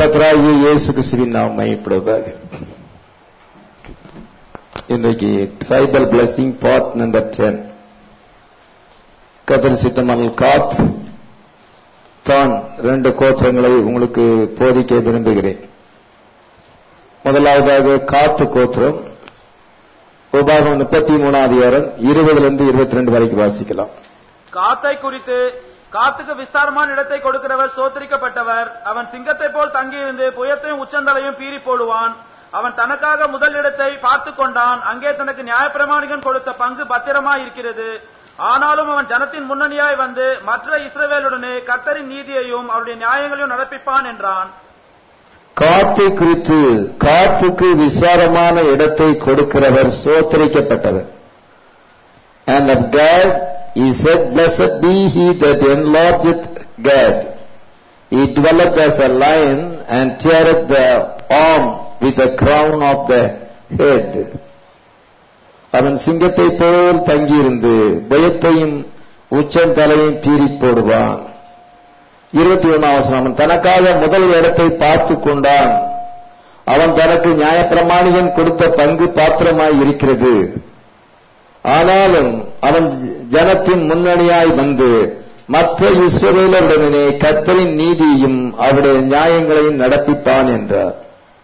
கர்த்தராகிய இயேசு கிறிஸ்துவின் நாமம் மகிமைப்படுவதாக. இன்றைக்கு ட்ரைபல் பிளஸிங் பார்ட் நம்பர் 10. கர்த்தர் சித்தமானால் காத் தான் 2 கோத்திரங்களை உங்களுக்கு போதிக்க விரும்புகிறேன். முதலாவதாக காத்து கோத்திரம். உபாகமம் 33 20-22 வரைக்கும் வாசிக்கலாம். காத்தை குறித்து, காத்துக்கு விஸ்தாரமான இடத்தை கொடுக்கிறவர் சோத்தரிக்கப்பட்டவர். அவன் சிங்கத்தை போல் தங்கியிருந்து புயத்தையும் உச்சந்தலையும் பீறி போடுவான். அவன் தனக்காக முதல் இடத்தை பார்த்து கொண்டான். அங்கே தனக்கு நியாயப்பிரமாணிகன் கொடுத்த பங்கு பத்திரமாய் இருக்கிறது. ஆனாலும் அவன் ஜனத்தின் முன்னணியாய் வந்து மற்ற இஸ்ரவேலுடனே கர்த்தரின் நீதியையும் அவருடைய நியாயங்களையும் நடப்பிப்பான் என்றான். காத்தை குறித்து, காத்துக்கு விசாரமான இடத்தை கொடுக்கிறவர் சோத்தரிக்கப்பட்டவர். And of God he said, blessed be he that enlargeth Gad. He dwelleth as a lion and teareth the arm with the crown of the head. அவன் சிங்கத்தை போல் தங்கியிருந்து பயத்தையும் உச்சந்தலையும் பீறி போடுவான். 21 அவன் தனக்காக முதல் இடத்தை பார்த்து கொண்டான். அவன் தனக்கு நியாயப்பிரமாணிகன் கொடுத்த பங்கு பாத்திரமாய் இருக்கிறது. ஆனாலும் அவன் ஜனத்தின் முன்னணியாய் வந்து மற்ற இஸ்ரவேலருடனே கர்த்தரின் நீதியையும் அவருடைய நியாயங்களையும் நடப்பிப்பான் என்றார்.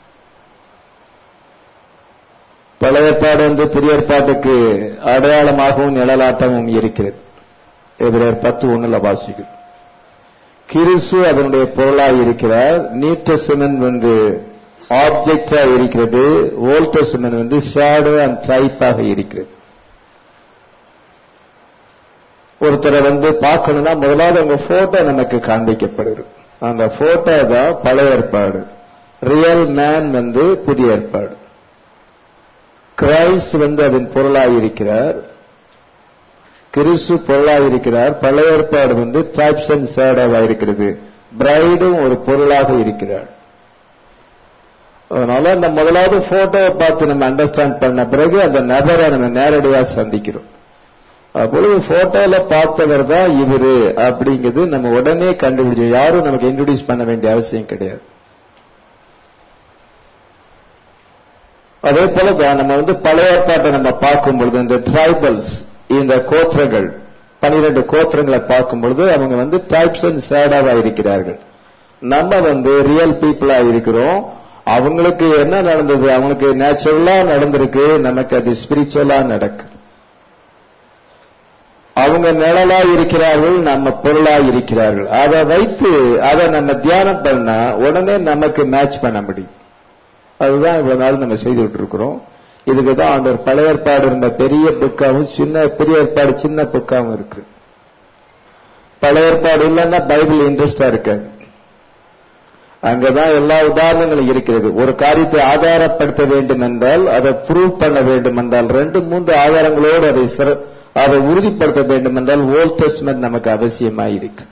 பழைய ஏற்பாடு புதிய ஏற்பாட்டுக்கு அடையாளமாகவும் நிழலாட்டமும் இருக்கிறது. எபிரேயர் 10:1 வாசிக்கும். கிறிஸ்து அதனுடைய பொருளாய் இருக்கிறார். நியூ டெஸ்டமென்ட் ஆப்ஜெக்டா இருக்கிறது. ஓல்ட் டெஸ்டமென்ட் ஷேடோ அண்ட் டைப்பாக இருக்கிறது. ஒருத்தரை பார்க்கணும்னா முதலாவது அவங்க போட்டோ நமக்கு காண்பிக்கப்படுகிறது. அந்த போட்டோ தான் பழைய ஏற்பாடு. ரியல் மேன் புதிய ஏற்பாடு. கிரைஸ்ட் அதன் பொருளாயிருக்கிறார். கிறிஸ்து பொருளாயிருக்கிறார். பழைய ஏற்பாடு டைப்ஸ் அண்ட் ஷேடோவா இருக்கிறது. பிரைடும் ஒரு பொருளாக இருக்கிறார். அதனால அந்த முதலாவது போட்டோவை பார்த்து நம்ம அண்டர்ஸ்டாண்ட் பண்ண பிறகு அந்த நபரை நம்ம நேரடியாக சந்திக்கிறோம். அப்பொழுது போட்டோல பார்த்தவர் தான் இவரு அப்படிங்கிறது நம்ம உடனே கண்டுபிடிச்சோம். யாரும் நமக்கு இன்ட்ரோடியூஸ் பண்ண வேண்டிய அவசியம் கிடையாது. அதே போல நம்ம பழைய ஏற்பாட்டை நம்ம பார்க்கும் பொழுது இந்த ட்ரைபல்ஸ், இந்த கோத்திரங்கள் 12 கோத்திரங்களை பார்க்கும் பொழுது அவங்க டைப்ஸ் அண்ட் ஷேடோவா இருக்கிறார்கள். நம்ம ரியல் பீப்புளா இருக்கிறோம். அவங்களுக்கு என்ன நடந்தது, அவங்களுக்கு நேச்சுரலா நடந்திருக்கு, நமக்கு அது ஸ்பிரிச்சுவலா நடக்கு. அவங்க நிழலா இருக்கிறார்கள், நம்ம பொருளா இருக்கிறார்கள். அதை வைத்து அதை நம்ம தியானம் பண்ணா உடனே நமக்கு மேட்ச் பண்ண முடியும். அதுதான் இவ்வளவு நாள் நம்ம செய்துட்டு இருக்கிறோம். இதுக்குதான் ஆண்டவர் பழைய ஏற்பாடு இருந்த பெரிய புக்காவும் பெரிய ஏற்பாடு சின்ன புக்காவும் இருக்கு. பழைய ஏற்பாடு இல்லைன்னா பைபிள் இன்ட்ரெஸ்டா இருக்காது. அங்கதான் எல்லா உதாரணங்களும் இருக்கிறது. ஒரு காரியத்தை ஆதாரப்படுத்த வேண்டும் என்றால், அதை ப்ரூவ் பண்ண வேண்டும் என்றால் 2-3 ஆதாரங்களோடு அதை உறுதிப்படுத்த வேண்டும் என்றால் ஓல்ட் டெஸ்டமென்ட் நமக்கு அவசியமாய் இருக்கு.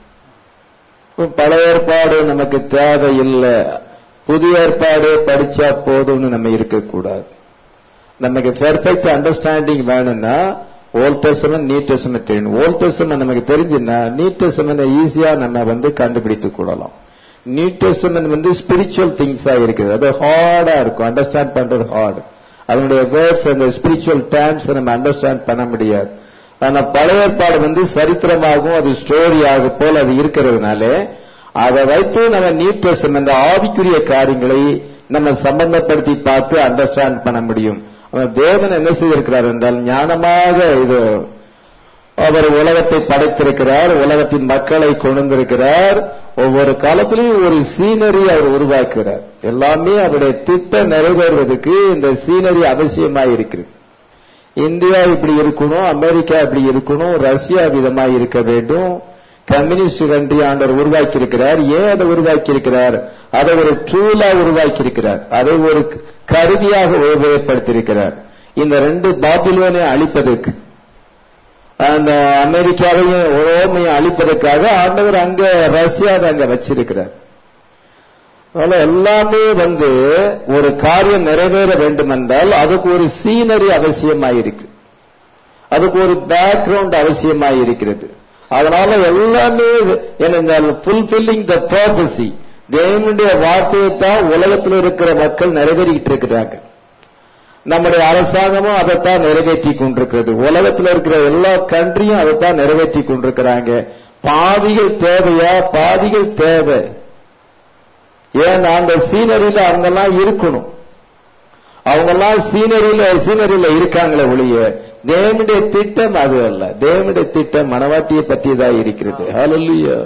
பழைய ஏற்பாடு நமக்கு தேவை இல்லை, புதிய ஏற்பாடு படிச்சா போதும்னு நம்ம இருக்கக்கூடாது. நமக்கு பெர்ஃபெக்ட் அண்டர்ஸ்டாண்டிங் வேணும்னா ஓல்ட் டெஸ்டமென்ட் நியூ டெஸ்டமென்ட் தெரியணும். ஓல்ட் டெஸ்டமென்ட் நமக்கு தெரிஞ்சுன்னா நியூ டெஸ்டமென்ட் ஈஸியா நம்ம கண்டுபிடித்துக் கொள்ளலாம். நியூ டெஸ்டமென்ட் ஸ்பிரிச்சுவல் திங்ஸா இருக்குது. அது ஹார்டா இருக்கும், அண்டர்ஸ்டாண்ட் பண்றது ஹார்டு. அதனுடைய வேர்ட்ஸ் அந்த ஸ்பிரிச்சுவல் டேர்ம்ஸ் நம்ம அண்டர்ஸ்டாண்ட் பண்ண முடியாது. ஆனா பழைய ஏற்பாடு சரித்திரமாகவும் அது ஸ்டோரியாக போல அது இருக்கிறதுனால அதை வைத்து நம்ம நியூ டெஸ்டமென்ட் ஆவிக்குரிய காரியங்களை நம்ம சம்பந்தப்படுத்தி பார்த்து அண்டர்ஸ்டாண்ட் பண்ண முடியும். தேவன் என்ன செய்திருக்கிறார் என்றால் ஞானமாக இது அவர் உலகத்தை படைத்திருக்கிறார், உலகத்தின் மக்களை கொண்டிருக்கிறார். ஒவ்வொரு காலத்திலும் ஒரு சீனரி அவர் உருவாக்குகிறார். எல்லாமே அவருடைய திட்டம் நிறைவேறுவதற்கு இந்த சீனரி அவசியமாய் இருக்கிறது. இந்தியா இப்படி இருக்கணும், அமெரிக்கா இப்படி இருக்கணும், ரஷ்யா விதமாய் இருக்க வேண்டும். கம்யூனிஸ்ட் கண்ட்ரி ஆண்டவர் உருவாக்கி இருக்கிறார். ஏன் அதை உருவாக்கி இருக்கிறார்? அதை ஒரு டூலா உருவாக்கி இருக்கிறார். அதை ஒரு கருவியாக உபயோகப்படுத்தியிருக்கிறார். இந்த 2 பாபிலோனை அழிப்பதற்கு, அந்த அமெரிக்காவையும் ரோமையும் அழிப்பதற்காக ஆண்டவர் அங்க ரஷ்யாவை அங்க வச்சிருக்கிறார். அதனால எல்லாமே ஒரு காரியம் நிறைவேற வேண்டும் என்றால் அதுக்கு ஒரு சீனரி அவசியமாயிருக்கு, அதுக்கு ஒரு பேக்ரவுண்ட் அவசியமாயிருக்கிறது. அதனால எல்லாமே fulfilling the prophecy, தேவனுடைய வார்த்தையை தான் உலகத்தில் இருக்கிற மக்கள் நிறைவேறிக்கிட்டு இருக்கிறாங்க. நம்முடைய அரசாங்கமும் அதைத்தான் நிறைவேற்றி கொண்டிருக்கிறது. உலகத்தில் இருக்கிற எல்லா கண்ட்ரியும் அதைத்தான் நிறைவேற்றி கொண்டிருக்கிறாங்க. பாதிகள் தேவையா? பாதிகள் தேவை. ஏன்னா அந்த சீனரியில அவங்கெல்லாம் இருக்கணும். அவங்கெல்லாம் சீனரியில இருக்காங்களே ஒழிய தேவனுடைய திட்டம் அது அல்ல. தேவனுடைய திட்டம் மனவாட்டியை பற்றியதாக இருக்கிறது. ஹல்லேலூயா.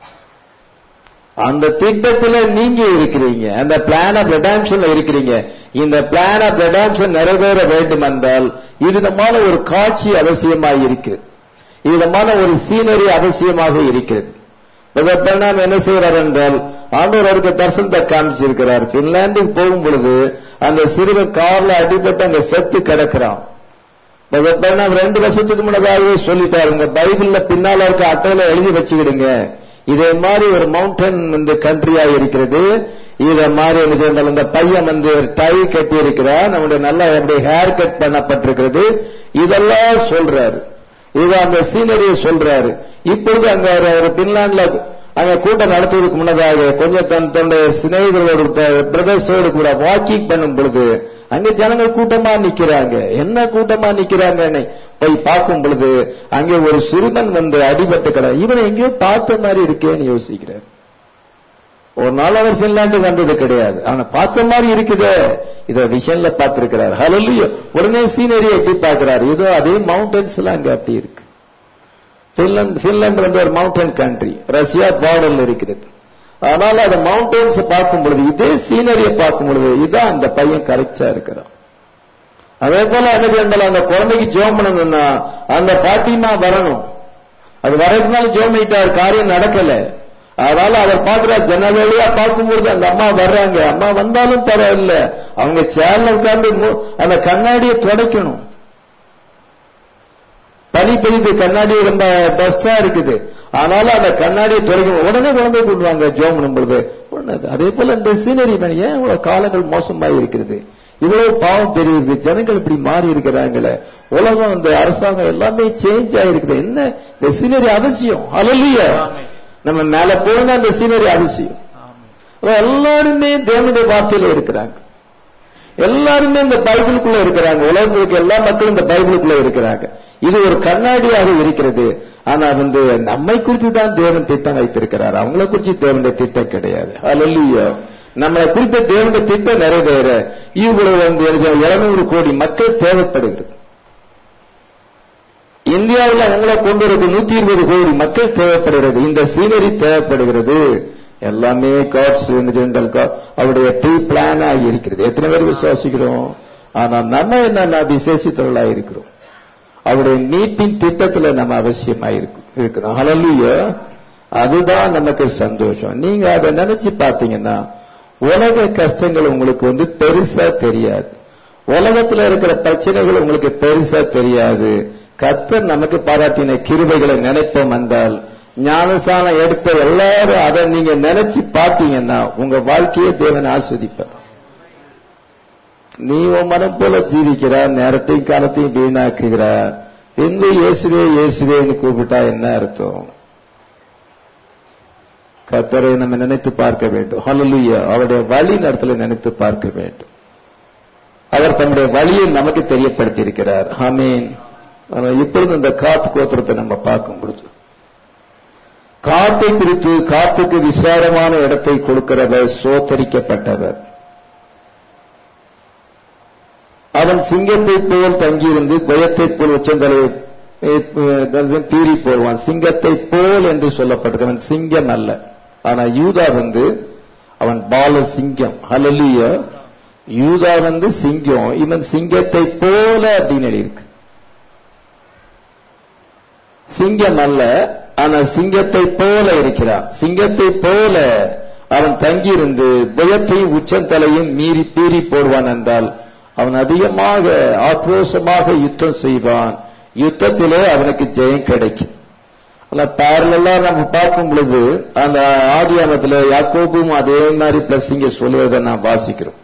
அந்த திட்டத்தில் நீங்க இருக்கிறீங்க. அந்த பிளான் ஆஃப் ரெடம்ஷன்ல இருக்கிறீங்க. இந்த பிளான் ஆஃப் ரெடம்ஷன் நிறைவேற வேண்டும் என்றால் விதமான ஒரு காட்சி அவசியமாக இருக்கிறது. விதமான ஒரு சீனரி அவசியமாக இருக்கிறது. நாம் என்ன செய்கிறார் என்றால் ஆண்டவர் அவருக்கு தரிசனத்தை காமிச்சிருக்கிறார். பின்லாந்துக்கு போகும் பொழுது அந்த சிறுவன் கார்ல அடிபட்டு அங்க செத்து கிடக்கிறான். 2 வருஷத்துக்கு முன்னதாகவே சொல்லிட்டாரு, உங்க பைபிள்ல பின்னால இருக்க அட்டையில எழுதி வச்சுக்கிடுங்க, இதே மாதிரி ஒரு மவுண்டன் கண்ட்ரியா இருக்கிறது. இத மாதிரி என்ன செய்தால் இந்த பையன் டை கட்டி இருக்கிறார், நம்முடைய நல்லா ஹேர் கட் பண்ணப்பட்டிருக்கிறது. இதெல்லாம் சொல்றாரு. இது அந்த சீனரியை சொல்றாரு. இப்பொழுது அங்க ஒரு பின்லாந்துல அங்க கூட்டம் நடத்துவதற்கு முன்னதாக கொஞ்சம் தன்னுடைய சிநேகிதர்களோடு பிரதர்ஸோடு கூட வாக்கிங் பண்ணும் பொழுது அங்க ஜனங்கள் கூட்டமா நிக்கிறாங்க. என்ன கூட்டமா நிக்கிறாங்க போய் பார்க்கும் பொழுது அங்கே ஒரு சிறுவன் அடிபட்டு கிட. இவனை எங்கேயோ பார்த்த மாதிரி இருக்கேன்னு யோசிக்கிறார். ஒரு நாள் அவர் பின்லாந்து வந்தது கிடையாது, ஆனா பார்த்த மாதிரி இருக்குது. இத விஷன்ல பார்த்திருக்கிறார். ஹல்லேலூயா. உடனே சீனரி எட்டி பார்க்கிறார். இதோ அதே மவுண்டன்ஸ் எல்லாம் அங்க அப்படி இருக்கு. பின்லாந்து ஒரு மவுண்டன் கண்ட்ரி, ரஷ்யா பார்டர்ல இருக்கிறது. அதனால அந்த மவுண்டன்ஸ் பார்க்கும் பொழுது இதே சீனரியை பார்க்கும் பொழுது இதான் அந்த பையன் கரெக்டா இருக்கிறான். அதே போல என்ன செய்யணும், அந்த குழந்தைக்கு ஜெபம் பண்ணணும்னா அந்த பாத்திமா வரணும். அது வரதுனால ஜெபம் பண்ணிட்டார், காரியம் நடக்கல. அதனால அவர் பார்க்கிறார், ஜன்னல் வழியா பார்க்கும்போது அந்த அம்மா வர்றாங்க. அம்மா வந்தாலும் பரவாயில்ல, அவங்க சேர்ல உட்கார்ந்து அந்த கண்ணாடியை துடைக்கணும். பனி பெய்யுது, கண்ணாடி ரொம்ப டஸ்டா இருக்குது. ஆனாலும் அந்த கண்ணாடியை துடைக்கணும். உடனே குழந்தை கொண்டுவாங்க ஜெபம் பண்ணும் பொழுது. அதே போல இந்த சீனரி ஏன் இவ்வளவு காலங்கள் மோசமாய் இருக்கிறது, இவ்வளவு பாவம் பெரிய ஜனங்கள் இப்படி மாறி இருக்கிறாங்களே, உலகம் இந்த அரசாங்கம் எல்லாமே சேஞ்ச் ஆயிருக்குது. என்ன இந்த சீனரி அவசியம். ஹல்லேலூயா. நம்ம மேல போனா அந்த சீனரி அவசியம். எல்லாருமே தேவனுடைய வார்த்தையில இருக்கிறாங்க. எல்லாருமே இந்த பைபிளுக்குள்ள இருக்கிறாங்க. உலகத்துக்கு எல்லா மக்களும் இந்த பைபிளுக்குள்ள இருக்கிறாங்க. இது ஒரு கண்ணாடியாக இருக்கிறது. ஆனா நம்மை குறித்து தான் தேவன் திட்டம் வைத்திருக்கிறார். அவங்களை குறித்து தேவனுடைய திட்டம் கிடையாது. ஹல்லேலூயா. நம்மளை குறித்த தேவனுடைய திட்டம் நிறைவேற இவ்வளவு 700 கோடி மக்கள் தேவைப்படுகிறது. இந்தியாவில் அவங்களை கொண்டு வருது 120 கோடி மக்கள் தேவைப்படுகிறது. இந்த சீனரி தேவைப்படுகிறது. எல்லாமே காட்ஸ் அவருடைய ப்ரீ பிளானா இருக்கிறது. எத்தனை பேர் விசுவாசிக்கிறோம்? ஆனா நம்ம என்ன விசேஷித்தவர்களா இருக்கிறோம். அவருடைய நீட்டின் திட்டத்துல நம்ம அவசியமா இருக்கிறோம். ஹல்லேலூயா. அதுதான் நமக்கு சந்தோஷம். நீங்க அதை நினைச்சு பாத்தீங்கன்னா உலக கஷ்டங்கள் உங்களுக்கு பெருசா தெரியாது. உலகத்துல இருக்கிற பிரச்சனைகள் உங்களுக்கு பெருசா தெரியாது. கர்த்தர் நமக்கு பாராட்டின கிருபைகளை நினைப்போம் என்றால் ஞானசானம் எடுத்த எல்லாரும் அதை நீங்க நினைச்சு பார்த்தீங்கன்னா உங்க வாழ்க்கையை தேவன் ஆஸ்வதிப்பார். நீ உன் மனம் போல ஜீவிக்கிறார், நேரத்தையும் காலத்தையும் வீணாக்குகிறார். எங்க இயேசுவே இயேசுவேன்னு கூப்பிட்டா என்ன அர்த்தம்? கர்த்தரை நம்ம நினைத்து பார்க்க வேண்டும். ஹல்லேலூயா. அவருடைய வழி நடத்தலை நினைத்து பார்க்க வேண்டும். அவர் தன்னுடைய வழியை நமக்கு தெரியப்படுத்தி இருக்கிறார். ஆமென். இப்பொழுது இந்த காத்து கோத்திரத்தை நம்ம பார்க்கும் பொழுது காத்தை குறித்து காத்துக்கு விசாரமான இடத்தை கொடுக்கிறவர் சோத்தரிக்கப்பட்டவர். அவன் சிங்கத்தை போல் தங்கியிருந்து பயத்தை போல் உச்சந்தலை பீறி போடுவான். சிங்கத்தை போல் என்று சொல்லப்பட்டிருக்கவன் சிங்கம் அல்ல. ஆனா யூதா அவன் பால சிங்கம். ஹல்லேலூயா. யூதா சிங்கம், இவன் சிங்கத்தை போல அப்படின்னு இருக்கு. சிங்கம் அல்ல, ஆனா சிங்கத்தை போல இருக்கிறான். சிங்கத்தை போல அவன் தங்கியிருந்து பயத்தையும் உச்சந்தலையும் மீறி பீறி போடுவான் என்றால் அவன் அதிகமாக ஆக்ரோஷமாக யுத்தம் செய்வான். யுத்தத்திலே அவனுக்கு ஜெயம் கிடைக்கும். பேரலா நம்ம பார்க்கும் பொழுது அந்த ஆதியாகமத்தில் யாக்கோபும் அதே மாதிரி பிளஸ் இங்க சொல்லுவதை நாம் வாசிக்கிறோம்.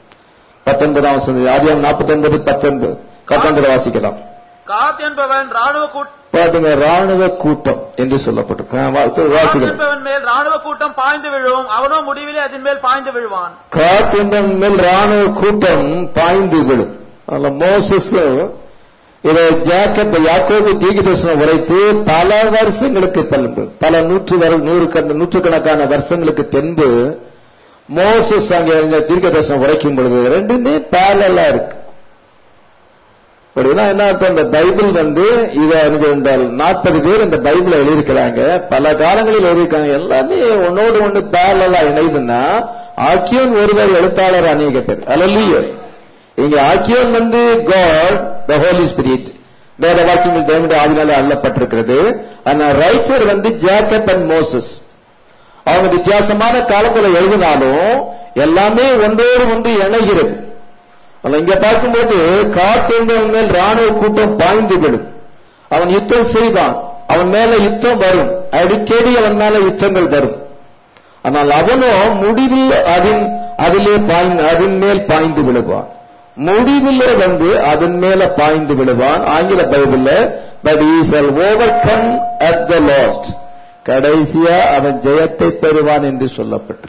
19 ஆதியாகமம் 49:19 வாசிக்கலாம். காத் என்பவன் பாத்துங்க, ராணுவ கூட்டம் என்று சொல்லப்பட்டிருக்க. மேல் ராணுவ கூட்டம் பாய்ந்து விழும், அவனோ முடிவிலே அதன் மேல் பாய்ந்து விழுவான். காத்தின் மேல் ராணுவ கூட்டம் பாய்ந்து விழும். அதுல மோசஸ் இதை யாக்கோபு தீர்க்கதரிசனம் உரைத்து பல வருஷங்களுக்கு பின்பு, பல நூற்றுக்கணக்கான வருஷங்களுக்கு பின்பு மோசஸ் அங்கே தீர்க்கதரிசனம் உரைக்கும் பொழுது ரெண்டுமே பேரலா இருக்கு. அப்படின்னா என்ன அர்த்தம்? இந்த பைபிள் இதை அறிஞ்சிருந்தால் 40 பேர் இந்த பைபிளை எழுதியிருக்கிறாங்க, பல காலங்களில் எழுதியிருக்காங்க, எல்லாமே ஒன்னோடு ஒன்று பேரலா இணைதுன்னா ஆக்கியோன் ஒருவர் எழுத்தாளர் அநேக பேர். அல்லேலூயா. இங்க ஆக்கியோன் God the Holy Spirit வேற வாக்கியங்கள் தேவனுடைய ஆவினாலே அள்ளப்பட்டிருக்கிறது. ஆனா ரைட்டர் ஜேக்கப் அண்ட் மோசஸ். அவங்க வித்தியாசமான காலத்தில் எழுதினாலும் எல்லாமே ஒன்றோடு ஒன்று இணைகிறது. இங்க பார்க்கும்போது காத்தின் மேல் ராணுவ கூட்டம் பாய்ந்து விடும், அவன் யுத்தம் செய்வான், அவன் மேல யுத்தம் வரும், அடிக்கடி அவன் மேல யுத்தங்கள் வரும். ஆனால் அவனோ முடிவில் அதன் மேல் பாய்ந்து விழுவான். முடிவில் அதன் மேல பாய்ந்து விடுவான். ஆங்கில பைபிள்ல but he shall overcome at the last, கடைசியா அவன் ஜெயத்தை பெறுவான் என்று சொல்லப்பட்டு.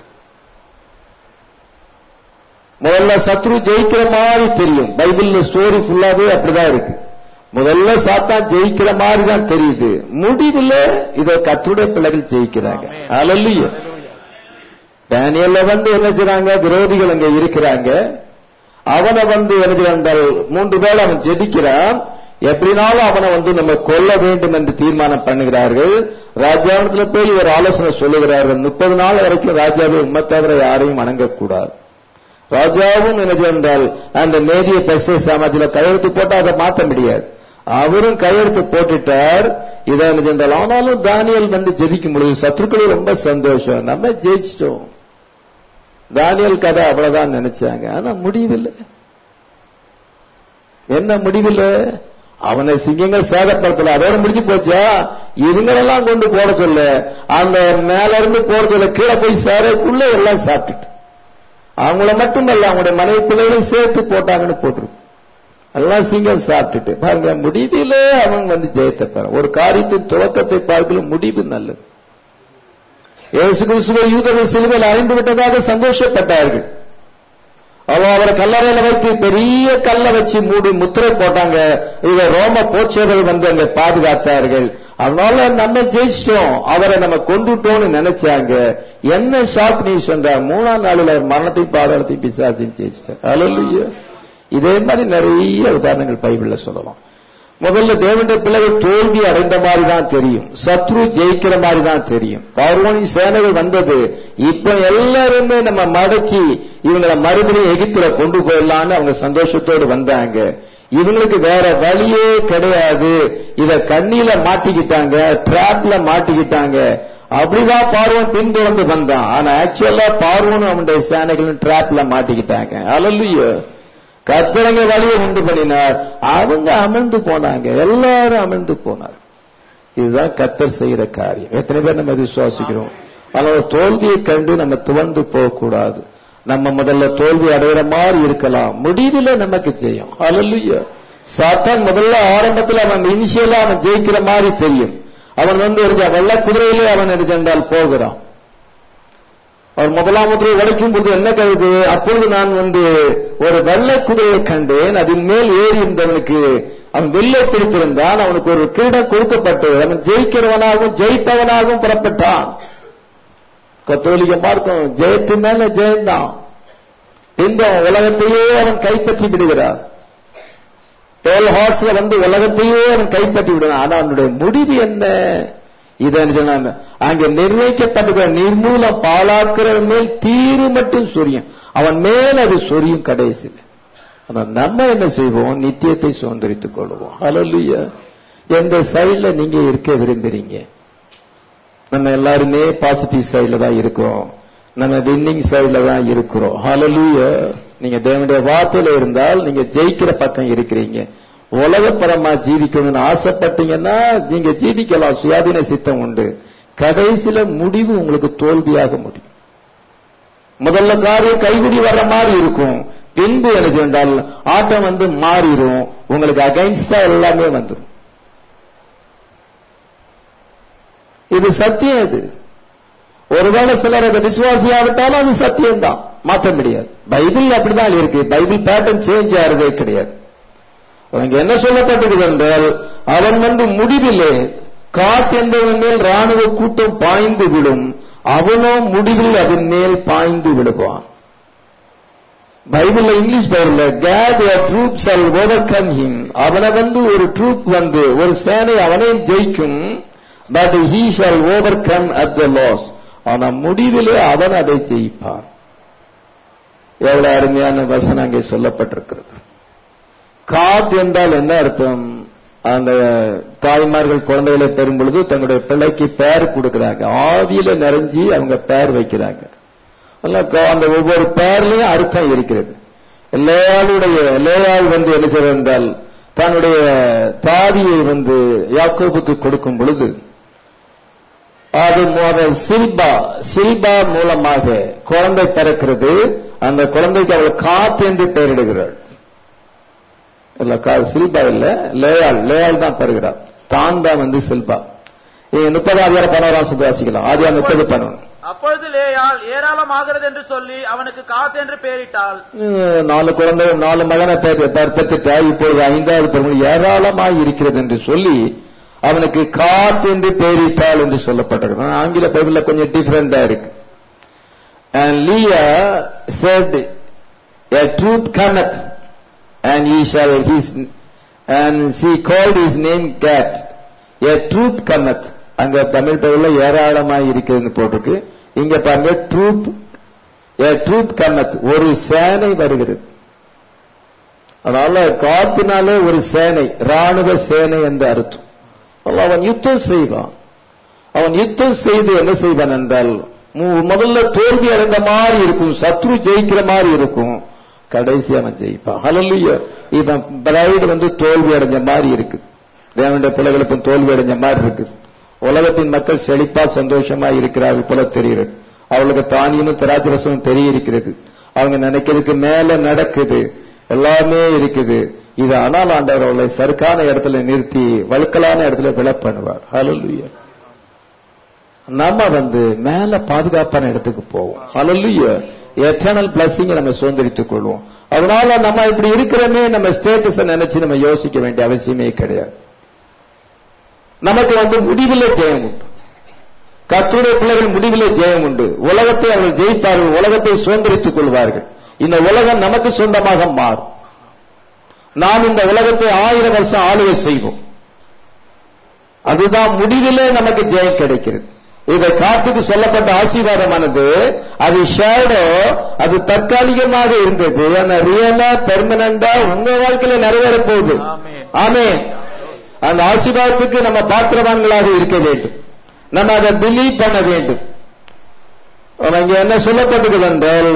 முதல்ல சத்ரு ஜெயிக்கிற மாதிரி தெரியும், பைபிள்ல ஸ்டோரி ஃபுல்லாவே அப்படிதான் இருக்கு. முதல்ல சாத்தான் ஜெயிக்கிற மாதிரி தான் தெரியுது, முடிவில் இதை கர்த்தருடைய பிள்ளைகள் ஜெயிக்கிறாங்க. அல்லேலூயா. தானியேல்ல என்ன செய்றாங்க? விரோதிகள் அங்க இருக்கிறாங்க, அவனை எழுதியிருந்தால் 3 பேர் அவன் ஜெபிக்கிறான், எப்படினாலும் அவனை நம்ம கொல்ல வேண்டும் என்று தீர்மானம் பண்ணுகிறார்கள். ராஜாவிடத்துல போய் ஒரு ஆலோசனை சொல்லுகிறார்கள், 30 நாள் வரைக்கும் ராஜாவை உம்மை தவிர யாரையும் வணங்கக்கூடாது. ராஜாவும் என்றால் அந்த மேதிய பெர்சிய சாம்ராஜ்யத்தில் கையெழுத்து போட்டா அதை மாற்ற முடியாது, அவரும் கையெழுத்து போட்டுட்டார். இதை என்றால் ஆனாலும் தானியேல் ஜெபிக்கும் பொழுது சத்துருக்கள் ரொம்ப சந்தோஷம், நம்ம ஜெயிச்சிட்டோம். தானியேல் கதை அவ்வளவுதான் நினைச்சாங்க, ஆனா முடிவில்லை. என்ன முடிவில்லை? அவனை சிங்கங்கள் சேதப்படுத்தல, அதோட முடிஞ்சு போச்சா? இவங்களெல்லாம் கொண்டு போட சொல்ல, அந்த மேல இருந்து போட சொல்ல, கீழே போய் சேரக்குள்ள எல்லாம் சாப்பிட்டுட்டு, அவங்கள மட்டுமல்ல அவங்களுடைய மனைவி பிள்ளைகளையும் சேர்த்து போட்டாங்கன்னு போட்டிருக்கு. எல்லாம் சிங்கம் சாப்பிட்டுட்டு பாருங்க, முடிவிலே அவன் ஜெயத்தை பெற. ஒரு காரியத்தின் துவக்கத்தை பார்க்கல முடிவு நல்லது. இயேசு கிறிஸ்துவை யூதர்கள் சிலுவையில் அறைந்து விட்டதாக சந்தோஷப்பட்டார்கள். அவரை கல்லறையில வைத்து பெரிய கல்லை வச்சு மூடி முத்திரை போட்டாங்க. இதை ரோம போர்ச்சர்கள் அங்க பாதுகாத்தார்கள். அதனால நம்ம ஜெயிச்சிட்டோம், அவரை நம்ம கொண்டுட்டோம்னு நினைச்சாங்க. என்ன ஷாக் நியூஸ் என்றார், 3ஆம் நாளில் அவர் மரணத்தை பாதாளத்தை பிசாசையும் ஜெயிச்சிட்டார். அல்லேலூயா. இதே மாதிரி நிறைய உதாரணங்கள் பைபிள்ல சொல்லலாம். முதல்ல தேவனுடைய பிள்ளைகள் தோல்வி அடைந்த மாதிரி தான் தெரியும், சத்ரு ஜெயிக்கிற மாதிரி தான் தெரியும். பார்வோனின் சேனைகள் வந்தது, இப்ப எல்லாருமே நம்ம மடக்கி இவங்களை மறுபடியும் எகிப்துல கொண்டு போயிடலான்னு அவங்க சந்தோஷத்தோடு வந்தாங்க. இவங்களுக்கு வேற வழியே கிடையாது, இத கண்ணில மாட்டிக்கிட்டாங்க, டிராப்ல மாட்டிக்கிட்டாங்க. அப்படிதான் பார்வோன் பின்தொடர்ந்து வந்தான். ஆனா ஆக்சுவலா பார்வோனும் அவனுடைய சேனைகளும் டிராப்ல மாட்டிக்கிட்டாங்க. அல்லேலூயா. கர்த்தரங்க வழியை உண்டு பண்ணினார், அவங்க அமர்ந்து போனாங்க, எல்லாரும் அமர்ந்து போனார். இதுதான் கர்த்தர் செய்கிற காரியம். எத்தனை பேர் நம்ம விசுவாசிக்கிறோம்? ஆனால் தோல்வியை கண்டு நம்ம துவண்டு போகக்கூடாது. நம்ம முதல்ல தோல்வி அடைகிற மாதிரி இருக்கலாம், முடிவில் நமக்கு ஜெயம். அல்லேலூயா. சாத்தான் முதல்ல ஆரம்பத்தில் அவன் இனிஷியலா அவன் ஜெயிக்கிற மாதிரி தெரியும். அவன் வெள்ள குதிரையிலே அவன் எடுத்தால் போகிறான். அவர் முதலாம் முத்திரையை உடைக்கும் போது என்ன கருது? அப்பொழுது நான் ஒரு வெள்ளை குதிரையை கண்டேன், அதன் மேல் ஏறி இருந்தவனுக்கு அவன் வெள்ளை பிடித்திருந்தான், அவனுக்கு ஒரு கிரீடம் கொடுக்கப்பட்டது, அவன் ஜெயிக்கிறவனாகவும் ஜெயித்தவனாகவும் புறப்பட்டான். கத்தோலிக்க மார்க்கம் ஜெயத்தின் மேல ஜெயந்தான். இந்த உலகத்தையே அவன் கைப்பற்றி விடுகிறான். டோல் ஹார்ஸ்ல உலகத்தையே அவன் கைப்பற்றி விடுவான். ஆனா அவனுடைய முடிவு என்ன? இதான் அங்கே நிர்ணயிக்கப்பட்ட நிர்மூலம் பாலாக்குற மேல் தீரு மட்டும் சொரியும், அவன் மேல் அது சொரியும் கடைசியில். ஆனா நம்ம என்ன செய்வோம்? நித்தியத்தை சுதந்திரித்துக் கொள்வோம். அல்லேலூயா. எந்த சைட்ல நீங்க இருக்க விரும்புறீங்க? நம்ம எல்லாருமே பாசிட்டிவ் சைட்ல தான் இருக்கோம், நம்ம வின்னிங் சைட்ல தான் இருக்கிறோம். அல்லேலூயா. நீங்க தேவனுடைய வார்த்தையில இருந்தால் நீங்க ஜெயிக்கிற பக்கம் இருக்கிறீங்க. உலகப்பரமா ஜீவிக்கணும்னு ஆசைப்பட்டீங்கன்னா நீங்க ஜீவிக்கலாம், சுயாதீன சித்தம் உண்டு. கடைசியில முடிவு உங்களுக்கு தோல்வியாக முடியும். முதல்ல காரியம் கைவிடி வர்ற மாதிரி இருக்கும், பின்பு என்ன செய்தால் ஆட்டம் மாறிடும், உங்களுக்கு அகைன்ஸ்டா எல்லாமே வந்துடும். இது சத்தியம். இது ஒருவேளை சிலர் அதை விசுவாசியாவிட்டாலும் அது சத்தியம்தான், மாற்ற முடியாது. பைபிள் அப்படிதான் இருக்கு. பைபிள் பேட்டர்ன் சேஞ்ச் ஆறதே கிடையாது. அங்க என்ன சொல்லப்பட்டிருக்கு என்றால், அவன் முடிவிலே காத் என்பவன் மேல் ராணுவ கூட்டம் பாய்ந்து விடும், அவனோ முடிவில் அதன் மேல் பாய்ந்து விடுவான். பைபிள்ல இங்கிலீஷ் பைபிள்ல God a troop shall overcome him, அவனை ஒரு ட்ரூப் ஒரு சேனை அவனை ஜெயிக்கும், but he shall overcome at the loss, ஆனா முடிவிலே அவன் அதை ஜெயிப்பான். எவ்வளவு அருமையான வசனம் அங்கே சொல்லப்பட்டிருக்கிறது. காத் என்றால் என்ன அர்த்தம்? அந்த தாய்மார்கள் குழந்தைகளை பெறும் பொழுது தங்களுடைய பிள்ளைக்கு பெயர் கொடுக்கிறாங்க, ஆவியில நிறைஞ்சி அவங்க பெயர் வைக்கிறாங்க. அந்த ஒவ்வொரு பெயர்லயும் அர்த்தம் இருக்கிறது. லேயாள் என்ன செய்வது என்றால், தன்னுடைய தாதியை யாக்கோபுக்கு கொடுக்கும் பொழுது அது சில்பா மூலமாக குழந்தை பிறக்கிறது. அந்த குழந்தைக்கு அவள் காத் என்று பெயரிடுகிறாள். சில்பா இல்ல, லேயாள் தான் பெறுகிறார். தான் சில்பா. 30 வாசிக்கலாம். ஆதியா 30:11. அப்பொழுது லேயாள் ஏராளமாகிறது என்று சொல்லி அவனுக்கு காத் என்று பெயரிட்டாள். 4 குழந்தை 4 மகனை பெற்றுட்டா, இப்பொழுது 5வது பெருமை ஏராளமாய் இருக்கிறது என்று சொல்லி அவனுக்கு காத் என்று பெயரிட்டாள் என்று சொல்லப்பட்டிருக்கு. ஆங்கில பைபிள்ல கொஞ்சம் டிஃபரெண்டா இருக்கு. And Leah said, a troop cometh, and she called his name Gad. A troop cometh. அங்க தமிழ் பைபிள்ல ஏராளமாய் இருக்கிறதுன்னு போட்டிருக்கு. இங்க பாருங்க, ட்ரூப், a troop cometh, ஒரு சேனை வருகிறது. அதனால காத்தினாலே ஒரு சேனை, ராணுவ சேனை என்று அர்த்தம். அவன் யுத்தம் செய்வான். அவன் யுத்தம் செய்து என்ன செய்வான் என்றால், முதல்ல தோல்வி அடைந்த மாதிரி இருக்கும், சத்ரு ஜெயிக்கிற மாதிரி இருக்கும், கடைசி அவன் ஜெயிப்பான். ஹல்லேலூயா. இவன் பிரைடு தோல்வி அடைஞ்ச மாதிரி இருக்கு, தேவனுடைய பிள்ளைகளுக்கும் தோல்வி அடைஞ்ச மாதிரி இருக்கு. உலகத்தின் மக்கள் செழிப்பா சந்தோஷமா இருக்கிறார்கள் போல தெரிகிறது. அவளுக்கு தானியமும் திராட்சரசமும் பெரிய இருக்கிறது, அவங்க நினைக்கிறதுக்கு மேல நடக்குது, எல்லாமே இருக்குது. இது ஆனால் ஆண்டவர் அவளை சருக்கான இடத்துல நிறுத்தி வழுக்கலான இடத்துல விழ பண்ணுவார். ஹல்லேலூயா. நம்ம மேல பாதுகாப்பான இடத்துக்கு போவோம். ஹல்லேலூயா. எட்டர்னல் பிளஸிங் நம்ம சுதந்திரித்துக் கொள்வோம். அதனால நம்ம இப்படி இருக்கிறமே நம்ம ஸ்டேட்டஸ நினைச்சு நம்ம யோசிக்க வேண்டிய அவசியமே கிடையாது. நமக்கு முடிவிலே ஜெயம் உண்டு. கர்த்தருடைய பிள்ளைகள் முடிவிலே ஜெயம் உண்டு. உலகத்தை அவர்கள் ஜெயிப்பார்கள், உலகத்தை சுதந்திரித்துக் கொள்வார்கள். இந்த உலகம் நமக்கு சொந்தமாக மாறும். நாம் இந்த உலகத்தை 1000 வருஷம் ஆளுகை செய்வோம். அதுதான் முடிவிலே நமக்கு ஜெயம் கிடைக்கிறது. இதை காத்துக்கு சொல்லப்பட்ட ஆசீர்வாதமானது அது ஷேடோ, அது தற்காலிகமாக இருந்தது. ஆனா ரியலா பெர்மனண்டா உங்க வாழ்க்கையில நிறைவேற போகுது. ஆமென். அந்த ஆசீர்வாதத்துக்கு நம்ம பாத்திரவான்களாக இருக்க வேண்டும். நம்ம அதை பிலீவ் பண்ண வேண்டும். இங்க என்ன சொல்லப்பட்டது என்றால்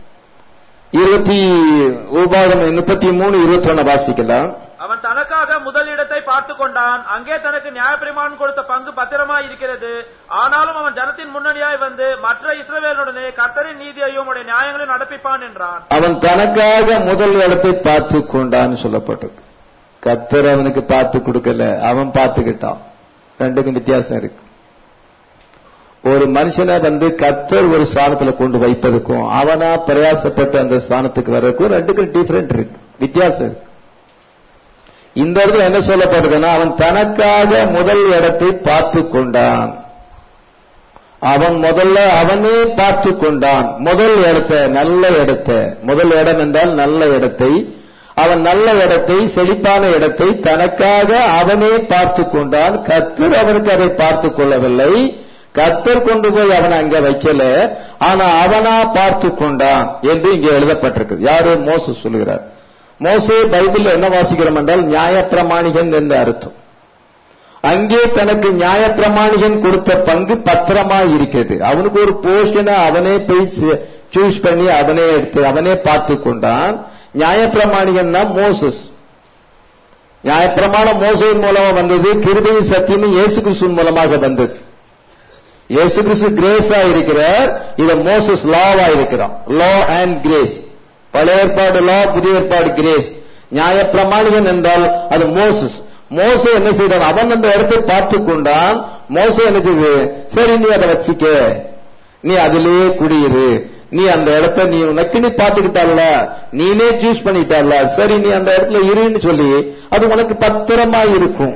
33:21 வாசிக்கலாம். அவன் தனக்காக முதல் இடத்தை பார்த்துக் கொண்டான், அங்கே தனக்கு நியாயப்பிரமாணம் கொடுத்த பங்கு பத்திரமாய் இருக்கிறது. ஆனாலும் அவன் ஜனத்தின் முன்னணியாய் மற்ற இஸ்ரவேலுடனே கர்த்தரின் நீதியையும் உடைய நியாயங்களையும் நடப்பிப்பான் என்றான். அவன் தனக்காக முதல் இடத்தை பார்த்துக் கொண்டான்னு சொல்லப்பட்டிருக்கு. கர்த்தர் அவனுக்கு பார்த்து கொடுக்கல, அவன் பார்த்துக்கிட்டான். ரெண்டுக்கும் வித்தியாசம் இருக்கு. ஒரு மனுஷனை கர்த்தர் ஒரு ஸ்தானத்துல கொண்டு வைப்பதுக்கும் அவனா பிரயாசப்பட்டு அந்த ஸ்தானத்துக்கு வர்றதுக்கும் ரெண்டுக்கும் டிஃபரெண்ட் இருக்கு, வித்தியாசம் இருக்கு. இந்த இடத்துல என்ன சொல்லப்படுதுன்னா, அவன் தனக்காக முதல் இடத்தை பார்த்து கொண்டான். அவன் அவனே பார்த்து கொண்டான் முதல் இடத்தை, நல்ல இடத்தை. முதல் இடம் என்றால் நல்ல இடத்தை. அவன் நல்ல இடத்தை, செழிப்பான இடத்தை தனக்காக அவனே பார்த்து கொண்டான். கர்த்தர் அவனுக்கு அதை பார்த்து கொள்ளவில்லை. கர்த்தர் கொண்டு போய் அவனை அங்க வைக்கல, ஆனா அவனா பார்த்து கொண்டான் என்று இங்கே எழுதப்பட்டிருக்கு. யாரு? மோசஸ் சொல்லுகிறார். மோசே பைபிள் என்ன வாசிக்கிறோம் என்றால் நியாயப்பிரமாணிகன் என்று அர்த்தம். அங்கே தனக்கு நியாயப்பிரமாணிகன் கொடுத்த பங்கு பத்திரமா இருக்கிறது. அவனுக்கு ஒரு போர்ஷனை அவனே போய் சூஸ் பண்ணி அவனே எடுத்து அவனே பார்த்து கொண்டான். நியாயப்பிரமாணிகன் தான் மோசஸ். நியாயப்பிரமாணம் மோசையின் மூலமா வந்தது, கிருபையும் சத்தியமும் இயேசு கிறிஸ்துவின் மூலமாக வந்தது. இயேசு கிறிஸ்து கிரேஸா இருக்கிறார், இத மோசஸ் லாவா இருக்கிறான். Law and grace. பழைய ஏற்பாடு லா, புதிய ஏற்பாடு கிரேஸ். நியாயப்பிரமாணிகன் என்றால் அது மோசஸ். மோசே என்ன செய்தான்? அவன் அந்த இடத்தை பார்த்து கொண்டான். மோசே என்ன செய்யுது, சரி நீ அதை வச்சிக்க, நீ அதிலேயே குடியிரு, நீ அந்த இடத்த நீ உனக்கு நீ பாத்துக்கிட்டால, நீனே சூஸ் பண்ணிட்டால, சரி நீ அந்த இடத்துல இருன்னு சொல்லி அது உனக்கு பத்திரமா இருக்கும்,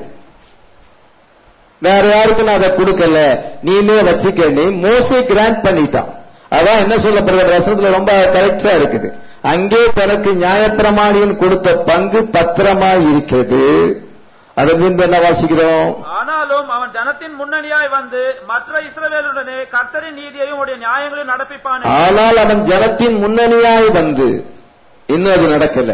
வேற யாருக்கும் நான் அதை கொடுக்கல, நீனே வச்சுக்க, மோசே கிராண்ட் பண்ணிட்டான். அதான் என்ன சொல்லப்படுற வசனத்துல ரொம்ப கரெக்டா இருக்குது. அங்கே தனக்கு நியாயப்பிரமாணியன் கொடுத்த பங்கு பத்திரமா இருக்கிறது. அதை மீண்டும் என்ன வாசிக்கிறோம்? ஆனாலும் அவன் ஜனத்தின் முன்னணியாய் வந்து மற்ற இஸ்ரவேலுடனே கர்த்தரின் நீதியையும் உடைய நியாயங்களையும் நடப்பிப்பான். ஆனால் அவன் ஜனத்தின் முன்னணியாய் வந்து, இன்னும் அது நடக்கல,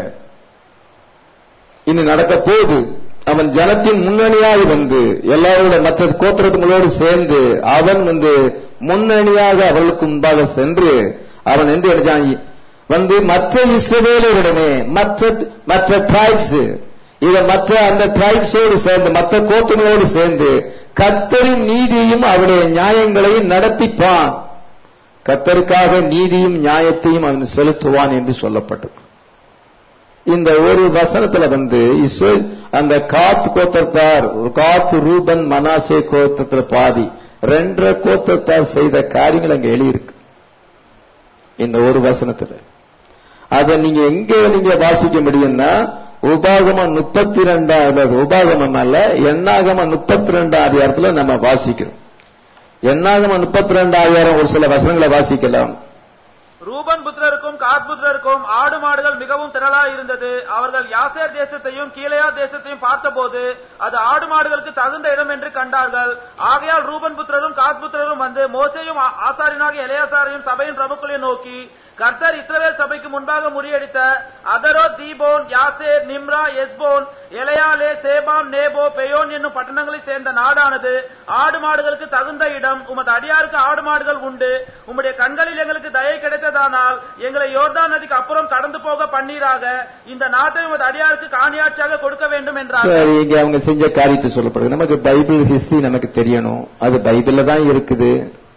இன்னும் நடக்க போகுது. அவன் ஜனத்தின் முன்னணியாய் வந்து எல்லாரோட மற்ற கோத்திரங்களோடு சேர்ந்து அவன் வந்து முன்னணியாக அவர்களுக்கு முன்பாக சென்று அவன் என்று வந்து மற்ற இஸ்ரவேலருடனே மற்ற டிரைப்ஸ் இத மற்ற அந்த டிரைப்ஸோடு சேர்ந்து மற்ற கோத்திரங்களோடு சேர்ந்து கர்த்தரின் நீதியையும் அவருடைய நியாயங்களையும் நடத்திப்பான். கர்த்தருக்காக நீதியும் நியாயத்தையும் அவன் செலுத்துவான் என்று சொல்லப்பட்டது. இந்த ஒரு வசனத்துல வந்து அந்த காத் கோத்திரத்தார், காத் ரூபன் மனாசே கோத்திரத்துல பாதி 2 கோத்திரத்தார் செய்த காரியங்கள் அங்க எழுதியிருக்கு இந்த ஒரு வசனத்துல. அதை நீங்க எங்க நீங்க வாசிக்க முடியும்னா உபாகமம் 32 உபாகமம் அல்ல, எண்ணாகமம் 32 நம்ம வாசிக்கிறோம். எண்ணாகமம் 32 ஒரு சில வசனங்களை வாசிக்கலாம். ரூபன் புத்திரருக்கும் காத் புத்திரருக்கும் ஆடு மாடுகள் மிகவும் திரளாய் இருந்தது. அவர்கள் யாசேர் தேசத்தையும் கீலேயா தேசத்தையும் பார்த்தபோது அது ஆடு மாடுகளுக்கு தகுந்த இடம் என்று கண்டார்கள். ஆகையால் ரூபன் புத்திரரும் காத் புத்திரரும் வந்து மோசேயும் ஆசாரியனாகிய எலெயாசாரையும் சபையின் பிரபுக்களையும் நோக்கி, கர்த்தர் இஸ்ரவேல் சபைக்கு முன்பாக முறியடித்த அதரோ, தீபோன், யாசேர், நிம்ரா, எஸ்போன், எலையாலே, சேபாம், நேபோ, பெயோன் என்னும் பட்டணங்களை சேர்ந்த நாடானது ஆடு மாடுகளுக்கு தகுந்த இடம். உமது அடியாருக்கு ஆடு மாடுகள் உண்டு. உம்முடைய கண்களில் எங்களுக்கு தயை கிடைத்ததானால் எங்களை யோர்தான் நதிக்கு அப்புறம் கடந்து போக பண்ணீராக. இந்த நாட்டை உமது அடியாருக்கு காணியாட்சியாக கொடுக்க வேண்டும் என்றார். இங்க அவங்க செஞ்ச காரியத்தை சொல்லப்படுது. நமக்கு பைபிள் ஹிஸ்டரி நமக்கு தெரியணும், அது பைபிள்ல தான் இருக்குது.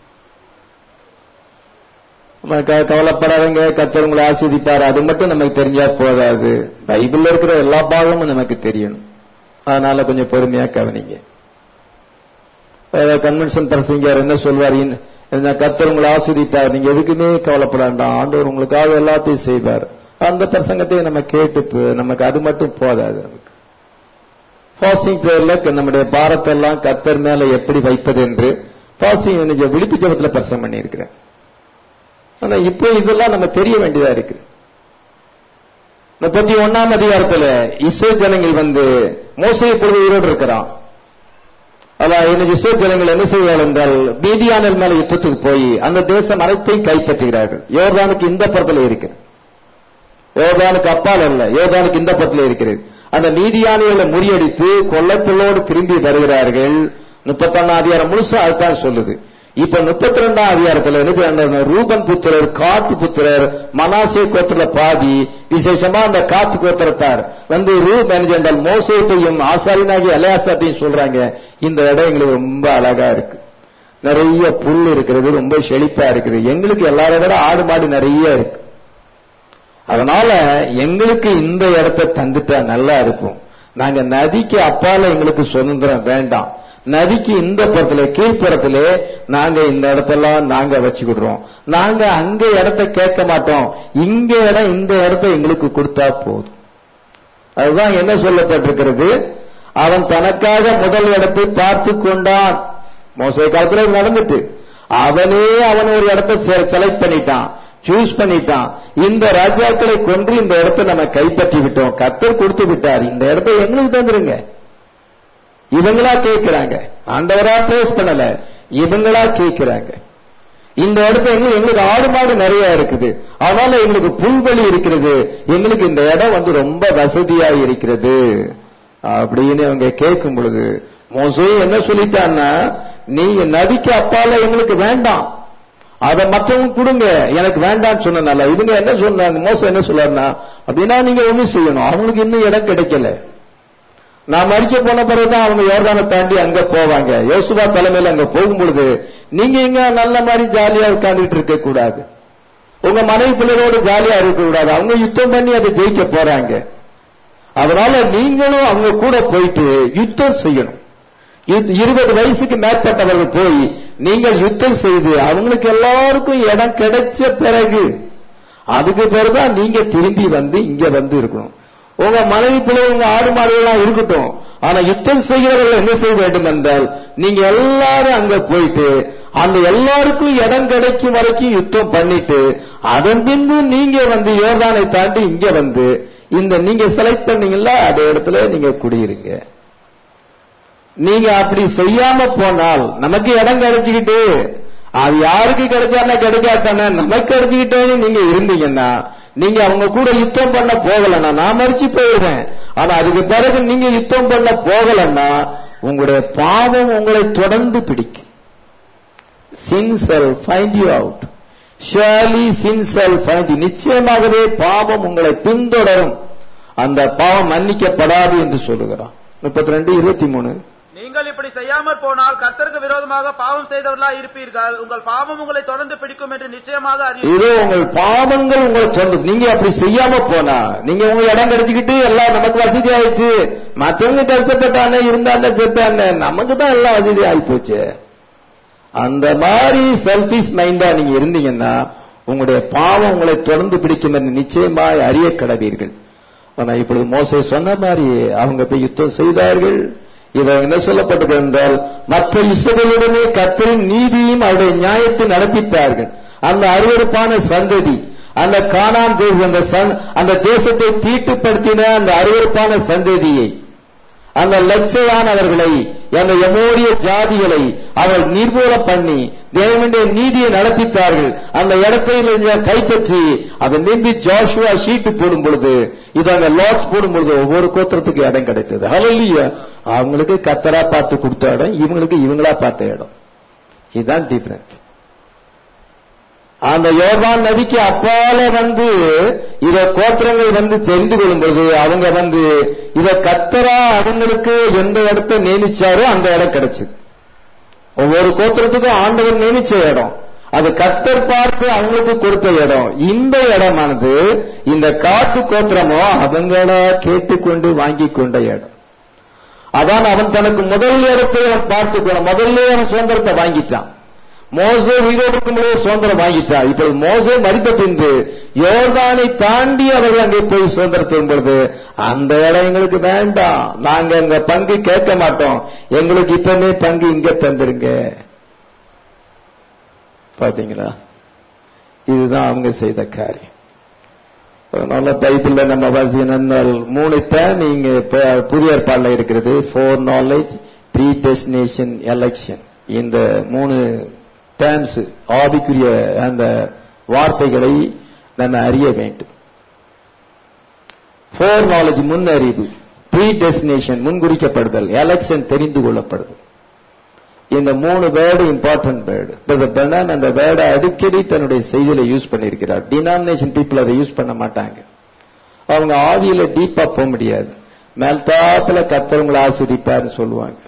கவலைப்படாதங்க, கர்த்தர் உங்களை ஆசீர்வதிப்பார், அது மட்டும் நமக்கு தெரிஞ்சா போதாது. பைபிள்ல இருக்கிற எல்லா பாகமும் நமக்கு தெரியணும். அதனால கொஞ்சம் பொறுமையா கவனிங்க. கன்வென்ஷன் பிரசங்கர் என்ன சொல்வார், கர்த்தர் உங்களை ஆசீர்வதிப்பார், நீங்க எதுக்குமே கவலைப்பட வேண்டாம், ஆண்டவர் உங்களுக்காக எல்லாத்தையும் செய்வார். அந்த பிரசங்கத்தை நம்ம கேட்டு நமக்கு அது மட்டும் போதாது. நமக்கு ஃபாஸ்டிங் பிரேயர்ல நம்முடைய பாரத்தெல்லாம் கர்த்தர் மேல எப்படி வைப்பது என்று ஃபாஸ்டிங் விழிப்பு ஜெபத்துல பிரசங்கம் பண்ணி இருக்கிறேன். ஆனா இப்போ இதெல்லாம் நம்ம தெரிய வேண்டியதா இருக்கு. 31ஆம் அதிகாரத்துல இஸ்ரவேல் ஜனங்கள் வந்து மோசே இப்பொழுது உயிரோடு இருக்கிறான். அதான் இஸ்ரவேல் ஜனங்கள் என்ன செய்வார்கள் என்றால் மீதியானல் மேல யுத்தத்துக்கு போய் அந்த தேசம் அனைத்தையும் கைப்பற்றுகிறார்கள். யோர்தானுக்கு இந்த புறத்துல இருக்கு, யோர்தானுக்கு அப்பால் அல்ல, யோர்தானுக்கு இந்த புறத்துல இருக்கிறது. அந்த மீதியானிகளை முறியடித்து கொள்ளைப்பொருளோடு திரும்பி வருகிறார்கள். 31ஆம் அதிகாரம் முழுசா அதுதான் சொல்லுது. இப்ப 32ஆம் அதிகாரத்துல என்ன, ரூபன் புத்திரர், காத்து புத்திரர், மனாசே கோத்திர பாதி, விசேஷமா அந்த காத்து கோத்திரத்தார் வந்து ரூபன் என்றால் மோசேட்டையும் ஆசாரியனாகிய எலெயாசாரையும் சொல்றாங்க, இந்த இடம் எங்களுக்கு ரொம்ப அழகா இருக்கு, நிறைய புல் இருக்கிறது, ரொம்ப செழிப்பா இருக்குது, எங்களுக்கு எல்லாரை விட ஆடு மாடு நிறைய இருக்கு, அதனால எங்களுக்கு இந்த இடத்தை தந்துட்டா நல்லா இருக்கும், நாங்க நதிக்கு அப்பால எங்களுக்கு சுதந்திரம் வேண்டாம், நதிக்கு இந்த புறத்துல கீழ்ப்புறத்திலே நாங்க இந்த இடத்தெல்லாம் நாங்க வச்சுக்கிடுறோம், நாங்க அங்க இடத்தை கேட்க மாட்டோம், இங்க இடம் இந்த இடத்தை எங்களுக்கு கொடுத்தா போதும். அதுதான் என்ன சொல்லப்பட்டிருக்கிறது, அவன் தனக்காக முதல் இடத்தை பார்த்து கொண்டான். மோசே காலத்துல நடந்துட்டு அவனே அவன் ஒரு இடத்தை செலக்ட் பண்ணிட்டான், சூஸ் பண்ணிட்டான். இந்த ராஜாக்களை கொன்று இந்த இடத்தை நம்ம கைப்பற்றி விட்டோம், கர்த்தர் கொடுத்து விட்டார், இந்த இடத்தை எங்களுக்கு தந்துருங்க. இவங்களா கேட்கிறாங்க, ஆண்டவரா பேஸ் பண்ணல, இவங்களா கேட்கிறாங்க. இந்த இடத்துல எங்களுக்கு ஆடு மாடு நிறைய இருக்குது, அதனால எங்களுக்கு புல்வெளி இருக்கிறது, எங்களுக்கு இந்த இடம் வந்து ரொம்ப வசதியா இருக்கிறது அப்படின்னு அவங்க கேட்கும் பொழுது மோசே என்ன சொல்லிட்டான்னா, நீங்க நதிக்கு அப்பால எங்களுக்கு வேண்டாம், அதை மற்றவங்க கொடுங்க, எனக்கு வேண்டாம்னு சொன்னனால இவங்க என்ன சொன்னாங்க, மோசே என்ன சொல்லாருன்னா, அப்படின்னா நீங்க ஒண்ணும் செய்யணும், அவங்களுக்கு இன்னும் இடம் கிடைக்கல, நான் மரிச்சு போன பிறகுதான் அவங்க யோர்தானை தாண்டி அங்க போவாங்க. யோசுவா தலைமையில அங்க போகும் பொழுது நீங்க இங்க நல்ல மாதிரி ஜாலியா உட்கார்ந்துட்டு இருக்க கூடாது, உங்க மனைவி பிள்ளைகளோடு ஜாலியா இருக்க கூடாது, அவங்க யுத்தம் பண்ணி அதை ஜெயிக்க போறாங்க, அதனால நீங்களும் அவங்க கூட போயிட்டு யுத்தம் செய்யணும். 20 வயசுக்கு மேற்பட்டவர்கள் போய் நீங்கள் யுத்தம் செய்து அவங்களுக்கு எல்லாருக்கும் இடம் கிடைச்ச பிறகு அதுக்கு பிறகுதான் நீங்க திரும்பி வந்து இங்க வந்து இருக்கணும். உங்க மனைவி பிள்ளை உங்க ஆடு மாடுகள்லாம் இருக்கட்டும், ஆனா யுத்தம் செய்கிறவர்கள் என்ன செய்ய வேண்டும் என்றால் நீங்க எல்லாரும் அங்க போயிட்டு அந்த எல்லாருக்கும் இடம் கிடைக்கும் வரைக்கும் யுத்தம் பண்ணிட்டு அதன் பின்பு நீங்க வந்து யோர்தானை தாண்டி இங்க வந்து இந்த நீங்க செலக்ட் பண்ணீங்களா அதே இடத்துல நீங்க குடியிருங்க. நீங்க அப்படி செய்யாம போனால் நமக்கு இடம் கிடைச்சுக்கிட்டு அது யாருக்கு கிடைச்சானே கிடைக்காட்டானே நமக்கு கிடைச்சுக்கிட்டேன்னு நீங்க இருந்தீங்கன்னா நீங்க அவங்க கூட யுத்தம் பண்ண போகலன்னா நான் மறிச்சு போயிடுவேன். ஆனா அதுக்கு பிறகு நீங்க யுத்தம் பண்ண போகலன்னா உங்களுடைய பாவம் உங்களை தொடர்ந்து பிடிக்கும். Sin shall find you out. Surely sin shall find you. நிச்சயமாகவே பாவம் உங்களை பின்தொடரும். அந்த பாவம் மன்னிக்கப்படாது என்று சொல்லுகிறான். 32:23. நீங்கள் இப்படி செய்யாமற் போனால் கர்த்தருக்கு விரோதமாக பாவம் செய்தவர்களா இருப்பீர்கள். உங்கள் பாவம் உங்களை தொடர்ந்து பிடிக்கும் என்று நிச்சயமாக அறியும். இதோ உங்கள் பாவங்கள் உங்களை தொடர்ந்து. நீங்க அப்படி செய்யாம போனா நீங்க உங்க இடம் கிடைச்சுக்கிட்டு எல்லாம் நமக்கு வசதி ஆயிடுச்சு, மற்றவங்க கஷ்டப்பட்டானே இருந்தானே செத்தானே நமக்கு தான் எல்லாம் வசதி ஆகி போச்சு. அந்த மாதிரி செல்ஃபிஷ் மைண்டா நீங்க இருந்தீங்கன்னா உங்களுடைய பாவம் உங்களை தொடர்ந்து பிடிக்கும் என்று நிச்சயமாய் அறிய கடவீர்கள். ஆனா இப்பொழுது மோசே சொன்ன மாதிரி அவங்க போய் யுத்தம் செய்தார்கள். இதை என்ன சொல்லப்பட்டது என்றால் மற்ற இஸ்ரவேலுடனே கர்த்தரின் நீதியும் அவருடைய நியாயத்தை நடப்பித்தார்கள். அந்த அருவருப்பான சந்ததி, அந்த கானான் அந்த தேசத்தை தீட்டுப்படுத்தின அந்த அருவருப்பான சந்ததியை, அந்த லட்சையானவர்களை, அந்த எமோரிய ஜாதிகளை அவர் நிர்மூலம் பண்ணி தேவனுடைய நீதியை நடப்பித்தார்கள். அந்த இடத்தை கைப்பற்றி அதை நிம்பி ஜோஷுவா ஷீட்டு போடும் பொழுது இது அங்க லாட்ஸ் போடும் பொழுது ஒவ்வொரு கோத்திரத்துக்கு இடம் கிடைத்தது. ஹல்லேலூயா. அவங்களுக்கு கத்தரா பார்த்து கொடுத்த இடம், இவங்களுக்கு இவங்களா பார்த்த இடம். இதுதான் டிஃபரன்ஸ். அந்த யோர்தான் நதிக்கு அப்பால வந்து இத கோத்திரங்கள் வந்து தெரிந்து கொள்ளும்போது அவங்க வந்து இத கத்தரா அவங்களுக்கு எந்த இடத்தை நியமிச்சாரோ அந்த இடம் கிடைச்சது. ஒவ்வொரு கோத்திரத்துக்கும் ஆண்டவர் நியமிச்ச இடம், அது கர்த்தர் பார்த்து அவங்களுக்கு கொடுத்த இடம். இந்த இடமானது இந்த காத்து கோத்திரமோ அவங்களா கேட்டுக்கொண்டு வாங்கி கொண்ட இடம். அதான் அவன் தனக்கு முதல் இடத்தை அவன் பார்த்துக்கணும். முதல்ல அவன் சுதந்திரத்தை வாங்கிட்டான். மோசே உயிரோடுக்கும்போது சுதந்திரம் வாங்கிட்டான். இப்போது மோசே மரித்த பின்பு யோர்தானை தாண்டி அவர்கள் அங்கே போய் சுதந்திரம் பொழுது அந்த இடம் எங்களுக்கு வேண்டாம், நாங்க எங்க பங்கு கேட்க மாட்டோம், எங்களுக்கு இப்பமே பங்கு இங்க தந்துருங்க. பாத்தீங்களா, இதுதான் அவங்க செய்த காரியம். அதனால பைபிள்ல நம்ம வாசிக்கணும் 3 நீங்க புதிய ஏற்பாடுல இருக்கிறது. 4 knowledge, predestination, election. இந்த 3 டேர்ம்ஸ் ஆவிக்குரிய அந்த வார்த்தைகளை நம்ம அறிய வேண்டும். 4 knowledge முன்னறிவு, predestination முன்குறிக்கப்படுதல், election தெரிந்து கொள்ளப்படுதல். இந்த 3 வேர்டு இம்பார்ட்டன்ட் வேர்டு. பெர்னான் அந்த வேர்டை அடிக்கடி தன்னுடைய செய்தியில யூஸ் பண்ணியிருக்கிறார். டினாமினேஷன் பீப்புள் அதை யூஸ் பண்ண மாட்டாங்க. அவங்க ஆவியில டீப்பா போக முடியாது. மேல்தாப்புல கர்த்தர் ஆஸ்வதிப்பார்னு சொல்லுவாங்க.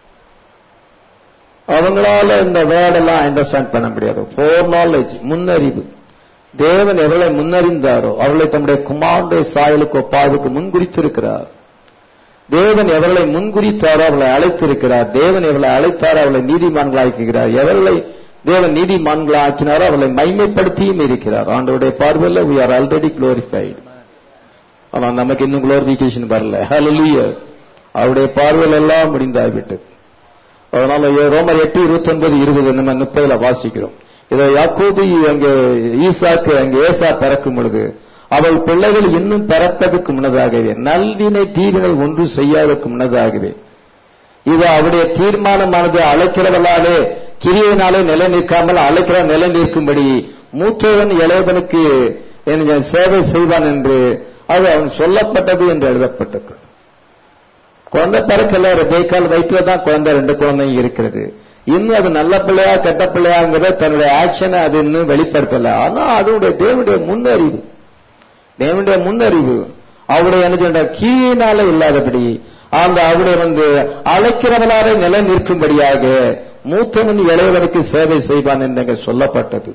அவங்களால இந்த வேர்டெல்லாம் அண்டர்ஸ்டாண்ட் பண்ண முடியாது. 4 knowledge முன்னறிவு. தேவன் எவளை முன்னறிந்தாரோ அவளை தம்முடைய குமாரனுடைய சாயலுக்கு ஒப்பாதுக்கு முன்குறித்திருக்கிறார். தேவன் எவர்களை முன்குறித்தாரோ அவளை அழைத்திருக்கிறார். தேவன் எவளை அழைத்தாரோ அவளை நீதிமான்களாக்கிறார். எவர்களை தேவன் நீதிமான்களாக்கினாரோ அவளை மைமைப்படுத்தியும் இருக்கிறார். ஆண்டவருடைய பார்வையில் we are already glorified. ஆனா நமக்கு இன்னும் குளோரிபிகேஷன் வரல. ஹல்லேலூயா. அவருடைய பார்வையில் எல்லாம் முடிந்தாய்விட்டது. அதனால ரோமர் 8:29-20 நம்ம 30 வாசிக்கிறோம். இதை யாக்கோபு அங்கே ஈசாக்கு அங்கே ஏசா பிறக்கும் பொழுது அவள் பிள்ளைகள் இன்னும் பிறப்பதற்கு முன்னதாகவே நல்வினை தீவினை ஒன்று செய்யாதற்கு முன்னதாகவே இது அவருடைய தீர்மானமானது அழைக்கிறவளாலே கிரியையினாலே நிலை நிற்காமல் அழைக்கிற நிலை நிற்கும்படி மூத்தவன் இளையவனுக்கு சேவை செய்வான் என்று அது அவன் சொல்லப்பட்டது என்று எழுதப்பட்டது. குழந்தை பிறக்கல, ரெபேக்கால் வயிற்றுல தான் குழந்தை, 2 குழந்தைங்க இருக்கிறது. இன்னும் அது நல்ல பிள்ளையா கெட்ட பிள்ளையாங்கிறத தன்னுடைய ஆக்ஷனை அது இன்னும் வெளிப்படுத்தல. ஆனா அதனுடைய தேவனுடைய முன்னறிவு, தேவனுடைய முன்னறிவு அவருடைய என்ன சொல்ற கீழினால இல்லாதபடி அந்த அவருடைய வந்து அழைக்கிறவனால நிலை நிற்கும்படியாக மூத்தவன் இளையவனுக்கு சேவை செய்வான் என்று சொல்லப்பட்டது.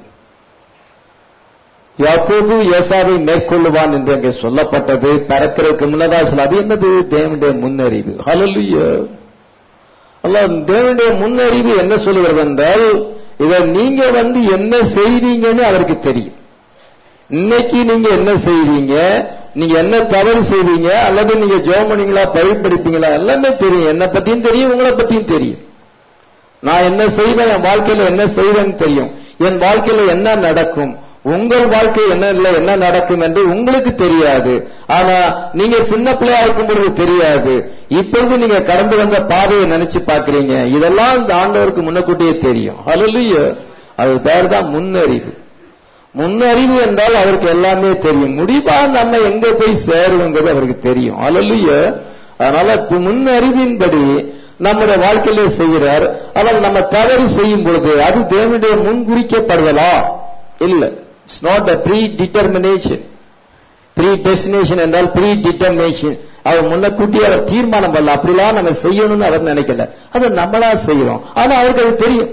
யாக்கோபு ஏசாவை மேற்கொள்ளுவான் என்று அங்கே சொல்லப்பட்டது. பறக்கிறதுக்கு முன்னதாக சொல்ல அது என்னது? தேவனுடைய முன்னறிவு. ஹல்லேலூயா. அல்ல, தேவனுடைய முன்னறிவு என்ன சொல்லுகிறது என்றால், இதை நீங்க என்ன செய்வீங்கன்னு அவருக்கு தெரியும். இன்னைக்கு நீங்க என்ன செய்வீங்க, நீங்க என்ன தவறு செய்வீங்க, அல்லது நீங்க ஜெபம் பண்ணீங்களா, பைபிள் படிப்பீங்களா, எல்லாமே தெரியும். என்ன பத்தியும் தெரியும், உங்களை பத்தியும் தெரியும். நான் என்ன செய்வேன், என் வாழ்க்கையில என்ன செய்வேன்னு தெரியும். என் வாழ்க்கையில என்ன நடக்கும், உங்கள் வாழ்க்கை என்ன நடக்கும் என்று உங்களுக்கு தெரியாது. ஆனா நீங்க சின்ன பிள்ளையா இருக்கும் பொழுது தெரியாது. இப்பொழுது நீங்க கடந்து வந்த பாதையை நினைச்சு பாக்குறீங்க. இதெல்லாம் இந்த ஆண்டவருக்கு முன்னக்கூட்டியே தெரியும். ஹல்லேலூயா. அது பேர் தான் முன்னறிவு. முன்னறிவு என்றால் அவருக்கு எல்லாமே தெரியும். முடிவா நம்ம எங்க போய் சேருவோங்கிறது அவருக்கு தெரியும். ஹல்லேலூயா. அதனால முன்னறிவின்படி நம்முடைய வாழ்க்கையிலே செய்கிறார். ஆனால் நம்ம தவறு செய்யும் பொழுது அது தேவனுடைய முன்குறிக்கப்படுதலா? இல்ல. It's not a predetermination. predestination என்றால் predetermination. அவர் முன்னக்கூட்டி அவர் தீர்மானம் பண்ணல, அப்படிலாம் நம்ம செய்யணும்னு அவர் நினைக்கல. அது நம்மளா செய்யறோம். ஆனா அவருக்கு அது தெரியும்.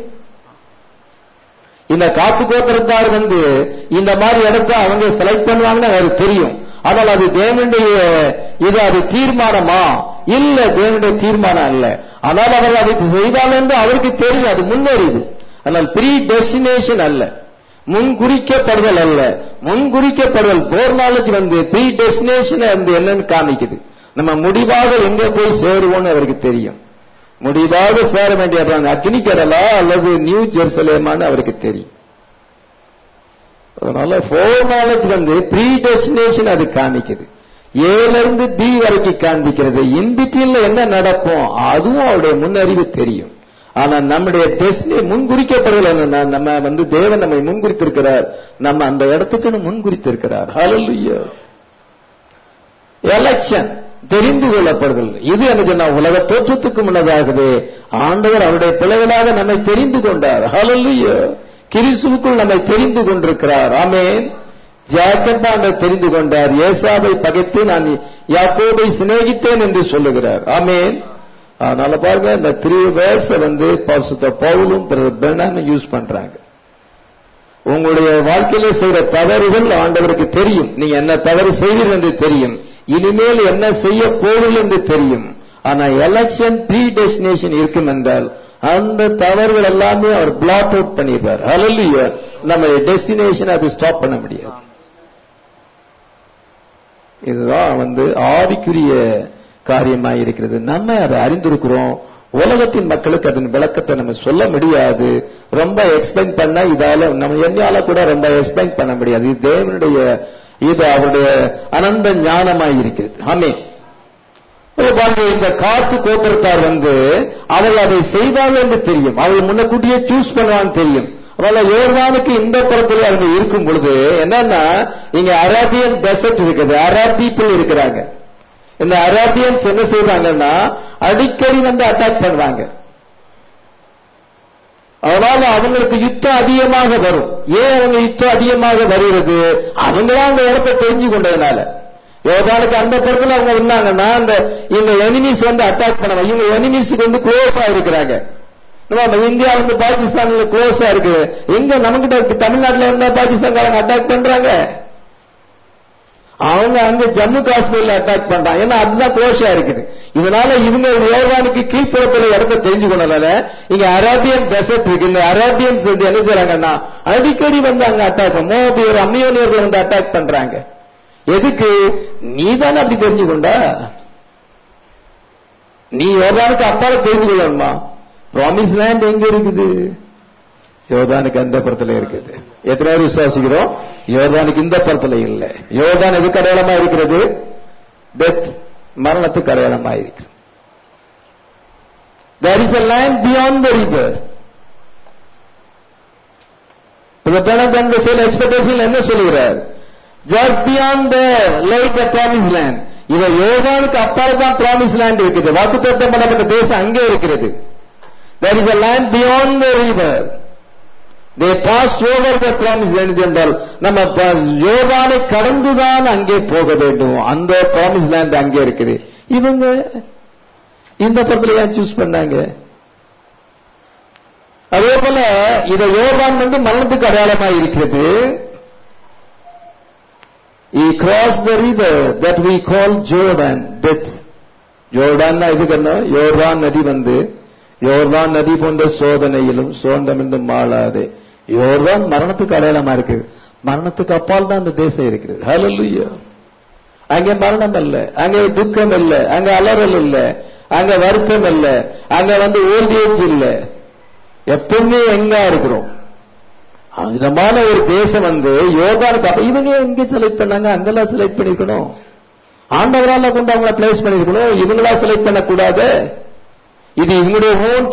இந்த காத்து கோத்திரத்தார் இந்த மாதிரி இடத்த அவங்க செலக்ட் பண்ணுவாங்கன்னு அவருக்கு தெரியும். ஆனால் அது தேவனுடைய அது தீர்மானமா? இல்ல, தேவனுடைய தீர்மானம் அல்ல. ஆனால் அவர் அதை செய்தால் என்று அவருக்கு தெரியும். அது முன்னறிவு. ஆனால் ப்ரீடெஸ்டினேஷன் அல்ல, முன்குறிக்கப்படுதல் அல்ல. முன்குறிக்கப்படுதல் போர் நாலேஜ் ப்ரீடெஸ்டினேஷன் என்னன்னு காமிக்குது. நம்ம முடிவாக எங்க போய் சேருவோம்னு அவருக்கு தெரியும். முடிவாக சேர வேண்டிய அக்னி கடலா அல்லது நியூ ஜெருசலேமான்னு அவருக்கு தெரியும். அதனால ஃபோர் நாலேஜ் ப்ரீடெஸ்டினேஷன் அது காமிக்குது. ஏல இருந்து பி வரைக்கும் காண்பிக்கிறது. இன்பிட்வீன்ல என்ன நடக்கும் அதுவும் அவருடைய முன்னறிவு தெரியும். ஆனா நம்முடைய டெஸ்டினி முன்குறிக்கப்படுதல் என்னன்னா, நம்ம தேவன் நம்மை முன்குறித்திருக்கிறார், நம்ம அந்த இடத்துக்குன்னு முன்குறித்திருக்கிறார். ஹல்லேலூயா. எலெக்ஷன் தெரிந்து கொள்ளப்படுதல். இது என்ன சொன்னா, உலக தோற்றத்துக்கு முன்னதாகவே ஆண்டவர் அவருடைய பிள்ளைகளாக நம்மை தெரிந்து கொண்டார். ஹல்லேலூயா. கிறிஸ்துவுக்குள் நம்மை தெரிந்து கொண்டிருக்கிறார். ஆமென். ஜாக்கப் ஆண்டவர் தெரிந்து கொண்டார். ஏசாவை பகைத்து நான் யாக்கோபை சிநேகித்தேன் என்று சொல்லுகிறார். ஆமென். அதனால பாருங்க, இந்த 3 வேர்ட்ஸ் பரிசுத்த பவுலும் பெர்னானும் யூஸ் பண்றாங்க. உங்களுடைய வாழ்க்கையில செய்யற தவறுகள் ஆண்டவருக்கு தெரியும். நீங்க என்ன தவறு செய்வீர்கள் என்று தெரியும். இனிமேல் என்ன செய்ய போவீர்கள் என்று தெரியும். ஆனா எலெக்ஷன் ப்ரீடெஸ்டினேஷன் இருக்கும் என்றால் அந்த தவறுகள் எல்லாமே அவர் பிளாட் அவுட் பண்ணிடுவார். ஹல்லேலூயா. நம்ம டெஸ்டினேஷன் அது ஸ்டாப் பண்ண முடியாது. இதுதான் ஆவிக்குரிய காரியமாக இருக்கிறது. நம்ம அதை அறிந்திருக்கிறோம். உலகத்தின் மக்களுக்கு அதன் விளக்கத்தை நம்ம சொல்ல முடியாது. ரொம்ப எக்ஸ்பிளைன் பண்ண இதால நம்ம என்னால கூட ரொம்ப எக்ஸ்பிளைன் பண்ண முடியாது. இது தேவனுடைய இது அவருடைய அனந்த ஞானமாய் இருக்கிறது. ஆமென். இந்த காத்து கோத்திரத்தார் அவர்கள் அதை செய்வார்கள் என்று தெரியும். அவர்கள் முன்னக்கூட்டியே சூஸ் பண்ணுவான்னு தெரியும். அதனால யோர்தானுக்கு இந்த புறத்தில் அவங்க இருக்கும் பொழுது என்னன்னா, இங்க அரேபியன் டெசர்ட் இருக்குது, அரேப் பீப்புள் இருக்கிறாங்க. இந்த அரேபியன்ஸ் என்ன செய்வாங்கன்னா அடிக்கடி அட்டாக் பண்ணுவாங்க. அதனால அவங்களுக்கு யுத்தம் அதிகமாக வரும். ஏன் அவங்க யுத்தம் அதிகமாக வருகிறது? அவங்களாம் அந்த இடத்தை தெரிஞ்சு கொண்டதுனால. யோர்தானுக்கு அந்த புறத்தில் அவங்க இருந்தாங்கன்னா இந்த எனிமீஸ் அட்டாக் பண்ணுவாங்க. இவங்க எனிமீஸுக்கு க்ளோஸா இருக்கிறாங்க. இந்தியா பாகிஸ்தான் க்ளோஸா இருக்கு. எங்க நமக்கிட்ட இருக்கு, தமிழ்நாட்டில் இருந்தா பாகிஸ்தான்காரங்க அட்டாக் பண்றாங்க. அவங்க அங்க ஜம்மு காஷ்மீர்ல அட்டாக் பண்றாங்க. ஏன்னா அதுதான் க்ளோஸா இருக்குது. இதனால இவங்க யோர்தானுக்கு கீழ்ப்புறத்துல இடத்தை தெரிஞ்சு கொண்டதால இங்க அரேபியன் டெசர்ட் இருக்கு. இந்த அரேபியன்ஸ் என்ன செய்யறாங்கன்னா அடிக்கடி அங்க அட்டாக் மோபியர் அம்மியோனியர்கள் அட்டாக் பண்றாங்க. எதுக்கு? நீ தானே அப்படி தெரிஞ்சு கொண்டா? நீ யோர்தானுக்கு அப்பால தெரிஞ்சு கொள்ளணுமா? ப்ராமிஸ் லேண்ட் எங்க இருக்குது? யோர்தானுக்கு அந்த புறத்துல இருக்குது. எத்தனை பேர் விசுவாசிக்கிறோம்? யோர்தானுக்கு இந்த புறத்துல இல்ல. யோர்தான் எதுக்கு அடையாளமா இருக்கிறது? டெத், மரணத்துக்கு அடையாளமா இருக்கு. There is a land beyond the river. சில எக்ஸ்பெக்டேஷன் என்ன சொல்லுகிறார்? Just beyond the lake the promised land. இவ யோர்தானுக்கு அப்பால் தான் promised land இருக்குது. வாக்குத்தத்தம் பண்ணப்பட்ட தேசம் அங்கே இருக்கிறது. There is a land beyond the river. They passed over the promised land என்றால் நம்ம யோர்தானை கடந்துதான் அங்கே போக வேண்டும். அந்த promised land அங்கே இருக்குது. இவங்க இந்த பக்கத்துல ஏன் சூஸ் பண்ணாங்க? அதே போல இத யோர்தான் மரணத்துக்கு அடையாளமாக இருக்கிறது. He crossed the river that we call Jordan, death. யோர்தான் இதுக்கு என்ன? யோர்தான் நதி யோர்தான் நதி போன்ற சோதனையிலும் சோர்ந்தமிழ்ந்து மாளாதே. யோர்தான் மரணத்துக்கு அடையாளமா இருக்கு. மரணத்துக்கு அப்பால் தான் அந்த தேசம் இருக்குது. ஹல்லேலூயா. அங்க மரணம் அல்ல, அங்க துக்கம் இல்ல, அங்க அலறல் இல்ல, அங்க வருத்தம் இல்ல, அங்க ஓல்ட் ஏஜ் இல்ல. எப்பவுமே எங்க இருக்கிறோம். விதமான ஒரு தேசம் யோர்தானுக்கு. இவங்க எங்க செலக்ட் பண்ணாங்க? அங்கெல்லாம் செலக்ட் பண்ணிருக்கணும். ஆண்டவரால கொண்டு அவங்கள பிளேஸ் பண்ணிருக்கணும். இவங்களா செலக்ட் பண்ணக்கூடாது. இது இவங்களுடைய own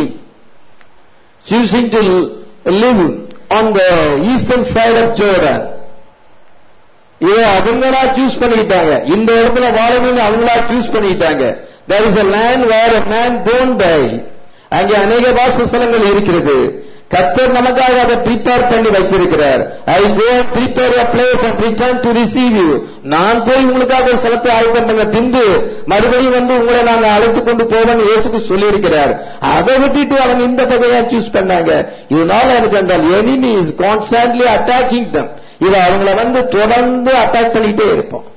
choosing to live on the eastern side of Jordan. இதை அவங்களா சூஸ் பண்ணிக்கிட்டாங்க. இந்த இடத்துல வாழணும்னு அவங்களா சூஸ் பண்ணிக்கிட்டாங்க. There is a land where a man don't die. அங்கே அநேக வாசஸ்தலங்கள் இருக்கிறது. கர்த்தர் நமக்காக அதை ப்ரிப்பேர் பண்ணி வச்சிருக்கிறார். I go and prepare a place and return to receive you. நான் போய் உங்களுக்காக ஒரு ஸ்தலத்தை ஆயத்தம் பண்ண பின்பு மறுபடியும் உங்களை நாங்கள் அழைத்துக் கொண்டு போவேன்னு இயேசு சொல்லி இருக்கிறார். அதை விட்டுட்டு அவங்க இந்த பகையா சூஸ் பண்ணாங்க. இதனால எனக்கு என்றால் enemy is constantly attacking them. இதை அவங்கள தொடர்ந்து அட்டாக் பண்ணிட்டே இருப்போம்.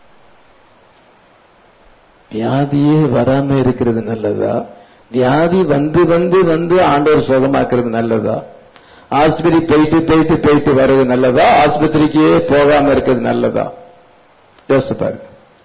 வியாதியே வராம இருக்கிறது நல்லதா? வியாதி வந்து ஆண்டவர் சுகமாக்குறது நல்லதா? ஆஸ்பத்திரி போயிட்டு வர்றது நல்லதா? ஆஸ்பத்திரிக்கே போகாம இருக்கிறது நல்லதா? யோசித்து பாருங்க.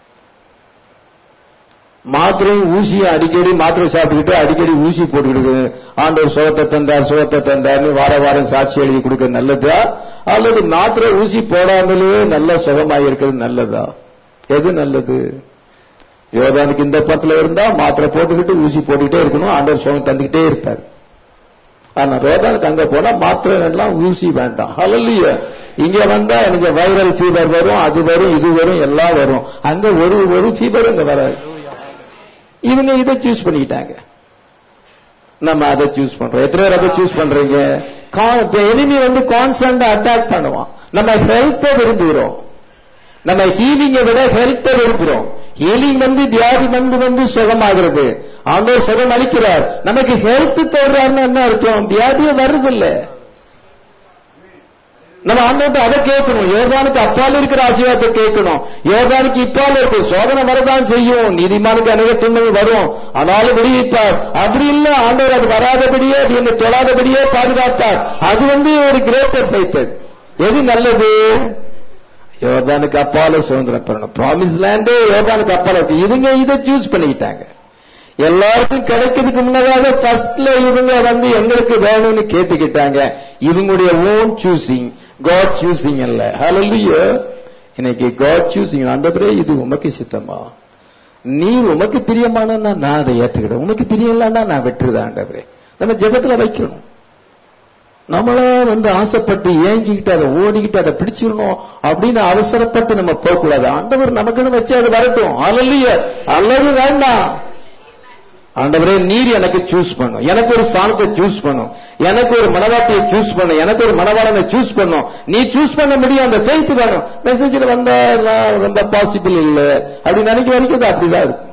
மாத்திரையும் ஊசியும் அடிக்கடி மாத்திரை சாப்பிட்டுக்கிட்டு அடிக்கடி ஊசி போட்டுக்கிட்டு ஆண்டவர் சுகத்தை தந்தார்னு வாரம் சாட்சி எழுதி கொடுக்க நல்லதா? அல்லது மாத்திரை ஊசி போடாமலே நல்ல சுகமாக இருக்கிறது நல்லதா? எது நல்லது? யோர்தானுக்கு இந்த பக்கத்துல இருந்தா மாத்திரை போட்டுக்கிட்டு ஊசி போட்டுக்கிட்டே இருக்கணும். ஆண்டவர் சுகம் தந்துகிட்டே இருப்பார். ஆனா யோர்தானுக்கு அங்க போனா மாத்திரை எல்லாம் ஊசி வேண்டாம். ஹல்லேலூயா. இங்க வந்தா எனக்கு வைரல் ஃபீவர் வரும், அது வரும், இது வரும், எல்லாம் வரும். அங்க ஒரு ஃபீவர் இங்க வராது. இவங்க இதை சூஸ் பண்ணிக்கிட்டாங்க. நம்ம அதை சூஸ் பண்றோம். எத்தனை பேர் அதை சூஸ் பண்றீங்க? எனிமி கான்ஸ்டன்டா அட்டாக் பண்ணுவான். நம்ம ஹெல்த்தை விரும்புகிறோம். நம்ம ஹீலிங்கை விட ஹெல்த்தை விரும்புகிறோம். ஹீலிங் வியாதி சுகமாகிறது. ஆண்டவர் சுகம் அளிக்கிறார். நமக்கு ஹெல்த் தர்றாருன்னு என்ன அர்த்தம்? வியாதியே வருதில்லை. நம்ம ஆண்டவர்கிட்ட அதை கேட்கணும். யோர்தானுக்கு அப்பால் இருக்கிற ஆசீர்வாதத்தை கேட்கணும். யோர்தானுக்கு இப்பால் இருக்கு. சோதனை வரதான் செய்யும். நீதிமானுக்கு அநேக துன்பங்கள் வரும், ஆனாலும் விடுவிப்பார். அப்படி இல்ல, ஆண்டவர் அது வராதபடியே, அது என்னை தொடாதபடியே பாதுகாத்தார். அது ஒரு கிரேட்டர் ஃபெய்த். எது நல்லது? யோர்தானுக்கு அப்பால சுதந்திரம் பெறணும். ப்ராமிஸ் லேண்டே யோர்தானுக்கு அப்பால இருக்கு. இவங்க இதை சூஸ் பண்ணிக்கிட்டாங்க. எல்லாருக்கும் கிடைக்கிறதுக்கு முன்னதாக ஃபர்ஸ்ட்ல இவங்க எங்களுக்கு வேணும்னு கேட்டுக்கிட்டாங்க. இவங்களுடைய ஓன் சூசிங், காட் சூசிங் அல்ல. ஹல்லேலூயா. இன்னைக்கு காட் சூசிங். ஆண்டவரே, இது உமக்கு சித்தமா? நீ உமக்கு பிரியமானா நான் அதை ஏற்றுக்கிட்டேன். உமக்கு பிரியம் இல்லைன்னா நான் வெற்றுதான். ஆண்டவரே, நம்ம ஜெபத்துல வைக்கணும். நம்மள ஆசைப்பட்டு ஏங்கிக்கிட்டு அதை ஓடிக்கிட்டு அதை பிடிச்சிடணும் அப்படின்னு அவசரப்பட்டு நம்ம போகக்கூடாது. ஆண்டவர் நமக்குன்னு வச்சு அது வரட்டும். ஹல்லேலூயா. அல்லது வேண்டாம். ஆண்டவரே, நீர் எனக்கு சூஸ் பண்ணும், எனக்கு ஒரு ஸ்தானத்தை சூஸ் பண்ணும், எனக்கு ஒரு மனவாட்டியை சூஸ் பண்ணும், எனக்கு ஒரு மனவாளனை சூஸ் பண்ணும். நீ சூஸ் பண்ண முடியும். அந்த ஃபெய்த் வேணும். மெசேஜில் வந்தா ரொம்ப பாசிபிள் இல்லை அப்படின்னு நினைக்க வரைக்கும் அப்படிதான் இருக்கும்.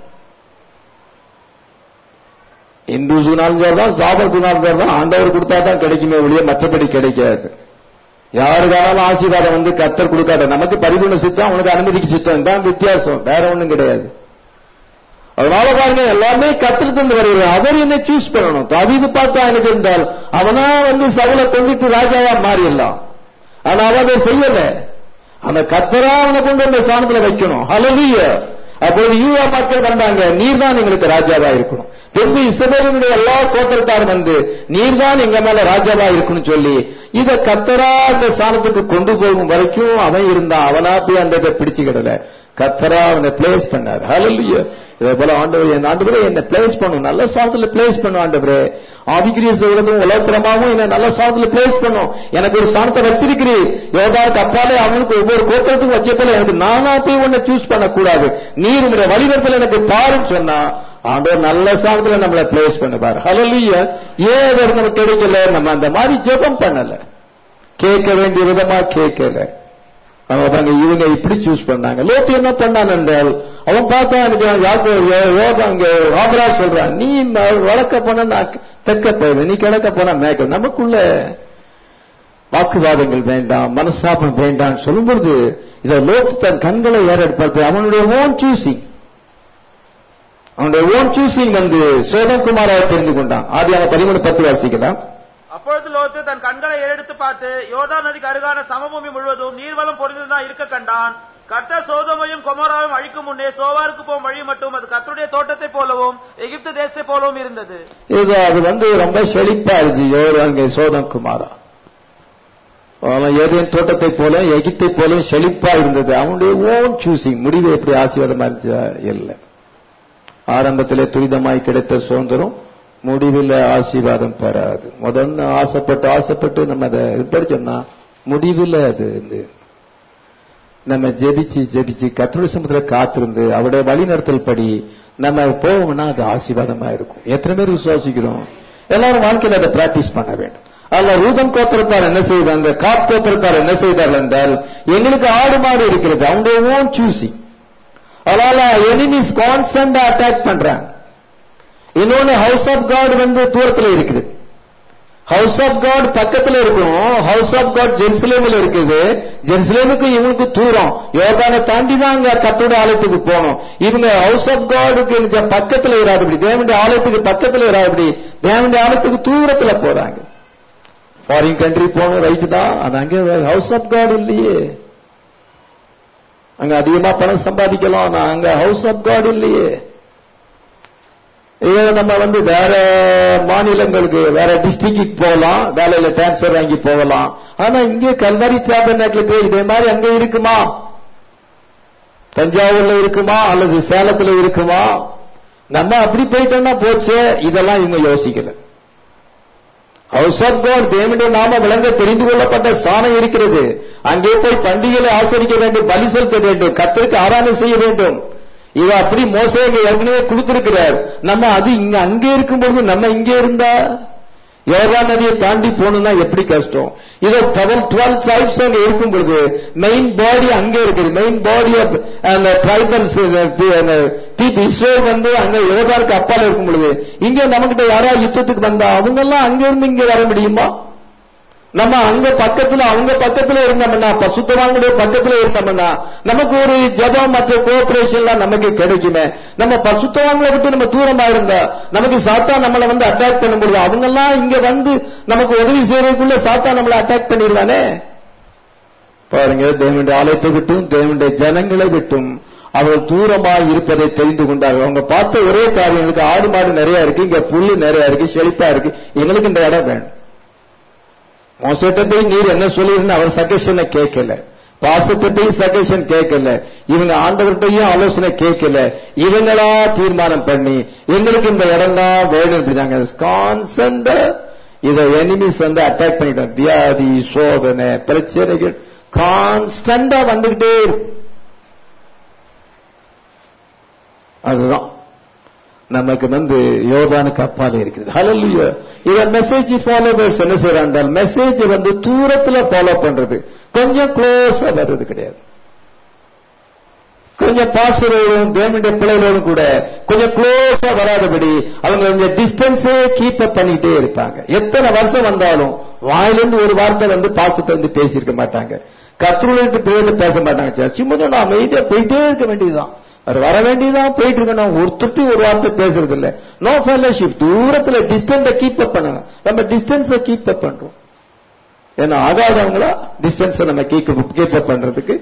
இந்து சுனாலும் தான், சாப சுனாலும் தான். ஆண்டவர் கொடுத்தா தான் கிடைக்குமே ஒழிய மற்றபடி கிடைக்காது. யாருக்கானாலும் ஆசீர்வாதம் கர்த்தர் கொடுக்காத. நமக்கு பரிபூர்ண சித்தம், அவனுக்கு அனுமதிக்கு சித்தம் தான் வித்தியாசம். வேற ஒண்ணும் கிடையாது. அதனால பாருங்க, எல்லாமே கர்த்தரிடமிருந்து வருகிறது. அவர் என்னை சூஸ் பண்ணணும். தாவீது பார்த்தா என்ன சென்றால், அவனா சவுலை கொண்டுட்டு ராஜாவா மாறிடலாம். ஆனா அவன் அதை செய்யல. அந்த கர்த்தரா அவனை கொண்டு அந்த ஸ்தானத்துல வைக்கணும். ஹல்லேலூயா. அப்போது யூதா மக்கள் வந்தாங்க, நீர் தான் எங்களுக்கு ராஜாவா இருக்கணும். பின்பு இஸ்ரவேலினுடைய எல்லா கோத்திரத்தாரும் நீர்தான் எங்க மேல ராஜாவா இருக்குன்னு சொல்லி இதை கர்த்தரா அந்த ஸ்தானத்துக்கு கொண்டு போகும் வரைக்கும் அவன் இருந்தான். அவனா போய் அந்த பிடிச்சுக்கிடல. கர்த்தரா அவனை பிளேஸ் பண்ணார். ஹல்லேலூயா. இதே போல ஆண்டவரே என்னை பிளேஸ் பண்ணும், நல்ல ஸ்தானத்துல பிளேஸ் பண்ணும். ஆண்டவரே, ஆவிக்குரிய சொல்றதும் உலகப்புறமாவும் என்ன நல்ல ஸ்தானத்துல பிளேஸ் பண்ணும். எனக்கு ஒரு ஸ்தானத்தை வச்சிருக்கிறீர். யோர்தானுக்கு அப்பாலே அவனுக்கு ஒவ்வொரு கோத்திரத்துக்கும் வச்ச போல எனக்கு நானா போய் உன்னை சூஸ் பண்ணக்கூடாது. நீர் உங்களுடைய வழிவரத்தில் எனக்கு பாருன்னு சொன்னா ஆண்டவர் நல்ல ஸ்தானத்துல நம்மளை பிளேஸ் பண்ணுவார். ஹல்லேலூயா. ஏன் நமக்கு கிடைக்கல? நம்ம அந்த மாதிரி ஜெபம் பண்ணல, கேட்க வேண்டிய விதமா கேட்கல. இவங்க இப்படி சூஸ் பண்ணாங்க. லோத்து என்ன பண்ணான் என்றால், அவன் பார்த்தா ஆபிரகாம் சொல்றான், நீ வளர்க்க போன நான் தெற்க போயிடு, நீ கிழக்க போனா மேற்க. நமக்குள்ள வாக்குவாதங்கள் வேண்டாம், மனசாபம் வேண்டாம் சொல்லும்போது இதை லோத்து தன் கண்களை ஏறெடுப்பது அவனுடைய ஓன் சூசிங். அவனுடைய ஓன் சூசிங் வந்து சோதம் குமாராவை தெரிந்து கொண்டான். ஆதியாகமம் 13:10 வாசிக்கலாம். அப்பொழுது லோத்து தன் கண்களை ஏறெடுத்து பார்த்து யோர்தான் நதிக்கு அருகான சமபூமி முழுவதும் நீர்வளம் பொருந்திதான் இருக்க கண்டான். கர்த்தர் சோதோமையும் கொமோராவையும் அழிக்கும் முன்னே சோவாருக்கு போகும் வழி மட்டும் அது கர்த்தருடைய தோட்டத்தை போலவும் எகிப்து தேசத்தை போலவும் இருந்தது. அது வந்து ரொம்ப செழிப்பா இருந்துச்சு. சோதம் குமாரா ஏதேன் தோட்டத்தை போல எகிப்தை போல செழிப்பா இருந்தது. அவனுடைய ஓன் சூசிங். முடிவு எப்படி ஆசீர்வாதமா இருந்துச்சா? இல்லை. ஆரம்பத்திலே துரிதமாய் கிடைத்த சுதந்திரம் முடிவில் ஆசீர்வாதம் பெறாது. முதல்ல ஆசைப்பட்டு நம்ம அதை எப்படி சொன்னா முடிவில் அது நம்ம ஜெபிச்சு கர்த்தருடைய சமூகத்தில் காத்திருந்து அவருடைய வழி நடத்தல் படி நம்ம போவோம்னா அது ஆசீர்வாதமா இருக்கும். எத்தனை பேர் விசுவாசிக்கிறோம்? எல்லாரும் வாழ்க்கையில் அதை பிராக்டிஸ் பண்ண வேண்டும். அல்ல ரூபன் கோத்திரத்தார் என்ன செய்தாங்க, காப் கோத்திரத்தார் என்ன செய்தார்கள் என்றால், எங்களுக்கு ஆடு மாடு இருக்கிறது, அவங்களுடைய ஓன் சூசிங். அதனால எனிமீஸ் கான்ஸ்டன்டா அட்டாக் பண்றாங்க. இன்னொன்னு ஹவுஸ் ஆஃப் காட் வந்து தூரத்தில் இருக்குது. ஹவுஸ் ஆஃப் காட் பக்கத்தில் இருக்கும். ஹவுஸ் ஆஃப் காட் ஜெருசலேமில் இருக்குது. ஜெருசலேமுக்கு இவனுக்கு தூரம். யோர்தானை தாண்டி தான் அங்க கர்த்தருடைய ஆலயத்துக்கு போகணும். இவங்க ஹவுஸ் ஆஃப் காடுக்கு பக்கத்தில் இராதபடி, தேவனுடைய ஆலயத்துக்கு பக்கத்தில் இராதபடி தேவனுடைய ஆலயத்துக்கு தூரத்தில் போறாங்க. ஃபாரின் கண்ட்ரி போகணும், ரைட்டு தான். அது அங்கே ஹவுஸ் ஆஃப் காட் இல்லையே. அங்க அதிகமா பணம் சம்பாதிக்கலாம், அங்க ஹவுஸ் ஆஃப் காட் இல்லையே. நம்ம வந்து வேற மாநிலங்களுக்கு வேற டிஸ்ட்ரிக்ட் போகலாம், வேலையில டிரான்ஸ்பர் வாங்கி போகலாம். ஆனா இங்கே கல்வாரி சாபர்நாக்கிலுக்கு இதே மாதிரி அங்க இருக்குமா? தஞ்சாவூர்ல இருக்குமா அல்லது சேலத்துல இருக்குமா? நம்ம அப்படி போயிட்டோம்னா போச்சு. இதெல்லாம் இவங்க யோசிக்கல. ஹவுஸ் ஆஃப் காட் தேவனுடைய நாம விளங்க தெரிந்து கொள்ளப்பட்ட ஸ்தானம் இருக்கிறது. அங்கே போய் பண்டிகைகளை ஆசரிக்க வேண்டும், பலி செலுத்த வேண்டும், கர்த்தருக்கு ஆராதனை செய்ய வேண்டும். இவ அப்படி மோசே ஏற்கனவே கொடுத்திருக்கிறார். நம்ம அது இங்க அங்கே இருக்கும்போது நம்ம இங்கே இருந்தா யோர்தான் நதியை தாண்டி போகணும்னா எப்படி கஷ்டம். இதோ 12 tribes அங்க இருக்கும் பொழுது மெயின் பாடி அங்கே இருக்குது. மெயின் பாடி ஆஃப் அந்த ட்ரைபல்ஸ் இஸ்ரேல் வந்து அங்க யோர்தானுக்கு அப்பால இருக்கும் பொழுது இங்க நம்மகிட்ட யாராவது யுத்தத்துக்கு வந்தா அவங்க எல்லாம் அங்க இருந்து இங்க வர முடியுமா? நம்ம அங்க பக்கத்துல அவங்க பக்கத்துல இருந்தோம்னா, பசுத்தவாங்களுடைய பக்கத்துல இருந்தோம்னா நமக்கு ஒரு ஜபம் மற்ற கோஆபரேஷன்லாம் நமக்கு கிடைக்குமே. நம்ம பசுத்தவாங்களை விட்டு நம்ம தூரமா இருந்தா நமக்கு சாத்தா நம்மளை வந்து அட்டாக் பண்ணும்போது அவங்க எல்லாம் இங்க வந்து நமக்கு உதவி செய்யறதுக்குள்ள சாத்தா நம்மளை அட்டாக் பண்ணிடுவானே. பாருங்க, தேவனுடைய ஆலயத்தை விட்டும் தேவனுடைய ஜனங்களை விட்டும் அவர்கள் தூரமா இருப்பதை தெரிந்து கொண்டார்கள். அவங்க பார்த்த ஒரே காரியம், எங்களுக்கு ஆடு மாடு நிறைய இருக்கு, இங்க புல்லு நிறைய இருக்கு, செழிப்பா இருக்கு, எங்களுக்கு இந்த இடம் வேணும். மோசத்தை போய் நீர் என்ன சொல்லிருந்த அவர் சஜஷனை கேட்கல, பாசத்தை போய் சஜஷன் கேட்கல, இவங்க ஆண்டவர்கிட்டையும் ஆலோசனை கேட்கல. இவங்களா தீர்மானம் பண்ணி எங்களுக்கு இந்த இடம் தான் வேணும் அப்படிதாங்க. கான்ஸ்டன்டா இதை எனிமீஸ் வந்து அட்டாக் பண்ணிட்டாங்க. வியாதி, சோதனை, பிரச்சனைகள் கான்ஸ்டன்டா வந்துகிட்டே இருக்கு. அதுதான் நமக்கு வந்து யோர்தானுக்கு அப்பால இருக்குது. ஹல்லேலூயா. இத மெசேஜ் ஃபாலோவர்ஸ் என்ன செய்யறாங்க, மெசேஜ் வந்து தூரத்துல ஃபாலோ பண்றது, கொஞ்சம் க்ளோஸா வர்றது கிடையாது. கொஞ்சம் பாஸ்டரோடும் தேவனுடைய பிள்ளைகளோடும் கூட கொஞ்சம் க்ளோஸா வராதபடி அவங்க கொஞ்சம் டிஸ்டன்ஸே கீப் அப் பண்ணிட்டே இருப்பாங்க. எத்தனை வருஷம் வந்தாலும் வாயிலிருந்து ஒரு வார்த்தை வந்து பாசத்தை வந்து பேசியிருக்க மாட்டாங்க, கர்த்தருடைய பேர்ல பேச மாட்டாங்க. சர்ச்சு முதல்ல அமைதியா போயிட்டே இருக்க வேண்டியதுதான், வர வேண்டியதான், போயிட்டு இருக்கணும். ஒருத்தட்டு ஒரு வார்த்தை பேசுறது இல்ல. No fellowship. தூரத்துல டிஸ்டன்ஸை கீப் அப் பண்ணுங்க. நம்ம டிஸ்டன்ஸை கீப் அப் பண்றோம். ஏன்னா ஆகாதவங்களா டிஸ்டன்ஸை நம்ம கீப் அப் பண்றதுக்கு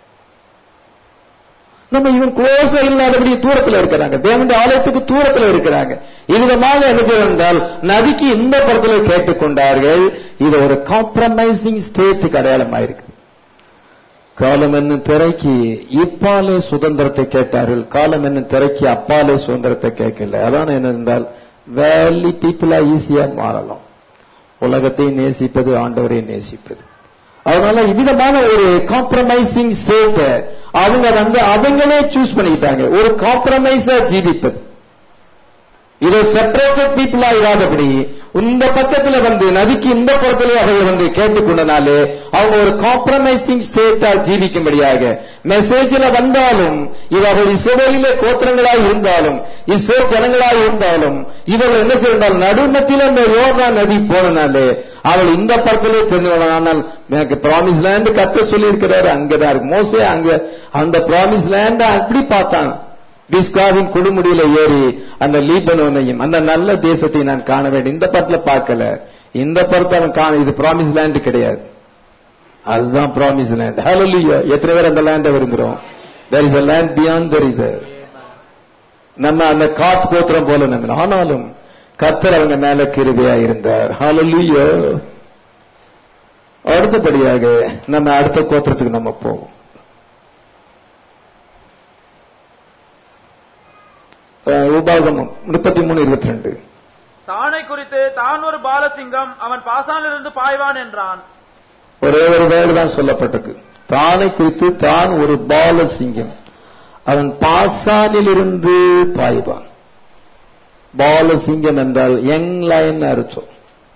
நம்ம இவன் க்ளோஸா இல்லாதபடி தூரத்துல இருக்கிறாங்க, தேவனுடைய ஆலயத்துக்கு தூரத்துல இருக்கிறாங்க. இவ்விதமாக என்ன செய்தால் நதிக்கு இந்த படத்துல கேட்டுக்கொண்டார்கள். இது ஒரு காம்ப்ரமைசிங் ஸ்டேட்டுக்கு அடையாளமாயிருக்கு. காலம் என்னும் திரைக்கு இப்பாலே சுதந்திரத்தை கேட்டார்கள், காலம் என்னும் திரைக்கு அப்பாலே சுதந்திரத்தை கேட்கல. அதான் என்னென்றால் வேலி பீப்புளா ஈஸியா மாறலாம். உலகத்தை நேசிப்பது ஆண்டவரை நேசிப்பது. அதனால இவ்விதமான ஒரு காம்ப்ரமைசிங் ஸ்டேட் அவங்க வந்து அவங்களே சூஸ் பண்ணிக்கிட்டாங்க, ஒரு காம்ப்ரமைஸா ஜீவிப்பது. இதை செப்பரேட்டட் பீப்புளா இல்லாதபடி இந்த பக்கத்துல வந்து நதிக்கு இந்த பக்கத்துல அவங்க வந்து கேட்டுக்கொண்டனாலே அவங்க ஒரு காம்ப்ரமைசிங் ஸ்டேட்டா ஜீவிக்கும்படியாக மெசேஜ்ல வந்தாலும் இவர்கள் இஸ்ரவேலிலே கோத்திரங்களாய் இருந்தாலும் இஸ்ரேல் ஜனங்களாய் இருந்தாலும் இவர்கள் என்ன செய்தால் நடுமத்தில இந்த யோர்தான் நதி போனனாலே அவள் இந்த பக்கத்திலே தெரிஞ்சவள். ஆனால் எனக்கு ப்ராமிஸ் லேண்ட் கத்த சொல்லி இருக்கிறாரு, அங்கதான் இருக்கு. மோசே அங்க அந்த ப்ராமிஸ் லேண்ட் அப்படி பார்த்தான். பிஸ்காவின் கொடுமுடியில ஏறி அந்த லீபனோனையும் அந்த நல்ல தேசத்தை நான் காண வேண்டும். இந்த படத்துல பார்க்கல, இந்த படத்தை அவன் காண. இது ப்ராமிஸ் லேண்ட் கிடையாது, அதுதான் ப்ராமிஸ் லேண்ட். ஹல்லேலூயா. எத்தனை பேர் அந்த லேண்டை விரும்புகிறோம்? there is a land beyond the river. நம்ம அந்த காத் கோத்திரம் போல நம்ம, ஆனாலும் கர்த்தர் அவங்க மேல கிருபையா இருந்தார். ஹல்லேலூயா. அடுத்தபடியாக நம்ம அடுத்த கோத்திரத்துக்கு நம்ம போவோம். உபாகமம் 33:22. தானை குறித்து தான் ஒரு பாலசிங்கம், அவன் பாசானிலிருந்து பாய்வான் என்றான். ஒரே ஒரு வேர்டு தான் சொல்லப்பட்டிருக்கு. தானை குறித்து தான் ஒரு பாலசிங்கம், அவன் பாசானிலிருந்து பாய்வான். பாலசிங்கம் என்றால் யங் லயன் அர்த்தம்,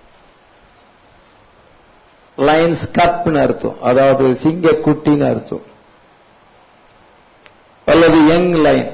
லயன்ஸ் கப்னு அர்த்தம், அதாவது சிங்க குட்டின்னு அர்த்தம், அல்லது யங் லயன்.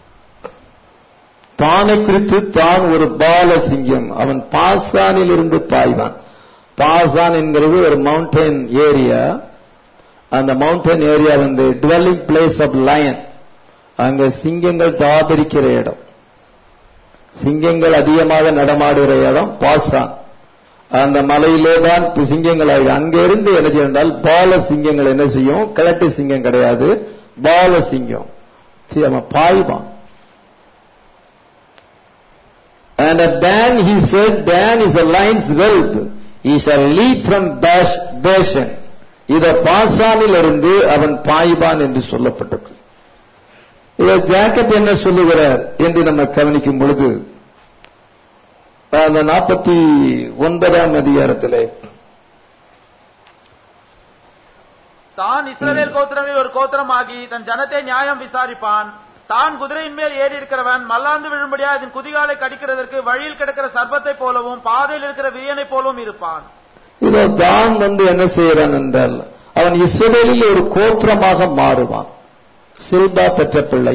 தானை குறித்து தான் ஒரு பாலசிங்கம், அவன் பாசானில் இருந்து பாய்வான். பாசான் என்கிறது ஒரு மவுண்டன் ஏரியா. அந்த மவுண்டன் ஏரியா வந்து டுவெல்லிங் பிளேஸ் ஆஃப் லயன், அங்க சிங்கங்கள் தாபரிக்கிற இடம், சிங்கங்கள் அதிகமாக நடமாடுகிற இடம் பாசான். அந்த மலையிலே தான் சிங்கங்கள் ஆகும். அங்கிருந்து என்ன செய்தால் பால சிங்கங்கள் என்ன செய்யும்? கிழட்டு சிங்கம் கிடையாது, பால சிங்கம். அவன் பாய்வான். And at Dan he said, Dan is a lion's whelp, he shall leap from Bashan. இத பாசானில் இருந்து அவன் பாய்வான் என்று சொல்லப்பட்டிருக்கு. இத ஜாக்கப் என்ன சொல்லுகிறார் என்று நம்ம கவனிக்கும் பொழுது, அந்த 49ஆம் அதிகாரத்திலே தான் இஸ்ரவேல் கோத்திரங்களில் ஒரு கோத்திரமாகி தன் ஜனத்தை நியாயம் விசாரிப்பான். தான் குதிரையின் மேல் ஏறி இருக்கிறவன் மல்லாந்து விழும்படியா அதன் குதிகாலை கடிக்கிறதற்கு வழியில் கிடக்கிற சர்ப்பத்தை போலவும் பாதையில் இருக்கிற விரியனை போலவும் இருப்பான். இதோ தான் வந்து என்ன செய்யறான் என்றால், அவன் இஸ்ரவேலில் ஒரு கோத்திரமாக மாறுவான். சில்பா பெற்ற பிள்ளை,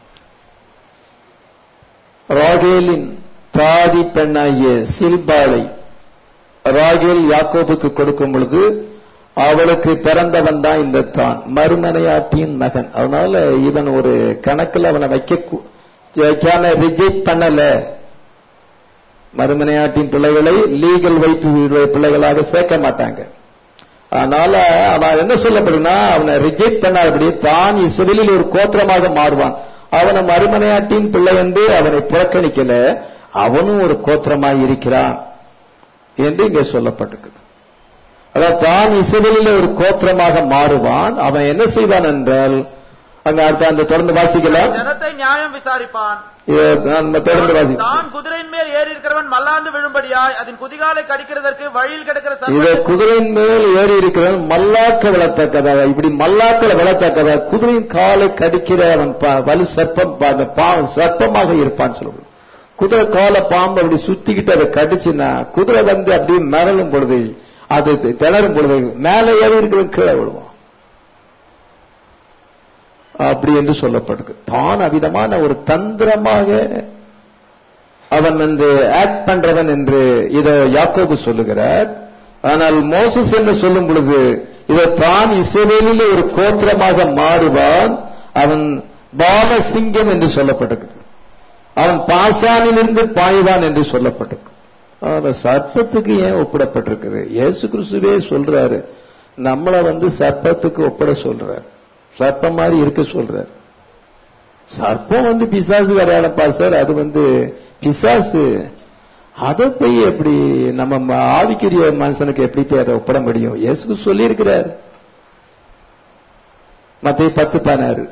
ராகேலின் தாதி பெண்ணாகிய சில்பாளை ராகேல் யாக்கோபுக்கு கொடுக்கும் பொழுது அவளுக்கு பிறந்தவன் தான் இந்த தான், மறுமனையாட்டியின் மகன். அதனால இவன் ஒரு கணக்கில் அவனை வைக்காம ரிஜெக்ட் பண்ணல. மறுமனையாட்டின் பிள்ளைகளை லீகல் வைப்பு பிள்ளைகளாக சேர்க்க மாட்டாங்க. அதனால அவன் என்ன சொல்லப்படுனா, அவனை ரிஜெக்ட் பண்ணாதபடி தான் இஸ்ரவேலில் ஒரு கோத்திரமாக மாறுவான். அவனை மறுமனையாட்டின் பிள்ளை என்று அவனை புறக்கணிக்கல, அவனும் ஒரு கோத்திரமாய் இருக்கிறான் என்று இங்கே சொல்லப்பட்டிருக்கு. அதாவது தான் இஸ்ரவேலில் ஒரு கோத்திரமாக மாறுவான். அவன் என்ன செய்வான் என்றால், அங்க அடுத்த அந்த தொடர்ந்து வாசிக்கலாம். ஜனத்தை நியாயம் விசாரிப்பான். தொடர்ந்து வாசிக்கலாம். தான் குதிரையின் மேல் ஏறி இருக்கிறவன் மல்லாந்து விழும்படியாய் அதன் குதிகாலை கடிக்கிறதற்கு வழியில் கிடக்கிற இதை குதிரையின் மேல் ஏறி இருக்கிறவன் மல்லாக்க விழத்தக்கதாக, இப்படி மல்லாக்களை விழத்தக்கதாக குதிரையின் காலை கடிக்கிற அவன் வலு சர்ப்பம் சர்ப்பமாக இருப்பான் சொல்லுவோம். குதிரை கால பாம்பு அப்படி சுத்திக்கிட்டு அதை கடிச்சுன்னா குதிரை வந்து அப்படியே மிரளும் பொழுது, அது திணறும் பொழுது மேலே ஏறி இருக்கிறவன் கீழே விழுவான். அப்படி என்று சொல்லப்படுது. தான் அவிதமான ஒரு தந்திரமாக அவன் வந்து ஆக்ட் பண்றவன் என்று இதை யாக்கோபு சொல்லுகிறார். ஆனால் மோசஸ் என்று சொல்லும் பொழுது இதை தான் இஸ்ரவேலில் ஒரு கோத்திரமாக மாறுவான். அவன் பாலசிங்கம் என்று சொல்லப்பட்டிருக்கு. அவன் பாசானிலிருந்து பாய்வான் என்று சொல்லப்பட்டிருக்கு. சர்ப்பத்துக்கு ஏன் ஒப்பிடப்பட்டிருக்குது? இயேசு கிறிஸ்துவே சொல்றாரு, நம்மள வந்து சர்ப்பத்துக்கு ஒப்பிட சொல்றார், சர்ப்பம் மாதிரி இருக்க சொல்றார். சர்ப்பம் வந்து பிசாசு அடையாளப்பா சார், அது வந்து பிசாசு. அதை போய் எப்படி நம்ம ஆவிக்குரிய மனுஷனுக்கு எப்படி போய் அதை ஒப்பிட முடியும்? இயேசு சொல்லி இருக்கிறார் மத்தேயு 10:16.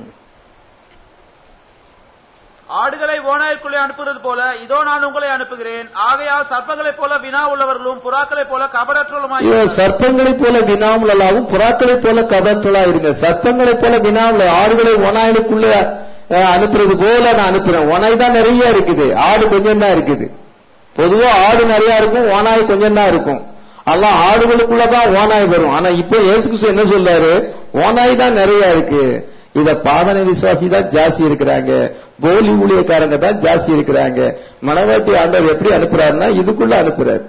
ஆடுகளை ஓநாய்க்குள்ளே அனுப்புவது போல இதோ நான் உங்களை அனுப்புகிறேன். ஆகையால் சர்ப்பங்களைப் போல வினா உள்ளவர்களும் புறாக்களைப் போல கபடற்றலுமாய். சர்ப்பங்களைப் போல வினாவுள்ளாவும் புறாக்களைப் போல கபடற்றலா இருங்க. சர்ப்பங்களைப் போல வினாவுள்ள ஆடுகளை ஓநாய்க்குள்ளே அனுப்புறது போல நான் அனுப்புறேன். ஓநாய் தான் நிறைய இருக்குது, ஆடு கொஞ்சம் தான் இருக்குது. பொதுவா ஆடு நிறைய இருக்கும், ஓநாய் கொஞ்சம் தான் இருக்கும். அதெல்லாம் ஆடுகளுக்குள்ளதான் ஓநாய் வரும். ஆனா இப்போ இயேசு கிறிஸ்து என்ன சொல்றாரு? ஓநாய் தான் நிறைய இருக்கு. இத பாவனை விசுவாசி தான் ஜாஸ்தி இருக்கிறாங்க, போலி ஊழியக்காரங்க தான் ஜாஸ்தி இருக்கிறாங்க. மனவாட்டி ஆண்டவர் எப்படி அனுப்புறாருன்னா இதுக்குள்ள அனுப்புறாரு.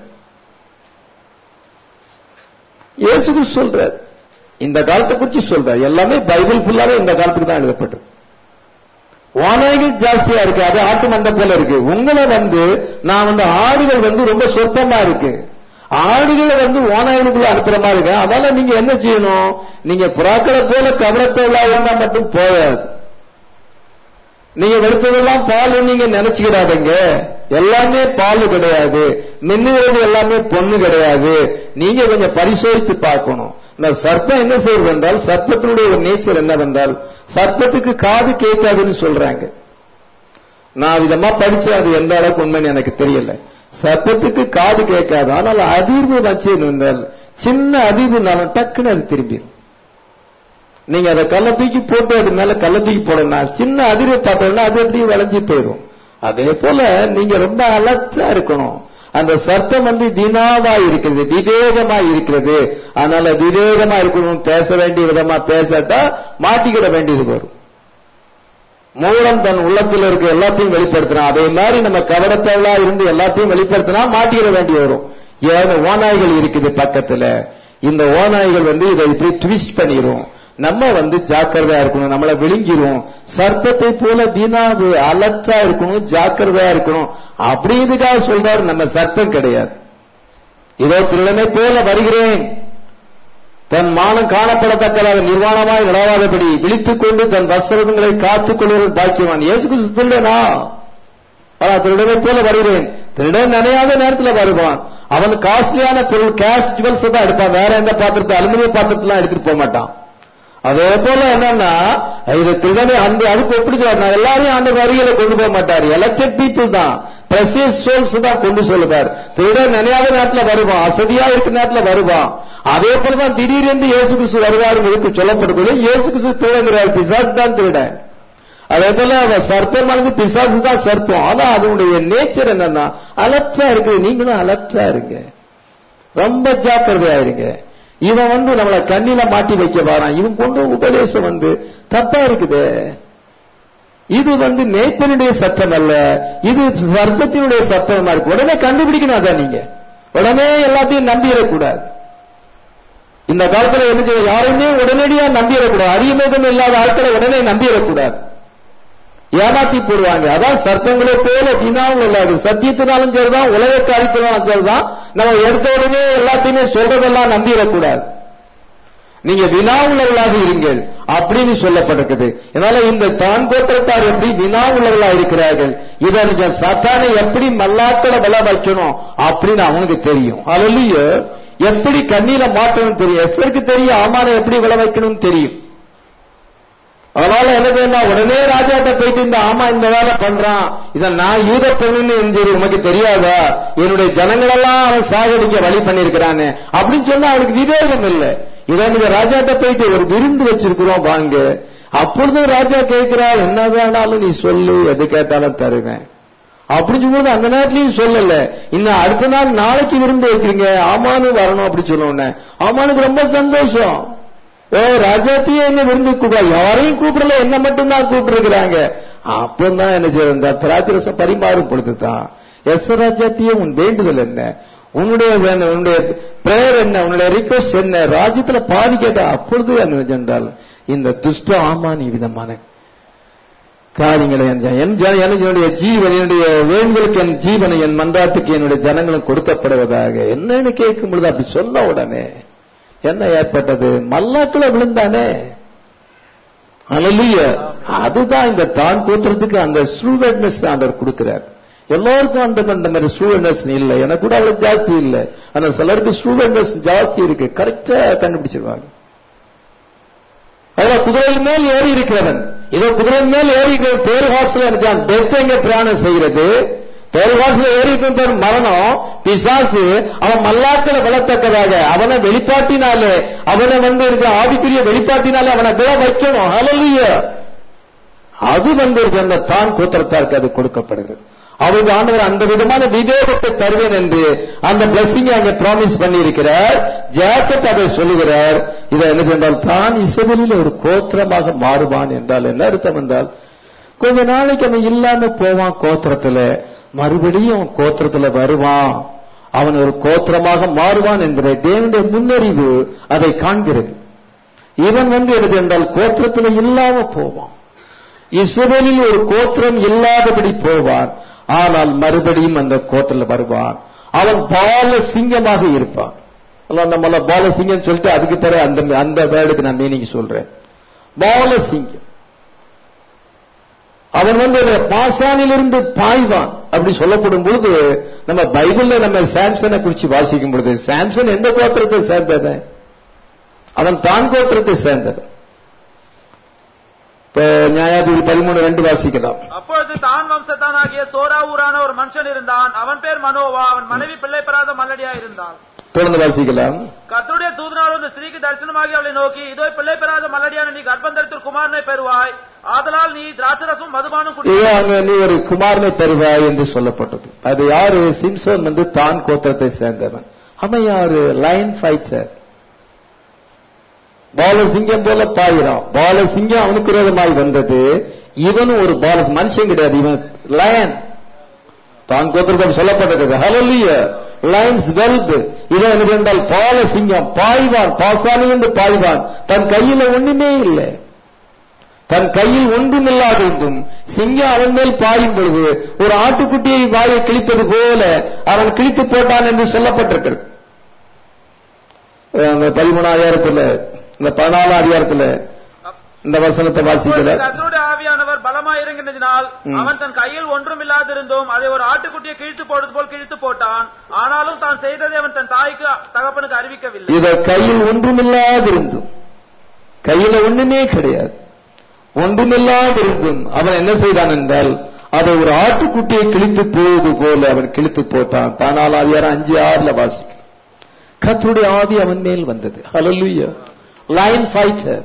இயேசு கிறிஸ்து சொல்றார், இந்த காலத்தை குறிச்சு சொல்றார். எல்லாமே பைபிள் ஃபுல்லாவே இந்த காலத்துக்கு தான் எழுதப்பட்டது. ஓநாய்கள் ஜாஸ்தியா இருக்கு, அது ஆட்டு மந்தை போல இருக்கு. உங்களை நான் ஆடுகள் ரொம்ப சொற்பமா இருக்கு, ஆடுகளை ஓநாய்களுக்குள்ள அனுப்புற மாதிரி இருக்கு. அதனால நீங்க என்ன செய்யணும், நீங்க புறாக்களை போல கவனத்தை இருந்தா மட்டும் போகாது. நீங்க வெறுத்ததெல்லாம் பால் நீங்க நினைச்சுக்கிடாதீங்க, எல்லாமே பால் கிடையாது, மின்னுகிறது எல்லாமே பொண்ணு கிடையாது. நீங்க கொஞ்சம் பரிசோதித்து பார்க்கணும். இந்த சர்ப்பம் என்ன செய்வது என்றால், சர்ப்பத்தினுடைய ஒரு நேச்சர் என்னவென்றால், சர்ப்பத்துக்கு காது கேட்காதுன்னு சொல்றாங்க. நான் விதமா படிச்சேன், அது எந்த அளவுக்கு உண்மைன்னு எனக்கு தெரியல. சர்ப்பத்துக்கு காது கேட்காது, ஆனால் அதிர்வு வச்சு இருந்தால் சின்ன அதிர்வுனாலும் டக்குன்னு அது திரும்பிடும். நீங்க அதை கல்ல தூக்கி போட்டு அது மேல கல்ல தூக்கி போடணும், சின்ன அதிர்வை பார்த்தோம்னா அது எப்படி விளைஞ்சி போயிடும். அதே போல நீங்க ரொம்ப அலர்ட்டா இருக்கணும். அந்த சர்ப்பம் தினாவா இருக்கிறது, விவேகமா இருக்கிறது. அதனால விவேகமா இருக்கணும், பேச வேண்டிய விதமா பேசட்டா மாட்டிக்கிட வேண்டியது வரும். மூலம் தன் உள்ளத்தில் இருக்க எல்லாத்தையும் வெளிப்படுத்தினா, அதே மாதிரி நம்ம கவனத்தவளா இருந்து எல்லாத்தையும் வெளிப்படுத்தினா மாட்டிக்கிட வேண்டி வரும். ஏன் ஓநாய்கள் இருக்குது பக்கத்துல, இந்த ஓநாய்கள் இதை இப்படி ட்விஸ்ட் பண்ணிரும். நம்ம ஜாக்கிரதையா இருக்கணும், நம்மளை விழுங்கிரும். சர்ப்பத்தை போல தீனாவு அலர்ட்டா இருக்கணும், ஜாக்கிரதையா இருக்கணும். அப்படிங்கிறதுக்காக சொல்றாரு, நம்ம சர்ப்பம் கிடையாது. இதோ திருடனை போல வருகிறேன், தன் மானம் காணப்படத்தக்கதாக நிர்வாணமாய் விடாதபடி விழித்துக் கொண்டு தன் வஸ்திரங்களை காத்துக் கொள்வது பாக்கியவான். இயேசு கிறிஸ்து திருடனா? திருடனை போல வருகிறேன். திருடன் நினையாத நேரத்தில் வருவான். அவன் காஸ்ட்லியான பொருள், கேஷ் ஜுவல்ஸ் தான் எடுப்பான், வேற எந்த பாத்திரத்தை அலுமினிய பாத்திரத்தெல்லாம் எடுத்துட்டு போக மாட்டான். அதே போல என்னன்னா, இது திருடனை அதுக்கு எப்படி சொல்றாரு, எல்லாரையும் ஆண்டவர் அருகில கொண்டு போக மாட்டாரு. எலெக்டட் பீப்புள் தான், பிரசியஸ் சோல்ஸ் தான் கொண்டு சொல்லுவார். திருடன் நினையாத நேரத்தில் வருவான், அசதியா இருக்கிற நேரத்தில் வருவான். அதே போலதான் திடீரென்று இயேசு கிறிஸ்து வருவாருங்கிறது சொல்லப்படுகிறது. இயேசு கிறிஸ்து திருடங்கிறார், பிசாசு தான் திருடன். அதே போல சர்ப்பமானது பிசாசு தான் சர்ப்பம். ஆனா அதனுடைய நேச்சர் என்னன்னா அலர்ட்டா இருக்கு. நீங்களும் அலர்ட்டா இருங்க, ரொம்ப ஜாக்கிரதையா இருங்க. இவன் நம்மளை கண்ணில மாட்டி வைக்க வாரான். இவன் கொண்டு உபதேசம் தப்பா இருக்குது. இது மேய்ப்பனுடைய சத்தம் அல்ல, இது சர்ப்பத்தினுடைய சத்தமா இருக்கு. உடனே கண்டுபிடிக்கணும். அதான் நீங்க உடனே எல்லாத்தையும் நம்பிடக்கூடாது. இந்த காலத்துல என்ன செய்ய, யாரையுமே உடனடியா நம்பிடக்கூடாது. அறிமுகம் இல்லாத ஆட்களை உடனே நம்பிடக்கூடாது, ஏமாத்தி போடுவாங்க. அதான் சர்ப்பங்களை போல தினாவும் இல்லாது. சத்தியத்தினாலும் சரிதான், உலக காரியத்தினாலும் சரிதான், நம்ம எடுத்த உடனே எல்லாத்தையுமே சொல்றதெல்லாம் நம்பிடக்கூடாது. நீங்க வினாவுள்ளவர்களாக இருங்கள் அப்படின்னு சொல்லப்பட்டிருக்குது. அதனால இந்த தான் கோத்திரத்தார் எப்படி வினாவுள்ளவர்களா இருக்கிறார்கள், இதை சாத்தானை எப்படி மல்லாக்களை விள வைக்கணும் அப்படின்னு அவனுக்கு தெரியும். அல்லேலூயா. எப்படி கண்ணில மாற்றணும் தெரியும். எஸ்தருக்கு தெரியும், ஆமானை எப்படி விள வைக்கணும் தெரியும். அதனால என்ன செய்யணும், உடனே ராஜாட்ட போயிட்டு இந்த ஆமா இந்த வேலை பண்றான், இதை நான் யூத பெண்ணுன்னு தெரியும், உனக்கு தெரியாதா, என்னுடைய ஜனங்களெல்லாம் அவன் சாகடிக்க வழி பண்ணிருக்கிறானே அப்படின்னு சொன்னா அவனுக்கு விவேகம் இல்லை. இதை நீங்க ராஜாட்ட போயிட்டு ஒரு விருந்து வச்சிருக்கிறோம் வாங்க. அப்பொழுது ராஜா கேட்கிறார், என்ன வேணாலும் நீ சொல்லு, எது கேட்டாலும் தருவேன் அப்படின்னு சொல்லும்போது அந்த நேரத்திலையும் சொல்லல. இன்னும் அடுத்த நாள் நாளைக்கு விருந்து வைக்கிறீங்க, ஆமானு வரணும் அப்படி சொன்ன ஆமானுக்கு ரொம்ப சந்தோஷம். ராஜாத்தையே என்ன விருந்து கூப்பிடல, யாரையும் கூப்பிடல, என்ன மட்டும்தான் கூப்பிட்டுருக்கிறாங்க. அப்பதான் என்ன செய்ய, இந்த திராட்சரசம் பரிமாறும் பொழுதுதான் எஸ் ராஜாத்தையே உன் வேண்டுதல் என்ன, உன்னுடைய பிரேயர் என்ன, உன்னுடைய ரிக்வெஸ்ட் என்ன, ராஜ்யத்துல பாதி கேட்ட. அப்பொழுது என்ன சென்றால் இந்த துஷ்ட ஆமான் விதமான காரியங்களை என்னுடைய ஜீவன், என்னுடைய வேண்டுதலுக்கு என் ஜீவனை, என் மன்றாட்டுக்கு என்னுடைய ஜனங்களும் கொடுக்கப்படுவதாக என்னன்னு கேட்கும் பொழுது அப்படி சொன்ன உடனே என்ன ஏற்பட்டது, மல்லாக்களை விழுந்தானே. அல்லேலூயா. அதுதான் இந்த தான் கோத்திரத்துக்கு அந்த ஸ்ட்ரூவர்ட்னஸ் ஆண்டவர் கொடுக்கிறார். எல்லாருக்கும் அந்த மாதிரி ஸ்ட்ரூவர்ட்னஸ் இல்லை, எனக்கு கூட அவ்வளவு ஜாஸ்தி இல்லை. ஆனா சிலருக்கு ஸ்ட்ரூவர்ட்னஸ் ஜாஸ்தி இருக்கு, கரெக்டா கண்டுபிடிச்சிருவாங்க. அதான் குதிரையின் மேல் ஏறி இருக்கிறவன், இதோ குதிரையின் மேல் ஏறி பேர் ஹார்ஸ்ல நினைச்சான் டெத் எங்க பிரயாணம் செய்கிறது, பேர் ஹார்ஸ்ல ஏறி இருக்கிற மரணம் பிசாசு. அவன் மல்லாக்களை விழத்தக்கதாக அவனை வெளிப்பாட்டினாலே, அவனை ஆவிக்குரிய வெளிப்பாட்டினாலே அவனை விழ வைக்கணும். ஹல்லேலூயா. அது அந்த தான் கோத்திரத்தாருக்கு அது கொடுக்கப்படுகிறது. அவருக்கு ஆண்டவர் அந்த விதமான விவேகத்தை தருவேன் என்று அந்த பிளஸிங் அங்கே ப்ராமிஸ் பண்ணி இருக்கிறார். ஜாக்கப் அதை சொல்லுகிறார். இதை என்ன சென்றால் தான் இஸ்ரவேலில் ஒரு கோத்திரமாக மாறுவான் என்றால் என்ன அர்த்தம் என்றால், கொஞ்ச நாளைக்கு அவன் இல்லாம போவான் கோத்திரத்துல, மறுபடியும் கோத்திரத்துல வருவான், அவன் ஒரு கோத்திரமாக மாறுவான் என்பதை தேவனுடைய முன்னறிவு அதை காண்கிறது. இவன் என்ன என்றால் கோத்திரத்துல இல்லாம போவான். இஸ்ரவேலில் ஒரு கோத்திரம் இல்லாதபடி போவான். ஆனால் மறுபடியும் அந்த கோத்திரத்தில் வருவான். அவன் பால சிங்கமாக இருப்பான். நம்மள பால சிங்கம் சொல்லிட்டு அதுக்கு தர அந்த வேர்டுக்கு நான் மீனிங் சொல்றேன். பால சிங்கம். அவன் பாசானிலிருந்து பாய்வான் அப்படி சொல்லப்படும் பொழுது, நம்ம பைபிள்ல நம்ம சாம்சனை குறிச்சு வாசிக்கும் பொழுது, சாம்சன் எந்த கோத்திரத்தை சேர்ந்தவன்? அவன் தான் கோத்திரத்தை சேர்ந்தவன். நியாயாதிபதி 13:2 வாசிக்கலாம். அப்பொழுது தான் வம்சத்தானாகிய சோரா ஊரான ஒரு மனுஷன் இருந்தான். அவன் பேர் மனோவா. அவன் மனைவி பிள்ளை பெறாத மல்லடியா இருந்தான். தொடர்ந்து வாசிக்கலாம். கர்த்தருடைய தூதனார் அந்த ஸ்திரீக்கு தரிசனமாகி அவளை நோக்கி, இதோ பிள்ளை பெறாத மல்லடியான நீ கர்ப்பம் தரித்து குமாரனை பெறுவாய். ஆதலால் நீ திராட்சரசம் மதுபானம் குடி, நீ ஒரு குமாரனை பெறுவாய் என்று சொல்லப்பட்டது. அது யாரு? சிம்சோன் தான் கோத்திரத்தை சேர்ந்தவன். அவன் யாரு? Line fighter. பாலசிங்கம் போல பாயிறான். பாலசிங்கம் அவனுக்கு விரோதமாய் வந்தது. இவனும் ஒரு மனுஷன் கிடையாது, இவன் லயன். தான் கோத்திரம் சொல்லப்பட்டது. ஹல்லேலூயா. Lions wealth. இவன் என்ன என்றால் பாலசிங்கம் பாய்வான், பாசானி என்று பாய்வான். தன் கையில ஒண்ணுமே இல்லை. தன் கையில் ஒன்றுமில்லாதிருந்தும் சிங்கம் அவன் மேல் பாயும் பொழுது ஒரு ஆட்டுக்குட்டியை வாயை கிழித்தது போல அவன் கிழித்து போட்டான் என்று சொல்லப்பட்டிருக்கிறது. 13,000 இந்த 14 அதிகாரத்துல இந்த வசனத்தை வாசிக்கல. கர்த்தருடைய ஆவியானவர் பலமாய் இறங்கினதினால் அவன் தன் கையில் ஒன்றும் இல்லாதிருந்தும் அதை ஒரு ஆட்டுக்குட்டியை கிழித்து போடுவது போல் கிழித்து போட்டான். ஆனாலும் தான் செய்ததை அவன் தன் தாய்க்கு தகப்பனுக்கு அறிவிக்கவில்லை. இத கையில் ஒன்றுமில்லாதிருந்தும், கையில ஒண்ணுமே கிடையாது, ஒன்றுமில்லாதிருந்தும் அவன் என்ன செய்தான் என்றால் அதை ஒரு ஆட்டுக்குட்டியை கிழித்து போவது போல அவன் கிழித்து போட்டான். 14 அதிகாரம் 5-6 வாசிக்க. கர்த்தருடைய ஆவி அவன் மேல் வந்தது. ஹல்லேலூயா. Line fighter.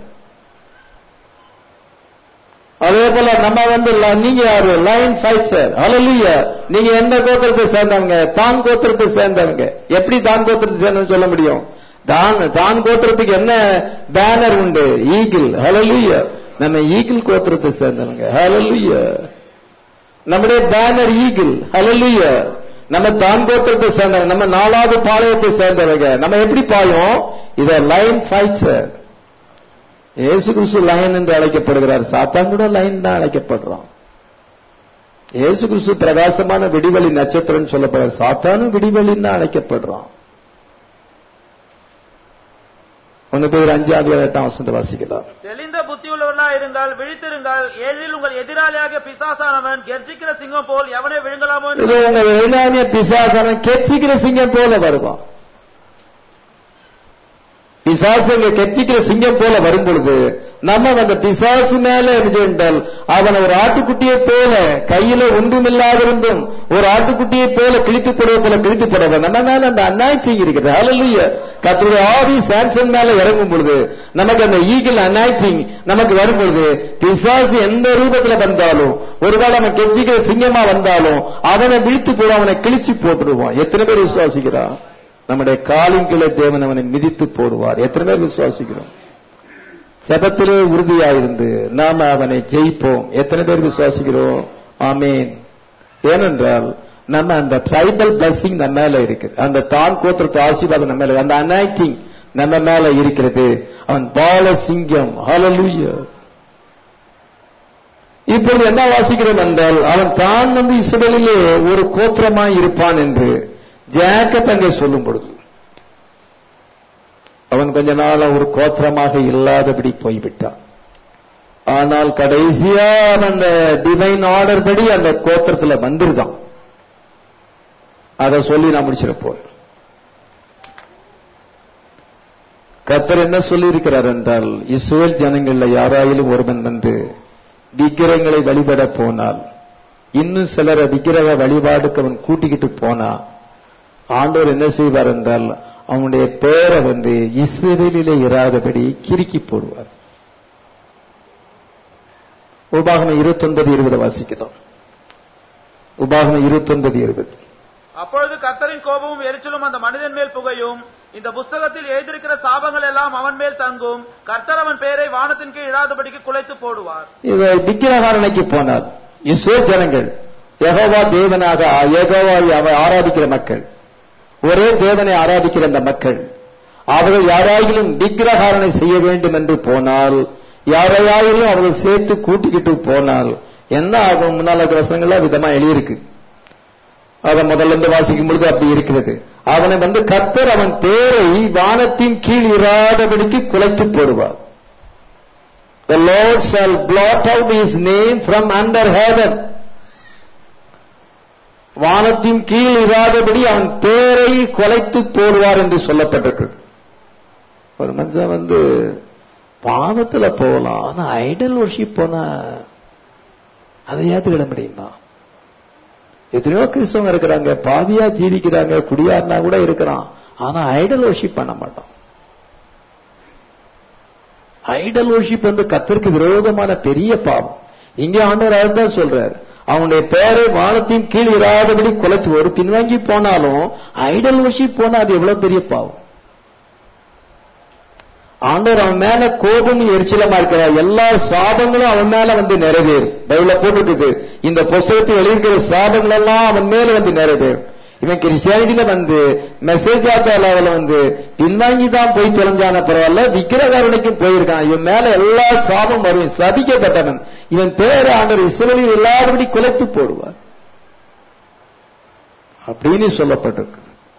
அதே போல நம்ம நீங்க யாரு? Line fighter. ஹல்லேலூயா. நீங்க எந்த கோத்திரத்தை சேர்ந்தவங்க? தான் கோத்திரத்தை சேர்ந்தவங்க. எப்படி தான் கோத்திரத்தை சேர்ந்தவங்க சொல்ல முடியும்? தான் கோத்திரத்துக்கு என்ன பேனர் உண்டு? ஈகிள். ஹல்லேலூயா. நம்ம ஈகிள் கோத்திரத்தை சேர்ந்தவங்க. ஹல்லேலூயா. நம்முடைய பேனர் ஈகிள். ஹல்லேலூயா. நம்ம தான் கோத்திரத்தை சேர்ந்தவங்க. நம்ம 4வது பாளையத்தை சேர்ந்தவங்க. நம்ம எப்படி பாயும்? இத லைன் ஃபைட்டர். இயேசு கிறிஸ்து லைன் என்று அழைக்கப்படுகிறார். சாத்தான் கூட லைன் தான் அழைக்கப்படுறான். இயேசு கிறிஸ்து பிரகாசமான விடிவெளி நட்சத்திரம் சொல்லப்படுறார். சாத்தானும் விடிவெளின்னு தான் அழைக்கப்படுறான். 1 பேர் 5-8 வாசிக்கலாம். தெளிந்த புத்தியுள்ளவர்களா இருங்கள், விழித்திருங்கள். ஏழில் உங்கள் எதிராளியாக பிசாசானவன் கெர்ச்சிக்கிற சிங்கம் போல் எவனே விழுங்கலாமோ. உங்க எதிராளிய பிசாசானவன் கெர்ச்சிக்கிற சிங்கம் போல வருவான். பிசாசுங்க கெர்ச்சிக்கிற சிங்கம் போல வரும் பொழுது நம்ம அந்த பிசாசு மேல என்றால் அவன் ஒரு ஆட்டுக்குட்டியை போல கையில ஒன்றுமில்லாதிருந்தும் ஒரு ஆட்டுக்குட்டியை போல கிழித்து போடுவது போல கிழித்து போடுவது. நம்ம மேல அந்த அனாயிட்டிங் இருக்கிறது. ஹல்லேலூயா. கர்த்தருடைய ஆவி சாம்சன் மேல இறங்கும் பொழுது நமக்கு அந்த ஈகிள் அனாயிட்டிங் நமக்கு வரும் பொழுது பிசாசு எந்த ரூபத்துல வந்தாலும், ஒருவேளை அவன் கெர்ச்சிக்கிற சிங்கமா வந்தாலும் அவனை விழித்து போட, அவனை கிழிச்சு போட்டுடுவான். எத்தனை பேர் விசுவாசிக்கிறான்? நம்முடைய காலின் கீழே தேவன் அவனை மிதித்து போடுவார். எத்தனை பேர் விசுவாசிக்கிறோம்? ஜெபத்திலே உறுதியாயிருந்து நாம அவனை ஜெயிப்போம். எத்தனை பேர் விசுவாசிக்கிறோம்? ஆமேன். ஏனென்றால் நம்ம அந்த ட்ரைபல் பிளஸிங் நம்ம மேல இருக்குது. அந்த தான் கோத்திரத்து ஆசீர்வாதம் நம்ம மேல, அந்த அனாயிட்டிங் நம்ம மேல இருக்கிறது. அவன் பால சிங்கம். ஹல்லேலூயா. இப்பொழுது என்ன வாசிக்கிறோம் என்றால் அவன் தான் இஸ்ரவேலிலே ஒரு கோத்திரமாய் இருப்பான் என்று ஜேக்கப் அங்கே சொல்லும் பொழுது அவன் கொஞ்ச நாள் ஒரு கோத்திரமாக இல்லாதபடி போய்விட்டான். ஆனால் கடைசியா அந்த டிவைன் ஆர்டர் படி அந்த கோத்திரத்துல வந்துருதான். அதை சொல்லி நான் முடிச்சிருப்போம். கர்த்தர் என்ன சொல்லி இருக்கிறார் என்றால், இஸ்ரவேல் ஜனங்கள்ல யாராயிலும் ஒருவன் விக்கிரகங்களை வழிபட போனால், இன்னும் சிலர விக்கிரக வழிபாடுக்கு அவன் கூட்டிக்கிட்டு போனா, ஆண்டவர் என்ன செய்வார் என்றால் அவனுடைய பேரை இஸ்ரவேலிலே இராதபடி கிறுக்கி போடுவார். உபாகமம் 29:20 வாசிக்கிறோம். உபாகமம் 29:20. அப்பொழுது கர்த்தரின் கோபமும் எரிச்சலும் அந்த மனிதன் மேல் புகையும். இந்த புஸ்தகத்தில் எழுதியிருக்கிற சாபங்கள் எல்லாம் அவன் மேல் தங்கும். கர்த்தர் அவன் பெயரை வானத்தின் கீழ் இடாதபடிக்கு குலைத்து போடுவார். இதை விக்கிரகாரணைக்கு போனார் இஸ்ரவேல் ஜனங்கள். யெகோவா தேவனாக யெகோவாவை ஆராதிக்கிற மக்கள், ஒரே தேவனை ஆராதிக்கிற அந்த மக்கள், அவர்கள் யாராயிலும் விக்கிரகாரணை செய்ய வேண்டும் என்று போனால் யாரையாயிலும் அவர்கள் சேர்த்து கூட்டிக்கிட்டு போனால் என்ன ஆகும்? முன்னால வசனங்கள விதமா எழுதியிருக்கு. அதை முதல்ல இருந்து வாசிக்கும் பொழுது அப்படி இருக்கிறது. அவனை கர்த்தர் அவன் பேரை வானத்தின் கீழ் இராதபடிக்கு குலைத்து போடுவார். The Lord shall blot out his name from under heaven. வானத்தின் கீழ் இராதபடி அவன் பேரை குலைத்து போடுவார் என்று சொல்லப்பட்டிருக்கு. ஒரு மனுஷன் பாவத்துல போகலாம், ஆனா ஐடல் வர்ஷிப் போனா அதை ஏத்துக்கிட முடியுமா? எத்தனையோ கிறிஸ்தவங்க இருக்கிறாங்க, பாவியா ஜீவிக்கிறாங்க, குடியாரனா கூட இருக்கிறான், ஆனா ஐடல் வர்ஷிப் பண்ண மாட்டான். ஐடல் வர்ஷிப் கர்த்தருக்கு விரோதமான பெரிய பாவம். இங்கே ஆண்டவர் அதுதான் சொல்றார், அவனுடைய பேரை வானத்தின் கீழ் இராதபடி குலைத்து. ஒரு பின்வாங்கி போனாலும் ஐடல் வர்ஷிப் போனா அது எவ்வளவு பெரிய பாவம். ஆண்டவர் அவன் மேல கோபம் எரிச்சலமா இருக்கிறார். எல்லா சாபங்களும் அவன் மேல நிறைவேறும். பைபிள்ல போட்டுட்டு இந்த புத்தகத்தில் எழுதியிருக்கிற சாபங்கள் எல்லாம் அவன் மேல நிறைவேறும். இவன் கிறிஸ்டியானிட்டியில மெசேஜ் ஆட்டால பின்வாங்கி தான் போய் தொலைஞ்சான பரவாயில்ல, விக்கிரகாரனுக்கும் போயிருக்கான். இவன் மேல எல்லா சாபம் வரும். சபிக்கப்பட்டவன். இவன் பேர ஆண்டவர் இஸ்ரவேலில் எல்லாருபடி குலைத்து போடுவார் அப்படின்னு சொல்லப்பட்டிருக்கு.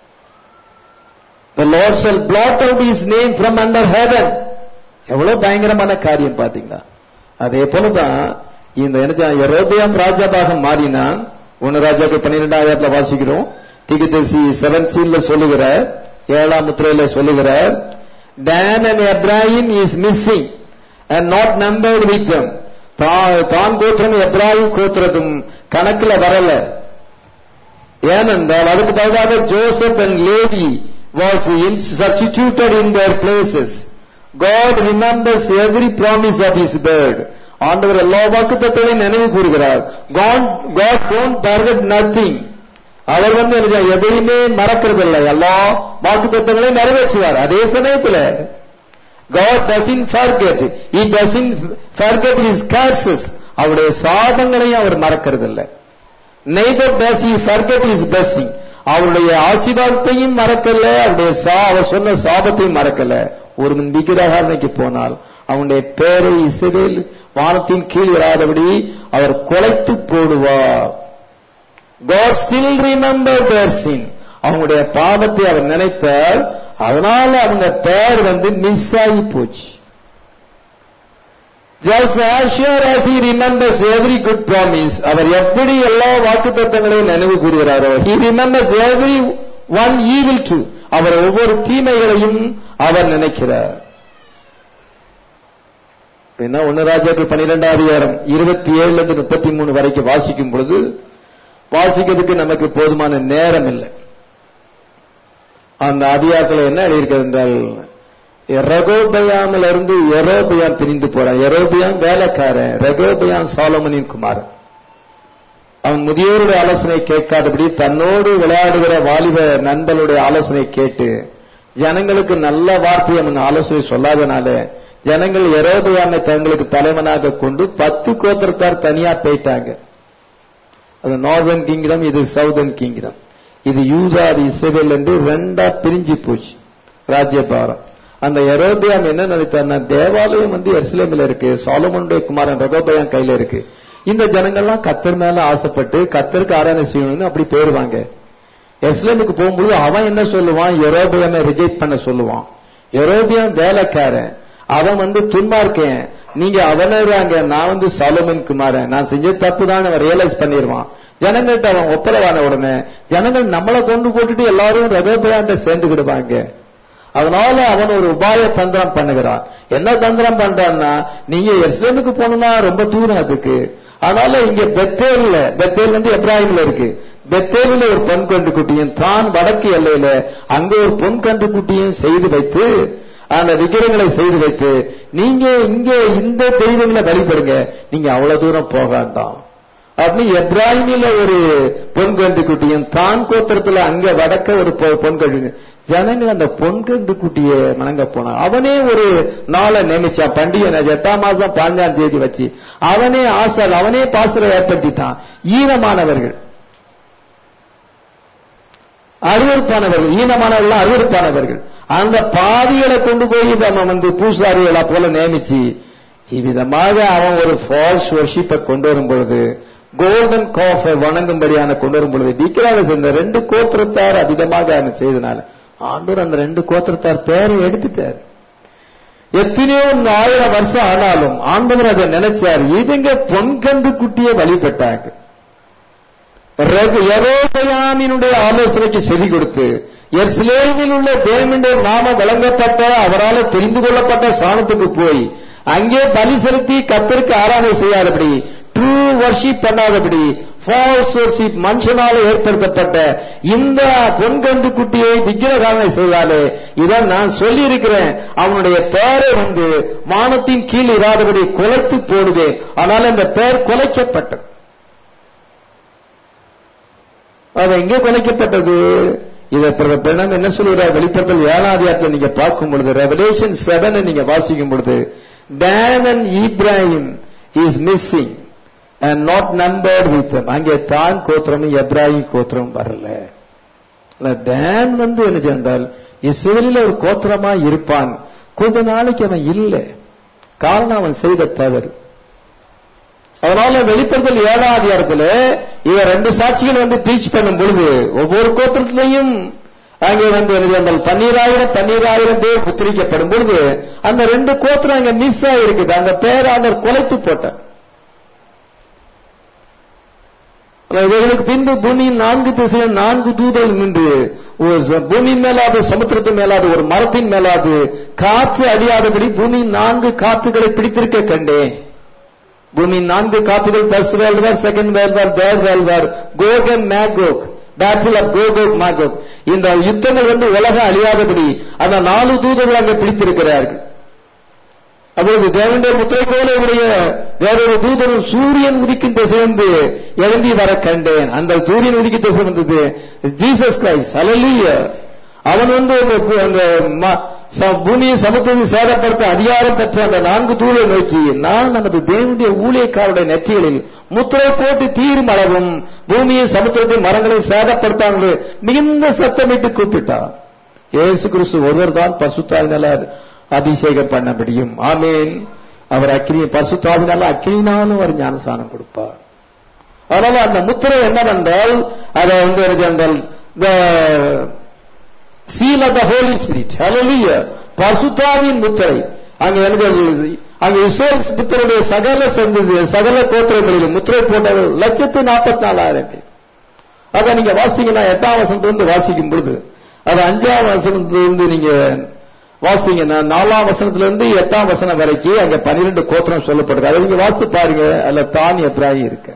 The Lord shall blot out his name from under heaven. எவ்வளவு பயங்கரமான காரியம் பாத்தீங்களா? அதே போலதான் இந்த யெரொபெயாம் ராஜாவாக மாறினான். 1 ராஜாக்கள் 12 வாசிக்கிறோம். தீர்க்கதரிசி 7:7 சொல்லுகிறார், 7ஆம் முத்திரையில சொல்லுகிறார், Dan and Ephraim is missing and not numbered with them. தான் கோத்திரம் எப்ராயிம் கோத்திரத்தும் கணக்குல வரல. ஏனென்றால் அதுக்கு பதிலாக Joseph and Levi was substituted in their places. God remembers every promise of his word. ஆண்டவர் எல்லா வாக்குத்தத்தங்களையும் நினைவு கூறுகிறார். God don't forget nothing. அவர் எதையுமே மறக்கிறதில்லை, எல்லா வாக்குத்தத்தங்களையும் நிறைவேற்றுவார். அதே சமயத்தில் God doesn't forget. He doesn't forget his curses. அவருடைய சாபங்களையும் அவர் மறக்கிறதில்லை. Neither does he forget his blessing. அவருடைய ஆசீர்வாதத்தையும் மறக்கல, அவர் சொன்ன சாபத்தையும் மறக்கல. ஒரு விக்கிரகாரனுக்கு போனால் அவனுடைய பேரை இஸ்ரவேல் வானத்தின் கீழ் இராதபடி அவர் குலைத்து போடுவார். God still remember their sin. அவங்களுடைய பாவத்தை அவர் நினைத்தார், அதனால அவங்க பேர் மிஸ் ஆகி போச்சு. Just as sure as he remembers every good promise, அவர் எப்படி எல்லா வாக்குத்தத்தங்களையும் நினைவு கூறுகிறாரோ, he remembers every one evil too. அவர் ஒவ்வொரு தீமைகளையும் அவர் நினைக்கிறார். 1 ராஜாக்கள் 12:27-33 வரைக்கும் வாசிக்கும் பொழுது வாசிக்கிறதுக்கு நமக்கு போதுமான நேரம் இல்லை. அந்த அதிகாரத்தில் என்ன எழுதியிருக்கிறது என்றால், ரெகோபெயாமில் இருந்து யெரொபெயாம் பிரிந்து போறான். யெரொபெயாம் வேலைக்காரன், ரெகோபெயாம் சாலமோனின் குமாரன். அவன் முதியோருடைய ஆலோசனை கேட்காதபடி தன்னோடு விளையாடுகிற வாலிப நண்பர்களுடைய ஆலோசனை கேட்டு ஜனங்களுக்கு நல்ல வார்த்தையை அவன் ஆலோசனை சொல்லாதனால ஜனங்கள் யெரொபெயாமை தங்களுக்கு தலைவனாக கொண்டு 10 கோத்திரத்தார் தனியா போயிட்டாங்க. அது நார்தர்ன் கிங்டம், இது சவுதர்ன் கிங்டம். இது யூதா, இஸ்ரவேல் என்று 2ஆ பிரிஞ்சு போச்சு ராஜ்யபாரம். அந்த யெரொபெயாம் என்ன நினைத்தார்னா, தேவாலயம் எருசலேமில் இருக்கு, சாலமோனுடைய குமாரன் ரெகோபெயாம் கையில இருக்கு. இந்த ஜனங்கள்லாம் கர்த்தர் மேல ஆசைப்பட்டு கர்த்தருக்கு ஆராதனை செய்யணும்னு அப்படி போயிருவாங்க. எருசலேமுக்கு போகும்போது அவன் என்ன சொல்லுவான், யெரொபெயாமை ரிஜெக்ட் பண்ண சொல்லுவான். யெரொபெயாம் வேலைக்காரன், அவன் துன்மார்க்கன், நீங்க அவனாங்க, நான் சாலமோன் குமாரன், நான் செஞ்ச தப்பு தான் அவன் ரியலைஸ் பண்ணிடுவான். ஜனங்கள்ட்ட அவன் ஒப்பரவான உடனே ஜனங்கள் நம்மளை கொண்டு போட்டுட்டு எல்லாரும் ரெகோபெயாம் சேர்ந்துக்கிடுவாங்க. அதனால அவன் ஒரு உபாய தந்திரம் பண்ணுகிறான். என்ன தந்திரம் பண்றான்னா, நீங்க எருசலேமுக்கு போகணும்னா ரொம்ப தூரம் அதுக்கு, அதனால இங்க பெத்தேல் எப்ராஹிம்ல இருக்கு, பெத்தேலில ஒரு பொன் கன்று குட்டியும் தான் வடக்கு எல்லையில அங்க ஒரு பொன் கன்று குட்டியும் செய்து வைத்து அந்த விக்கிரங்களை செய்து வைத்து நீங்க இங்க இந்த தெய்வங்களை வழிபடுங்க, நீங்க அவ்வளவு தூரம் போக வேண்டாம் அப்படின்னு எப்ராஹிமில ஒரு பொன் கன்று குட்டியும் தான் கோத்திரத்துல அங்க வடக்க ஒரு பொன் கன்று. ஜனங்கள் அந்த பொன் கன்று குட்டிய வணங்க போனான். அவனே ஒரு நாளை நியமிச்சான், பண்டிகை 8ஆம் மாசம் 15ஆம் தேதி வச்சு அவனே ஆசார், அவனே பாஸ்டரை ஏற்படுத்திட்டான். ஈனமானவர்கள் அருவருப்பானவர்கள், ஈனமானவர்கள் அருவருப்பானவர்கள், அந்த பாவிகளை கொண்டு போய் நம்ம பூசாரிகளா போல நியமிச்சு இவ்விதமாக அவன் ஒரு ஃபால்ஸ் வர்ஷிப்பை கொண்டு வரும் பொழுது, கோல்டன் காஃபை வணங்கும்படியான கொண்டு வரும் பொழுது, விக்கிரக இந்த 2 கோத்திரத்தார் அதிகமாக அவன் செய்தனால ஆண்டவர் அந்த 2 கோத்திரத்தார் பேரை எடுத்துட்டார். எத்தனையோ 1000 வருஷம் ஆனாலும் ஆண்டவர் அதை நினைச்சார். இதுங்க பொன்கன்று குட்டியை வழிபட்டாங்க. யெரொபெயாமினுடைய ஆலோசனைக்கு செவி கொடுத்து எருசலேமில் உள்ள தேவனுடைய நாம வழங்கப்பட்ட அவரால் தெரிந்து கொள்ளப்பட்ட ஸ்தானத்துக்கு போய் அங்கே பலி செலுத்தி கர்த்தருக்கு ஆராதனை செய்யாதபடி, ட்ரூ வர்ஷிப் பண்ணாதபடி, ஃபால்ஸ் வர்ஷிப் மனுஷனால ஏற்படுத்தப்பட்ட இந்த பொன்கன்று குட்டியை விக்கிரகாரணை செய்தாலே, இதான் நான் சொல்லி இருக்கிறேன், அவனுடைய பெயரை வானத்தின் கீழ் இராதபடி குலைத்து போடுவேன். ஆனால் அந்த பெயர் குலைக்கப்பட்டது. அது எங்கே குலைக்கப்பட்டது? இதை என்ன சொல்லுகிறார்? வெளிப்படுத்தல் 7ஆம் அதிகாரத்தில் நீங்க பார்க்கும் பொழுது, ரெவலேஷன் 7 நீங்க வாசிக்கும் பொழுது, Dan and Ephraim is missing and not numbered with them. அங்கே தான் கோத்திரமும் எப்ராஹிம் கோத்திரம் வரல. Dan என்ன சென்றால் இஸ்ரவேலில் ஒரு கோத்திரமா இருப்பான். கொஞ்ச நாளைக்கு அவன் இல்லை. காரணம் அவன் செய்த தவறு. அதனால வெளிப்படுத்தல் 7ஆம் அதிகாரத்தில் இவ 2 சாட்சிகள் டீச் பண்ணும் பொழுது ஒவ்வொரு கோத்திரத்திலையும் அங்கே 12,000 பேர் புத்திரிக்கப்படும் பொழுது அந்த 2 கோத்திரம் அங்க மிஸ் ஆகிருக்குது. அந்த பேரை அவர் குலைத்து போட்டார். இவர்களுக்கு பின்பு பூமியின் 4 திசையில் 4 தூதர்கள் நின்று பூமியின் மேலாது, சமுத்திரத்து மேலாது, ஒரு மரத்தின் மேலாது காற்று அடியாதபடி பூமியின் 4 காற்றுகளை பிடித்திருக்க கண்டேன். பூமியின் 4 காற்றுகள், first world war, second world war, third world war, Gog and Magog, battle of Gog Magog. இந்த யுத்தங்கள் உலக அழியாதபடி அந்த 4 தூதர்கள் அங்கே பிடித்திருக்கிறார்கள். அப்பொழுது தேவனுடைய முத்திரை போல உடைய வேறொரு தூதரும் சூரியன் உதிக்கும் திசையிலிருந்து எழும்பி வர கண்டேன். அந்த சூரியன் உதிக்கும் திசை வந்தது ஜீசஸ் கிரைஸ்ட். ஹல்லேலூயா. அவன் பூமியை சமுத்திரத்தை சேதப்படுத்த அதிகாரம் பெற்ற அந்த 4 தூதரை நோக்கி, நான் நமது தேவனுடைய ஊழியக்காரருடைய நெற்றிகளில் முத்திரை போட்டு தீரும் அளவும் பூமியை சமுத்திரத்தை மரங்களை சேதப்படுத்தாங்க மிகுந்த சத்தமிட்டு கூப்பிட்டார். இயேசு கிறிஸ்து ஒருவர் தான் பரிசுத்தாவினால அபிஷேகம் பண்ண முடியும். ஆமேன். அவர் பரிசுத்தாவினால அக்கினினாலும் அவர் ஞானஸ்நானம் கொடுப்பார். அதனால அந்த முத்திரை என்னவென்றால் அதை seal of the Holy Spirit. Hallelujah. பரிசுத்தாவின் முத்திரை. அங்க அங்க இஸ்ரவேல் புத்திரருடைய சகல கோத்திரங்களிலும் முத்திரை போட்டவர் 144,000 பேர். அத நீங்க வாசிங்கன்னா 8ஆம் வசனத்திலிருந்து வாசிக்கும் பொழுது, அது 5ஆம் வசனத்திலிருந்து நீங்க வாசிங்கன்னா 4ஆம் வசனத்திலிருந்து 8ஆம் வசனம் வரைக்கும் அங்க 12 கோத்திரம் சொல்லப்படுது. அதை நீங்க வாசித்து பாருங்க. அதுல தான் எப்ராஹிம் இருக்கு.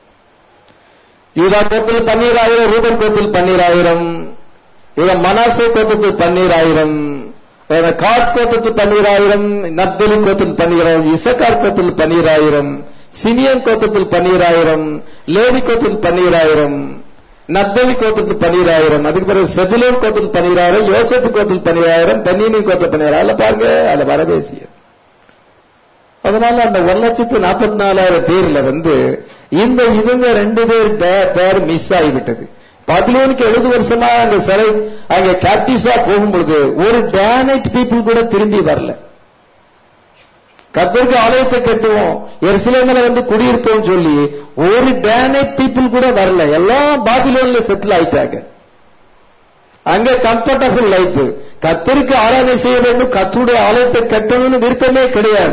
யூதா கோத்திரத்தில் 12,000, ரூபன் கோத்திரத்தில் 12,000, இவன் மனாசே கோத்திரத்தில் 12,000, காட் கோத்திரத்தில் 12,000, நப்தலி கோத்திரத்தில் 12,000, இசக்கார் கோத்திரத்தில் 12,000, சிமியன் கோத்திரத்தில் 12,000, லேவி கோத்திரத்தில் 12,000, நப்தலி கோத்திரத்தில் 12,000, அதுக்கு பிறகு செபுலோன் கோத்திரத்தில் 12,000, யோசேப்பு கோத்திரத்தில் 12,000, பென்னியமின் கோத்திரத்தில் 12,000. அதுல பாருங்க, அதுல வரவேசிய. அதனால அந்த 1,44,000 பேர்ல இந்த இவங்க 2 பேர் மிஸ் ஆகிவிட்டது. பாபிலோனுக்கு 70 வருஷமா அந்த சிறை அங்க கேப்டிவ்ஸா போகும்பொழுது ஒரு டேனைட் பீப்புள் கூட திரும்பி வரல. கர்த்தருக்கு ஆலயத்தை கட்டுவோம், எருசலேமில் குடியிருப்போம் சொல்லி ஒரு டேனைட் பீப்புள் கூட வரல. எல்லாம் பாபிலோன்ல செட்டில் ஆயிட்டாங்க. அங்க கம்ஃபர்டபுள் லைஃப். கர்த்தருக்கு ஆராதனை செய்ய வேண்டும், கர்த்தருடைய ஆலயத்தை கட்டணும்னு விருப்பமே கிடையாது.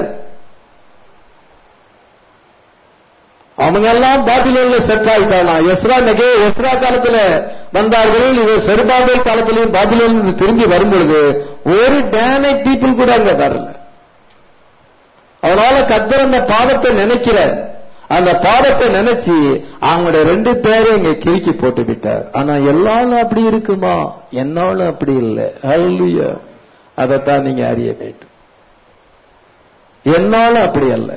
அவங்க எல்லாம் பாபிலோன்ல செட் ஆயிட்டாலாம். எஸ்ரா காலத்துல வந்தார்கள். இது செருபாபேல் காலத்திலையும் பாபிலோன் திரும்பி வரும்பொழுது ஒரு டேனைட் பீப்புள் கூட அங்க வரல. அதனால கர்த்தர் அந்த பாவத்தை நினைக்கிறார். அந்த பாவத்தை நினைச்சு அவங்களுடைய 2 பேரும் இங்க கிறுக்கி போட்டு விட்டார். ஆனா எல்லாரும் அப்படி இருக்குமா? என்னாலும் அப்படி இல்லை. ஹல்லேலூயா. அதைத்தான் நீங்க அறிய வேண்டும். என்னாலும் அப்படி அல்ல.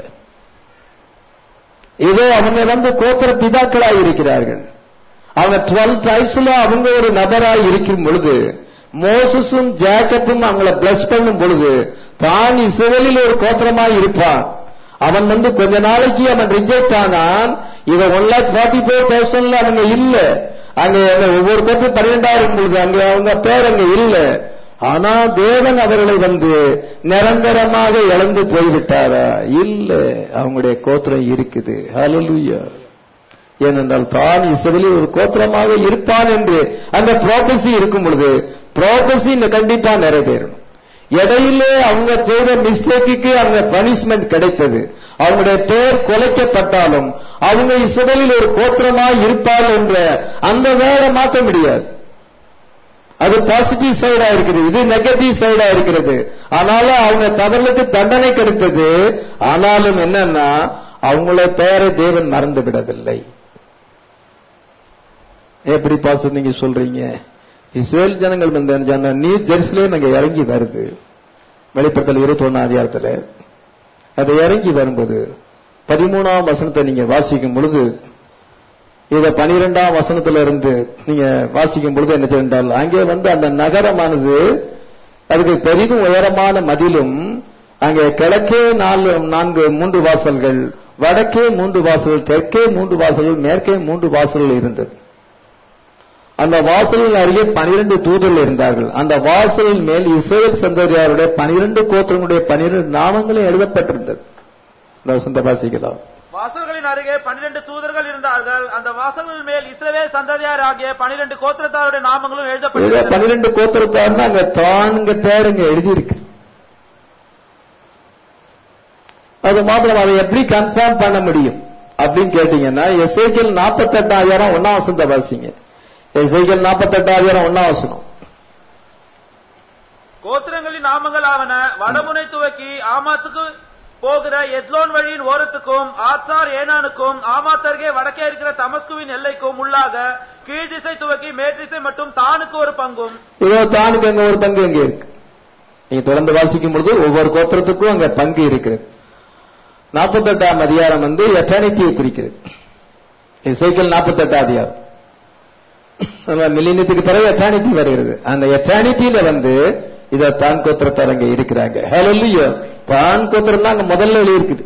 இதோ அவங்க கோத்திர பிதாக்களாய் இருக்கிறார்கள். அவங்க 12 ட்ரைப்ஸ்ல அவங்க ஒரு நபராய் இருக்கும் பொழுது, மோசஸும் ஜேக்கப்பும் அவங்களை பிளஸ் பண்ணும் பொழுது, தான் இஸ்ரவேலில் ஒரு கோத்திரமாய் இருப்பான். அவன் கொஞ்ச நாளைக்கு அவன் ரிஜெக்ட் ஆனான். இவன் 1,44,000 அவங்க இல்ல. அங்க ஒவ்வொரு கோத்திரம் 12,000 பொழுது அங்க அவங்க பேர் அங்க இல்ல. ஆனா தேவன் அவர்களை நிரந்தரமாக இழந்து போய்விட்டாரா? இல்ல, அவங்களுடைய கோத்திரம் இருக்குது. ஹல்லேலூயா. ஏனென்றால் தான் இஸ்ரவேலில் ஒரு கோத்திரமாக இருப்பான் என்று அந்த ப்ராபசி இருக்கும் பொழுது ப்ராபசி கண்டிப்பா நிறைவேறும். இடையிலே அவங்க செய்த மிஸ்டேக்கு அவங்க பனிஷ்மெண்ட் கிடைத்தது. அவங்களுடைய பேர் கொலைக்கப்பட்டாலும் அவங்க இஸ்ரவேலில் ஒரு கோத்திரமாக இருப்பார்கள் என்ற அந்த வேலை மாற்ற முடியாது. அது பாசிட்டிவ் சைடா இருக்குது, இது நெகட்டிவ் சைடா இருக்கிறது. ஆனாலும் அவங்க தவறுக்கு தண்டனை கிடைத்தது. ஆனாலும் என்னன்னா அவங்கள பெயரை தேவன் மறந்து விடவில்லை. எப்படி பாஸ்டர் நீங்க சொல்றீங்க? இஸ்ரேல் ஜனங்கள் நியூ ஜெருசலேம் அங்க இறங்கி வருது. வெளிப்படுத்தல் 21 அதிகாரத்துல அது இறங்கி வரும்போது 13ஆம் வசனத்தை நீங்க வாசிக்கும் பொழுது, இத 12ஆம் வசனத்துல இருந்து நீங்க வாசிக்கும் பொழுது என்ன செய்தால், அங்கே அந்த நகரமானது அதுக்கு பெரிதும் உயரமான மதிலும், அங்கே கிழக்கே 3 வாசல்கள், வடக்கே 3 வாசல்கள், தெற்கே 3 வாசல்கள், மேற்கே 3 வாசல்கள் இருந்தது. அந்த வாசலில் அருகே 12 தூதர்கள் இருந்தார்கள். அந்த வாசலின் மேல் இஸ்ரவேல் சந்ததியாருடைய 12 கோத்திரங்களுடைய 12 நாமங்களும் எழுதப்பட்டிருந்தது. வாசிக்கலாம். வாசல்களின் அருகே 12 தூதர்கள் இருந்தார்கள். அந்த வாசல்களின் மேல் இஸ்ரவேல் சந்ததியார் ஆகிய 12 கோத்திரத்தாருடைய நாமங்களும் எழுதப்பட்டிருந்தது. 12 கோத்திரத்தார் அங்க தான்ங்க பேருங்க எழுதியிருக்கு. அது மாத்திரம் அதை எப்படி கன்ஃபார்ம் பண்ண முடியும் அப்படின்னு கேட்டீங்கன்னா, எசேக்கியேல் 48 1 வசனத்தை வாசிங்க. எசேக்கியேல் 48 1 வசனம். கோத்திரங்களின் நாமங்கள் ஆவன: வடமுனை துவக்கி ஆமாத்துக்கு போகிற எத்லோன் வழியின் ஓரத்துக்கும், ஆத்சார் ஏனானுக்கும், ஆமாத் அருகே வடக்கே இருக்கிற தமஸ்குவின் எல்லைக்கும் உள்ளாக கீழ் திசை துவக்கி மேற்றிசை மற்றும் தானுக்கு ஒரு பங்கும். இதோ தானுக்கு அங்க ஒரு பங்கு எங்க இருக்கு. நீங்க தொடர்ந்து வாசிக்கும் பொழுது ஒவ்வொரு கோத்திரத்துக்கும் அங்க பங்கு இருக்கிறது. 48ஆம் அதிகாரம் எட்டர்னிட்டியை குறிக்கிறது. எசேக்கியேல் 48 அதிகாரம் மில்லினியத்துக்கு பிறகு எட்டர்னிட்டி வருகிறது. அந்த எட்டர்னிட்டியில இத தான் கோத்திரத்தார் அங்க இருக்கிறாங்க. ஹல்லேலூயா. தான் கோத்திரம் தான் அங்க முதல்ல எழுதியிருக்குது.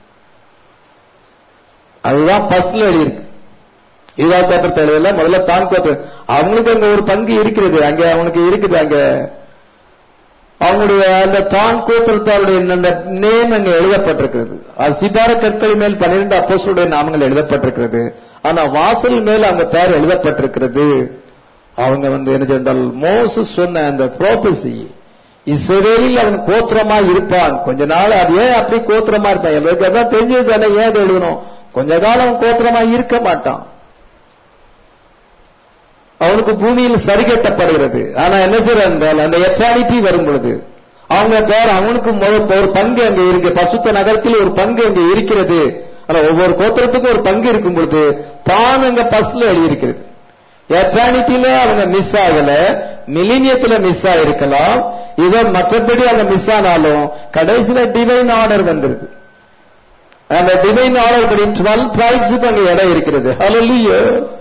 அதுதான் ஃபர்ஸ்ட்ல எழுதியிருக்கு. இதா கோத்திரத்தை எழுதல, முதல்ல தான் கோத்திரம். அவங்களுக்கு அங்க ஒரு பங்கு இருக்கிறது. அங்க அவனுக்கு இருக்குது. அங்க அவங்களுடைய அந்த தான் கோத்திரத்தாருடைய அந்த நேம் அங்க எழுதப்பட்டிருக்கிறது. சிதார கற்கள் மேல் 12 அப்போஸ்தலருடைய நாமங்கள் எழுதப்பட்டிருக்கிறது. ஆனா வாசல் மேல் அவங்க பேர் எழுதப்பட்டிருக்கிறது. அவங்க என்ன சென்றால், மோசஸ் சொன்ன அந்த ப்ராபசி, இஸ்ரவேலில் அவன் கோத்திரமா இருப்பான். கொஞ்ச நாள் அது ஏன் அப்படி கோத்திரமா இருப்பான், எங்களுக்கு அதான் தெரிஞ்சது தானே, ஏன் எழுதணும்? கொஞ்ச காலம் அவன் கோத்திரமா இருக்க மாட்டான், அவனுக்கு பூமியில் சரி கட்டப்படுகிறது. ஆனா என்ன செய்யற என்றால், அந்த எச்சாரிட்டி வரும் பொழுது அவங்க பேர் அவனுக்கு ஒரு பங்கு அங்க இருக்கு. பசுத்த நகரத்தில் ஒரு பங்கு அங்க இருக்கிறது. ஆனா ஒவ்வொரு கோத்திரத்துக்கும் ஒரு பங்கு இருக்கும் பொழுது தான் அங்க பஸ்ட்ல எழுதியிருக்கிறது. எட்டர்னிட்டியில அவங்க மிஸ் ஆகல, மில்லினியத்துல மிஸ் ஆயிருக்கலாம். இவன் மற்றபடி அவங்க மிஸ் ஆனாலும் கடைசியில டிவைன் ஆர்டர் வந்துருது. அந்த டிவைன் ஆர்டர் படி 12 ட்ரைப்ஸுக்கு அங்க இடம் இருக்கிறது. ஹல்லேலூயா.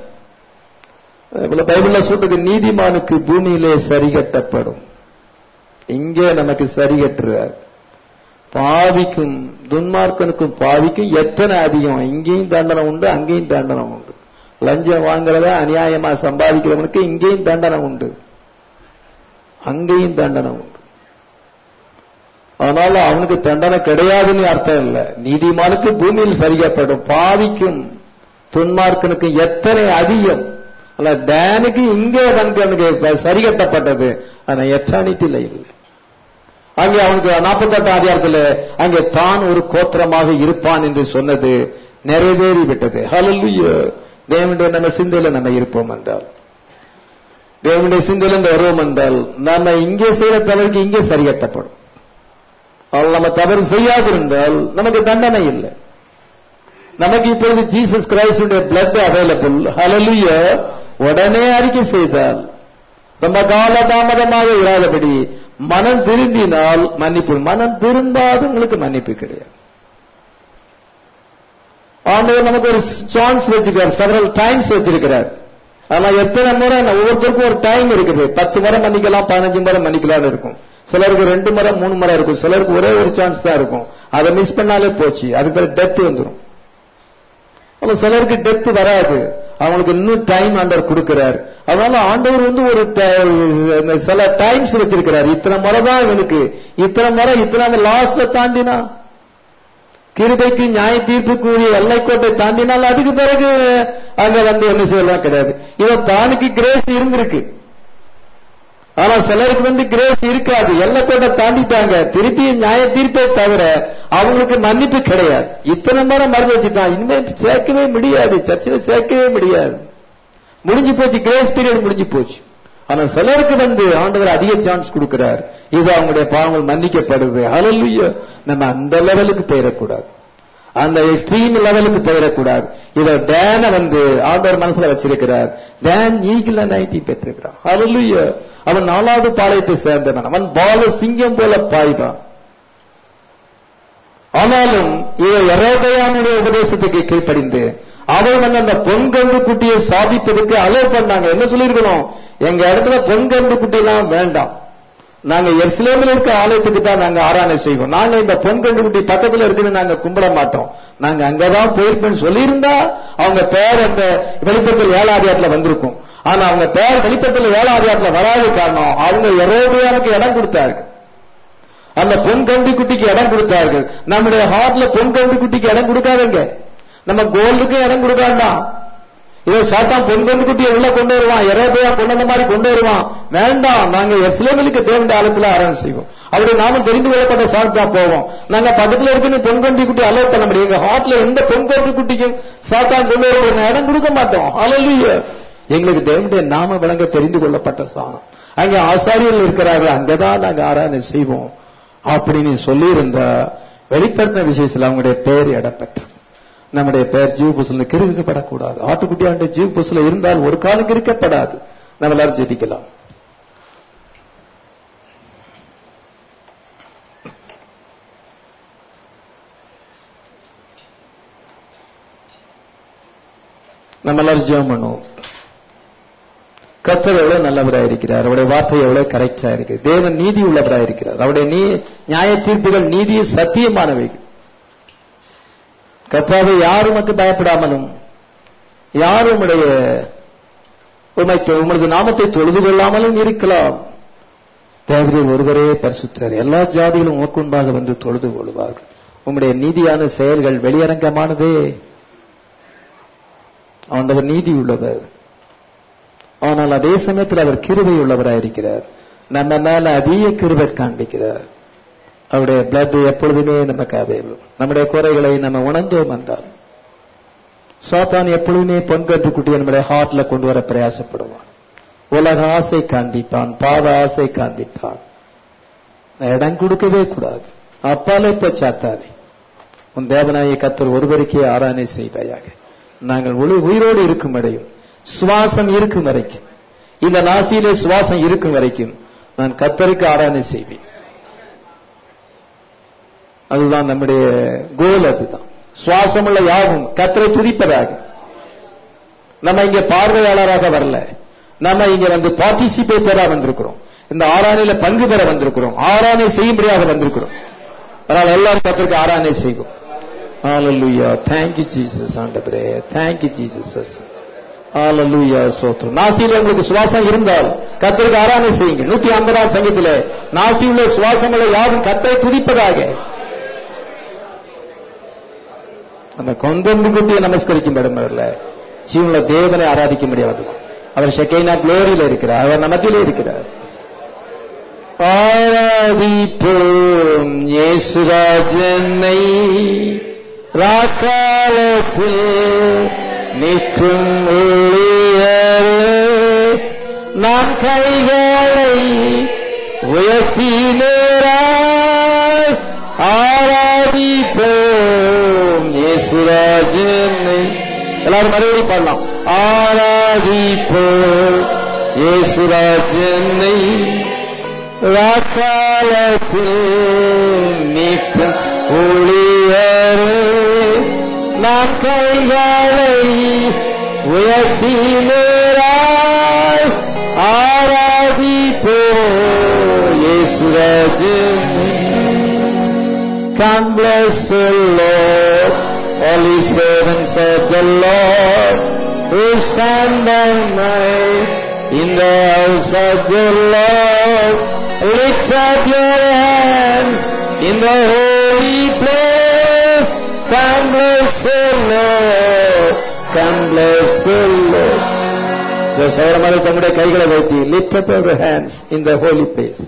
பைபிள்ல சொல்றது, நீதிமானுக்கு பூமியிலே சரி கட்டப்படும். இங்கே நமக்கு சரி கட்டுறார். பாவிக்கும் துன்மார்க்கனுக்கும் பாவிக்கும் எத்தனை அதிகம். இங்கேயும் தண்டனை உண்டு, அங்கேயும் தண்டனை உண்டு. லஞ்சம் வாங்குறத அநியாயமா சம்பாதிக்கிறவனுக்கு இங்கேயும் தண்டனை உண்டு, அங்கேயும் தண்டனை உண்டு. அதனால அவனுக்கு தண்டனை கிடையாதுன்னு அர்த்தம் இல்ல. நீதிமானுக்கு பூமியில் சரிகப்படும், பாவிக்கும் துன்மார்க்கனுக்கு எத்தனை அதிகம். டேனுக்கு இங்கே அவனுக்கு சரி கட்டப்பட்டது, ஆனா எட்டர்னிட்டில இல்லை. அங்கே அவனுக்கு 48 அதிகாரத்தில் அங்கே தான் ஒரு கோத்திரமாக இருப்பான் என்று சொன்னது நிறைவேறிவிட்டது. ஹல்லேலூயா. தேவனுடைய நம்ம சிந்தையில நம்ம இருப்போம் என்றால், தேவனுடைய சிந்தையில வருவோம் என்றால், நம்ம இங்கே செய்யற தவறுக்கு இங்கே சரி கட்டப்படும். நம்ம தவறு செய்யாதிருந்தால் நமக்கு தண்டனை இல்லை. நமக்கு இப்பொழுது ஜீசஸ் கிரைஸ்டுடைய பிளட் அவைலபிள். ஹல்லேலூயா. உடனே அறிக்கை செய்தால், ரொம்ப கால தாமதமாக இராதபடி மனம் திரும்பினால் மன்னிப்பு. மனம் திரும்பாதவங்களுக்கு மன்னிப்பு கிடையாது. ஆண்டவர் நமக்கு ஒரு சான்ஸ் வச்சிருக்கார், செவரல் டைம்ஸ் வச்சிருக்கிறார். ஆனா எத்தனை முறை, ஒவ்வொருத்தருக்கும் ஒரு டைம் இருக்குது. 10 முறை மன்னிக்கலாம், 15 முறை மன்னிக்கலாம்னு இருக்கும். சிலருக்கு 2 முறை 3 முறை இருக்கும். சிலருக்கு ஒரே ஒரு சான்ஸ் தான் இருக்கும். அதை மிஸ் பண்ணாலே போச்சு, அதுக்கு டெத் வந்துடும். சிலருக்கு டெத் வராது. அவங்களுக்கு இன்னும் டைம் ஆண்டவர் கொடுக்கிறார். அதனால ஆண்டவர் ஒரு சில டைம்ஸ் வச்சிருக்கிறார். இத்தனை முறை தான் இவனுக்கு, இத்தனை முறை இத்தனை லாஸ்ட்ல தாண்டினா, கிருபைக்கு நியாய தீர்ப்புக்குரிய எல்லைக்கோட்டை தாண்டினால் அதுக்கு பிறகு அங்க என்ன செய்யலாம் கிடையாது. இவன் தானுக்கு கிரேஸ் இருந்திருக்கு, ஆனா சிலருக்கு கிரேஸ் இருக்காது. எல்லைக்கோட்டை தாண்டிட்டாங்க, திருப்பி நியாய தீர்ப்பை தவிர அவங்களுக்கு மன்னிப்பு கிடையாது. இத்தனை முறை மறந்து வச்சுட்டான், இனிமே சேர்க்கவே முடியாது, சர்ச்சையில சேர்க்கவே முடியாது, முடிஞ்சு போச்சு, கிரேஸ் பீரியட் முடிஞ்சு போச்சு. ஆனா சிலருக்கு ஆண்டவர் அதிக சான்ஸ் கொடுக்கிறார். இது அவங்களுடைய பாவங்கள் மன்னிக்கப்படுது. ஹல்லேலூயா. நம்ம அந்த லெவலுக்கு போயிடக்கூடாது, அந்த எக்ஸ்ட்ரீம் லெவலுக்கு போயிடக்கூடாது. இத டேன ஆண்டவர் மனசுல வச்சிருக்கிறார். டேன் ஈகிள் 90 பெற்றிருக்கிறான். ஹல்லேலூயா. அவன் 4வது பாளையத்தை சேர்ந்தவன். அவன் பால சிங்கம் போல பாய்வான். ஆனாலும் இவன் யெரொபெயாமுடைய உபதேசத்துக்கு கீழ்ப்படிந்து அவன் அந்த பொன்கன்று குட்டியை சாபித்ததுக்கு அலோ பண்ணாங்க. என்ன சொல்லிருக்கணும், எங்க இடத்துல பொன்கன்று குட்டி எல்லாம் வேண்டாம், நாங்க எருசலேமில் இருக்க ஆலயத்துக்கு தான் நாங்க ஆராதனை செய்வோம், நாங்க இந்த பொன்கன்று குட்டி பக்கத்துல இருக்குன்னு நாங்க கும்பிட மாட்டோம், நாங்க அங்கதான் போயிருப்பேன்னு சொல்லியிருந்தா அவங்க பேர் அந்த வெளிப்படுத்தல் 7ஆம் அதிகாரத்துல வந்திருக்கும். ஆனா அவங்க பேர் வெளிப்படுத்தல் 7ஆம் அதிகாரத்துல வராத காரணம் அவங்க யெரொபெயாமுக்கு இடம் கொடுத்தார்கள், அந்த பொன்கன்று குட்டிக்கு இடம் கொடுத்தார்கள். நம்முடைய ஹார்ட்ல பொன்கன்று குட்டிக்கு இடம் கொடுக்காதங்க, நம்ம கோல்டுக்கு இடம் கொடுக்காண்டாம். இதை சாத்தான் பொன்கன்று குட்டியை உள்ள கொண்டு வருவான், யெரொபெயா கொண்டு வந்த மாதிரி கொண்டு வருவான். வேண்டாம், நாங்க எருசலேமிலுக்கு தேவனுடைய ஆலயத்துல ஆராதனை செய்வோம், அவருடைய நாமம் தெரிந்து கொள்ளப்பட்ட சாத்தா போவோம். நாங்க பக்கத்துல இருக்குன்னு பொன்கன்று குட்டி அலோ பண்ண முடியும். எங்க ஹார்ட்ல எந்த பொன்கன்று குட்டிக்கும் சாத்தான் கொண்டு வர இடம் கொடுக்க மாட்டோம். ஹல்லேலூயா. எங்களுக்கு தேவனுடைய நாம விளங்க தெரிந்து கொள்ளப்பட்ட சாணம் அங்க ஆசாரியர்கள் இருக்கிறார்கள், அங்கதான் நாங்க ஆராதனை செய்வோம் அப்படின்னு சொல்லியிருந்தா வெளிப்படுத்தின விசேஷத்தில் அவங்களுடைய பேர் இடம்பெற்று நம்முடைய பேர் ஜீவ புஸ்தகத்துல கிறுக்கப்படக்கூடாது. ஆட்டுக்குட்டியாண்ட ஜீவ புஸ்தகத்துல இருந்தால் ஒரு காலம் கிறுக்கப்படாது. நம்ம எல்லாரும் ஜெபிக்கலாம். நம்ம எல்லாரும் ஜெபம் பண்ணுவோம். கர்த்தர் எவ்வளவு நல்லவராயிருக்கிறார், அவருடைய வார்த்தை எவ்வளவு கரெக்டா இருக்கு, தேவன் நீதி உள்ளவராயிருக்கிறார், அவருடைய நியாய தீர்ப்புகள் நீதி சத்தியமானவைகள். கர்த்தாவே, யாரும் உமக்கு பயப்படாமலும் யாரும் உமது நாமத்தை தொழுது கொள்ளாமலும் இருக்கலாம். தேவரீர் ஒருவரே பரிசுத்தர், எல்லா ஜாதிகளும் உமக்கு முன்பாக தொழுது கொள்வார்கள். உம்முடைய நீதியான செயல்கள் வெளியரங்கமானதே. ஆண்டவர் நீதி உள்ளவர், ஆனால் அதே சமயத்தில் அவர் கிருபை உள்ளவராயிருக்கிறார். நம்ம மேல அதிக கிருபை காண்பிக்கிறார். அவருடைய பிளட் எப்பொழுதுமே நமக்கு அவைலபிள். நம்முடைய குறைகளை நம்ம உணர்ந்தோம் என்றால் சாத்தான் எப்பொழுதுமே பொன்கன்று குட்டியை நம்முடைய ஹார்ட்ல கொண்டு வர பிரயாசப்படுவான். உலக ஆசை காண்பிப்பான், பாவ ஆசை காண்பிப்பான். இடம் கொடுக்கவே கூடாது. அப்பாலே போய் சாத்தானே, உன் தேவனாய கர்த்தர் ஒருவருக்கே ஆராதனை செய்வாயாக. நாங்கள் உயிரோடு இருக்கும் வரையும், சுவாசம் இருக்கும் வரைக்கும், இந்த நாசியிலே சுவாசம் இருக்கும் வரைக்கும் நான் கர்த்தருக்கு ஆராதனை செய்வேன். அதுதான் நம்முடைய கோல். அதுதான் சுவாசமுள்ள யாவும் கர்த்தரை துதிப்பதாக. நம்ம இங்க பார்வையாளராக வரல, நம்ம இங்க பார்ட்டிசிபேட்டரா வந்திருக்கிறோம். இந்த ஆராதனையில பங்கு பெற வந்திருக்கிறோம், ஆராதனை செய்யும்படியாக வந்திருக்கிறோம். அதனால எல்லாரும் கர்த்தருக்கு ஆராதனை செய்வோம். ஹல்லேலூயா. Thank you Jesus. ஆண்டவரே, thank you Jesus. ஹல்லேலூயா. ஸ்தோத்திரம். நாசியில உங்களுக்கு சுவாசம் இருந்தால் கர்த்தருக்கு ஆராதனை செய்யுங்க. 150ஆம் சங்கீதத்திலே நாசியுள்ள சுவாசமுள்ள யாவும் கர்த்தரை துதிப்பதாக. அந்த கொந்தம்பு குட்டியை நமஸ்கரிக்கும் இடமல்ல, ஜீவனுள்ள தேவனை ஆராதிக்க முடியாது. அவர் ஷெக்கைனா குளோரியில இருக்கிறார், அவர் நமத்திலே இருக்கிறார். ஆராதிப்போம் இயேசுராஜனை, ராக்காலத்தில் நிற்கும் ஊழியரே, நாம் கைகளை உயர்த்தி நேராய் ஆராதிப்போம் இயேசுராஜனை. எல்லாரும் மறுபடியும் பாடலாம். ஆராதிப்போம் இயேசுராஜனை, ராக்காலத்தில் நிற்கும் ஊழியரே, நாம் கைகளை உயர்த்தி நேராய் ஆராதிப்போம் இயேசுராஜனை. Come bless the Lord, all ye servants of the Lord. who stand by night in the house of the Lord. Lift up your hands in the holy place. Come bless the Lord. Come bless the Lord. சகோதரமாரே, தம்முடைய கைகளை வைத்து lift up your hands in the holy place.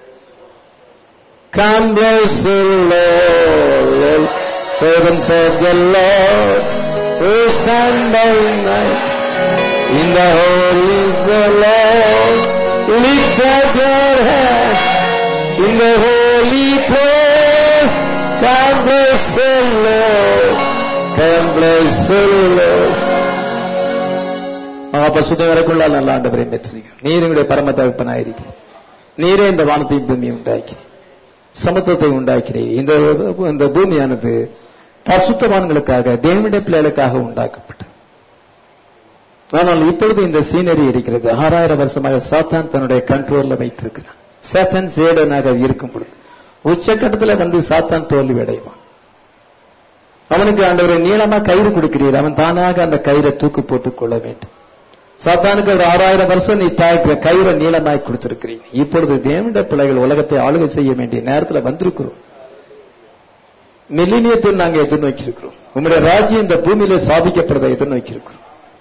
Come bless the Lord, servants of the Lord, who stand by night in the holy of the Lord. Lift up your hands in the holy place. Come bless the Lord. Come bless the Lord. பசுத்தவரைக்குள்ள நல்ல ஆண்டவரை மெச்சுகிறோம். நீர் எங்களுடைய பரம தகப்பனாயிருக்கிறீர். நீரே இந்த வானத்தையும் பூமியை உண்டாக்கி சமுத்திரத்தை உண்டாக்கிறீர். இந்த பூமியானது பரிசுத்தவான்களுக்காக, தேவனுடைய பிள்ளைகளுக்காக உண்டாக்கப்பட்டது. ஆனால் இப்பொழுது இந்த சீனரி இருக்கிறது. 6000 வருஷமாக சாத்தான் தன்னுடைய கண்ட்ரோல்ல வைத்திருக்கிறான். சாத்தான் சேடனாக இருக்கும் பொழுது உச்சக்கட்டத்தில் வந்து சாத்தான் தோல்வி அடைவான். அவனுக்கு ஆண்டவரை நீளமா கயிறு கொடுக்கிறீர். அவன் தானாக அந்த கயிறை தூக்கு போட்டுக் கொள்ள வேண்டும். சாத்தானுக்கு ஒரு 6000 வருஷம் நீ கயிறை நீளமாய் கொடுத்திருக்கிறீங்க. இப்பொழுது தேவனுடைய பிள்ளைகள் உலகத்தை ஆளுகை செய்ய வேண்டிய நேரத்தில் வந்திருக்கிறோம். மில்லினியத்தை நாங்கள் எதிர்நோக்கி இருக்கிறோம். உங்களுடைய ராஜ்யம் இந்த பூமியில சாதிக்கப்படுறதை எதிர்நோக்கி இருக்கிறோம்.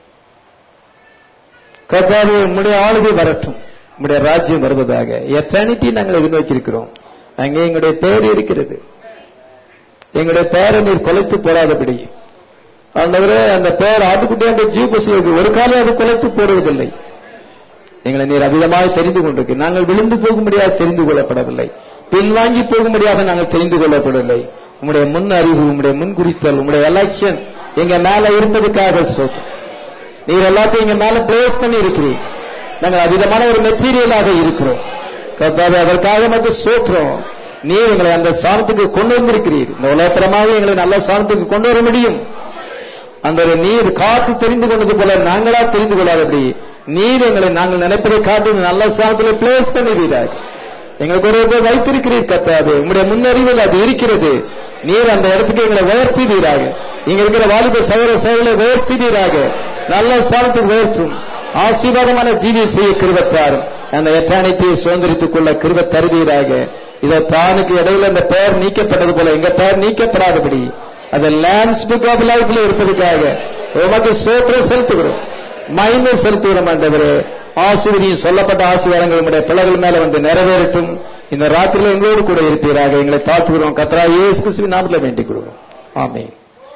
கர்த்தாவே, உங்களுடைய ஆளுகை வரட்டும், உங்களுடைய ராஜ்யம் வருவதாக. எட்டர்னிட்டி நாங்கள் எதிர்நோக்கி இருக்கிறோம். அங்கே எங்களுடைய பெயர் இருக்கிறது. எங்களுடைய பெயரை நீர் கொலைத்து போடாதபடி ஆண்டவரே, அந்த பெயர் ஆட்டுக்குட்டியாக ஜீவபசுக்கு ஒரு காலம் அது கொலைத்து போடுவதில்லை. எங்களை நீர் அதிகமாக தெரிந்து கொண்டிருக்கு. நாங்கள் விழுந்து போகும்படியாக தெரிந்து கொள்ளப்படவில்லை, பின்வாங்கி போகும்படியாக நாங்கள் தெரிந்து கொள்ளப்படவில்லை. உங்களுடைய முன் அறிவு, உங்களுடைய முன் குறித்தல், உங்களுடைய எலெக்ஷன் எங்க மேல இருப்பதுக்காக சோத்திரம். நீர் எல்லாத்தையும் எங்க மேல பிளேஸ் பண்ணி இருக்கிறீர். நாங்கள் அதிகமான ஒரு மெட்டீரியலாக இருக்கிறோம். கர்த்தாவே, அதற்காக மட்டும் சோத்திரம். நீர் எங்களை அந்த சாணத்துக்கு கொண்டு வந்திருக்கிறீர். இந்த உலகத்தரமாக எங்களை நல்ல சாணத்துக்கு கொண்டு வர முடியும். அந்த நீர் காத்து தெரிந்து கொண்டது போல நாங்களா தெரிந்து கொள்ளாதபடி நீர் எங்களை நாங்கள் நினைப்பதை காட்டு நல்ல சாணத்தில் பிளேஸ் பண்ணுவீராக. எங்களுக்கு ஒரு வைத்திருக்கிறீர் கர்த்தாவே. உங்களுடைய முன்னறிவில் அது இருக்கிறது. நீர் அந்த இடத்துக்கு எங்களை உயர்த்துவீராக. இங்க இருக்கிற வாலிப சகோதர சகோதரர்களை உயர்த்துவீராக. நல்ல சாணத்துக்கு உயர்த்தும். ஆசீர்வாதமான ஜீவிய செய்ய கிருபத்தாரும் அந்த எட்டானிட்டியை சுதந்திரித்துக் கொள்ள கிருப தருவீராக. இதை தானுக்கு இடையில அந்த பெயர் நீக்கப்பட்டது போல எங்க பெயர் நீக்கப்படாதபடி அது லேண்ட்ஸ் புக் ஆஃப் லைஃப்ல இருப்பதற்காக உமக்கு ஸ்தோத்திரம் செலுத்துகிறோம், மகிமை செலுத்துகிறோம். ஆண்டவரே, ஆசீர்வதியும் சொல்லப்பட்ட ஆசீர்வாதங்கள் உங்களுடைய பிள்ளைகள் மேல வந்து நிறைவேறட்டும். இந்த ராத்திரியில் எங்களோடு கூட இருப்பீராக. எங்களை தாழ்த்துகிறோம். கர்த்தராகிய இயேசு கிறிஸ்துவின் நாமத்தில் வேண்டிக் கொள்கிறோம். ஆமென்.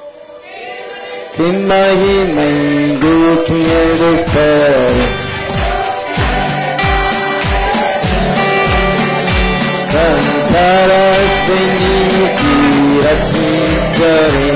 மகிமை தூக்கி எடுக்க கரத்தை நீக்கி ரட்சிக்கிறே.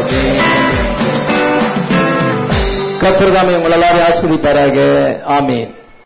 கர்த்தர் தாமே உங்கள் எல்லாரையும் ஆசீர்வதிப்பாராக. ஆமென்.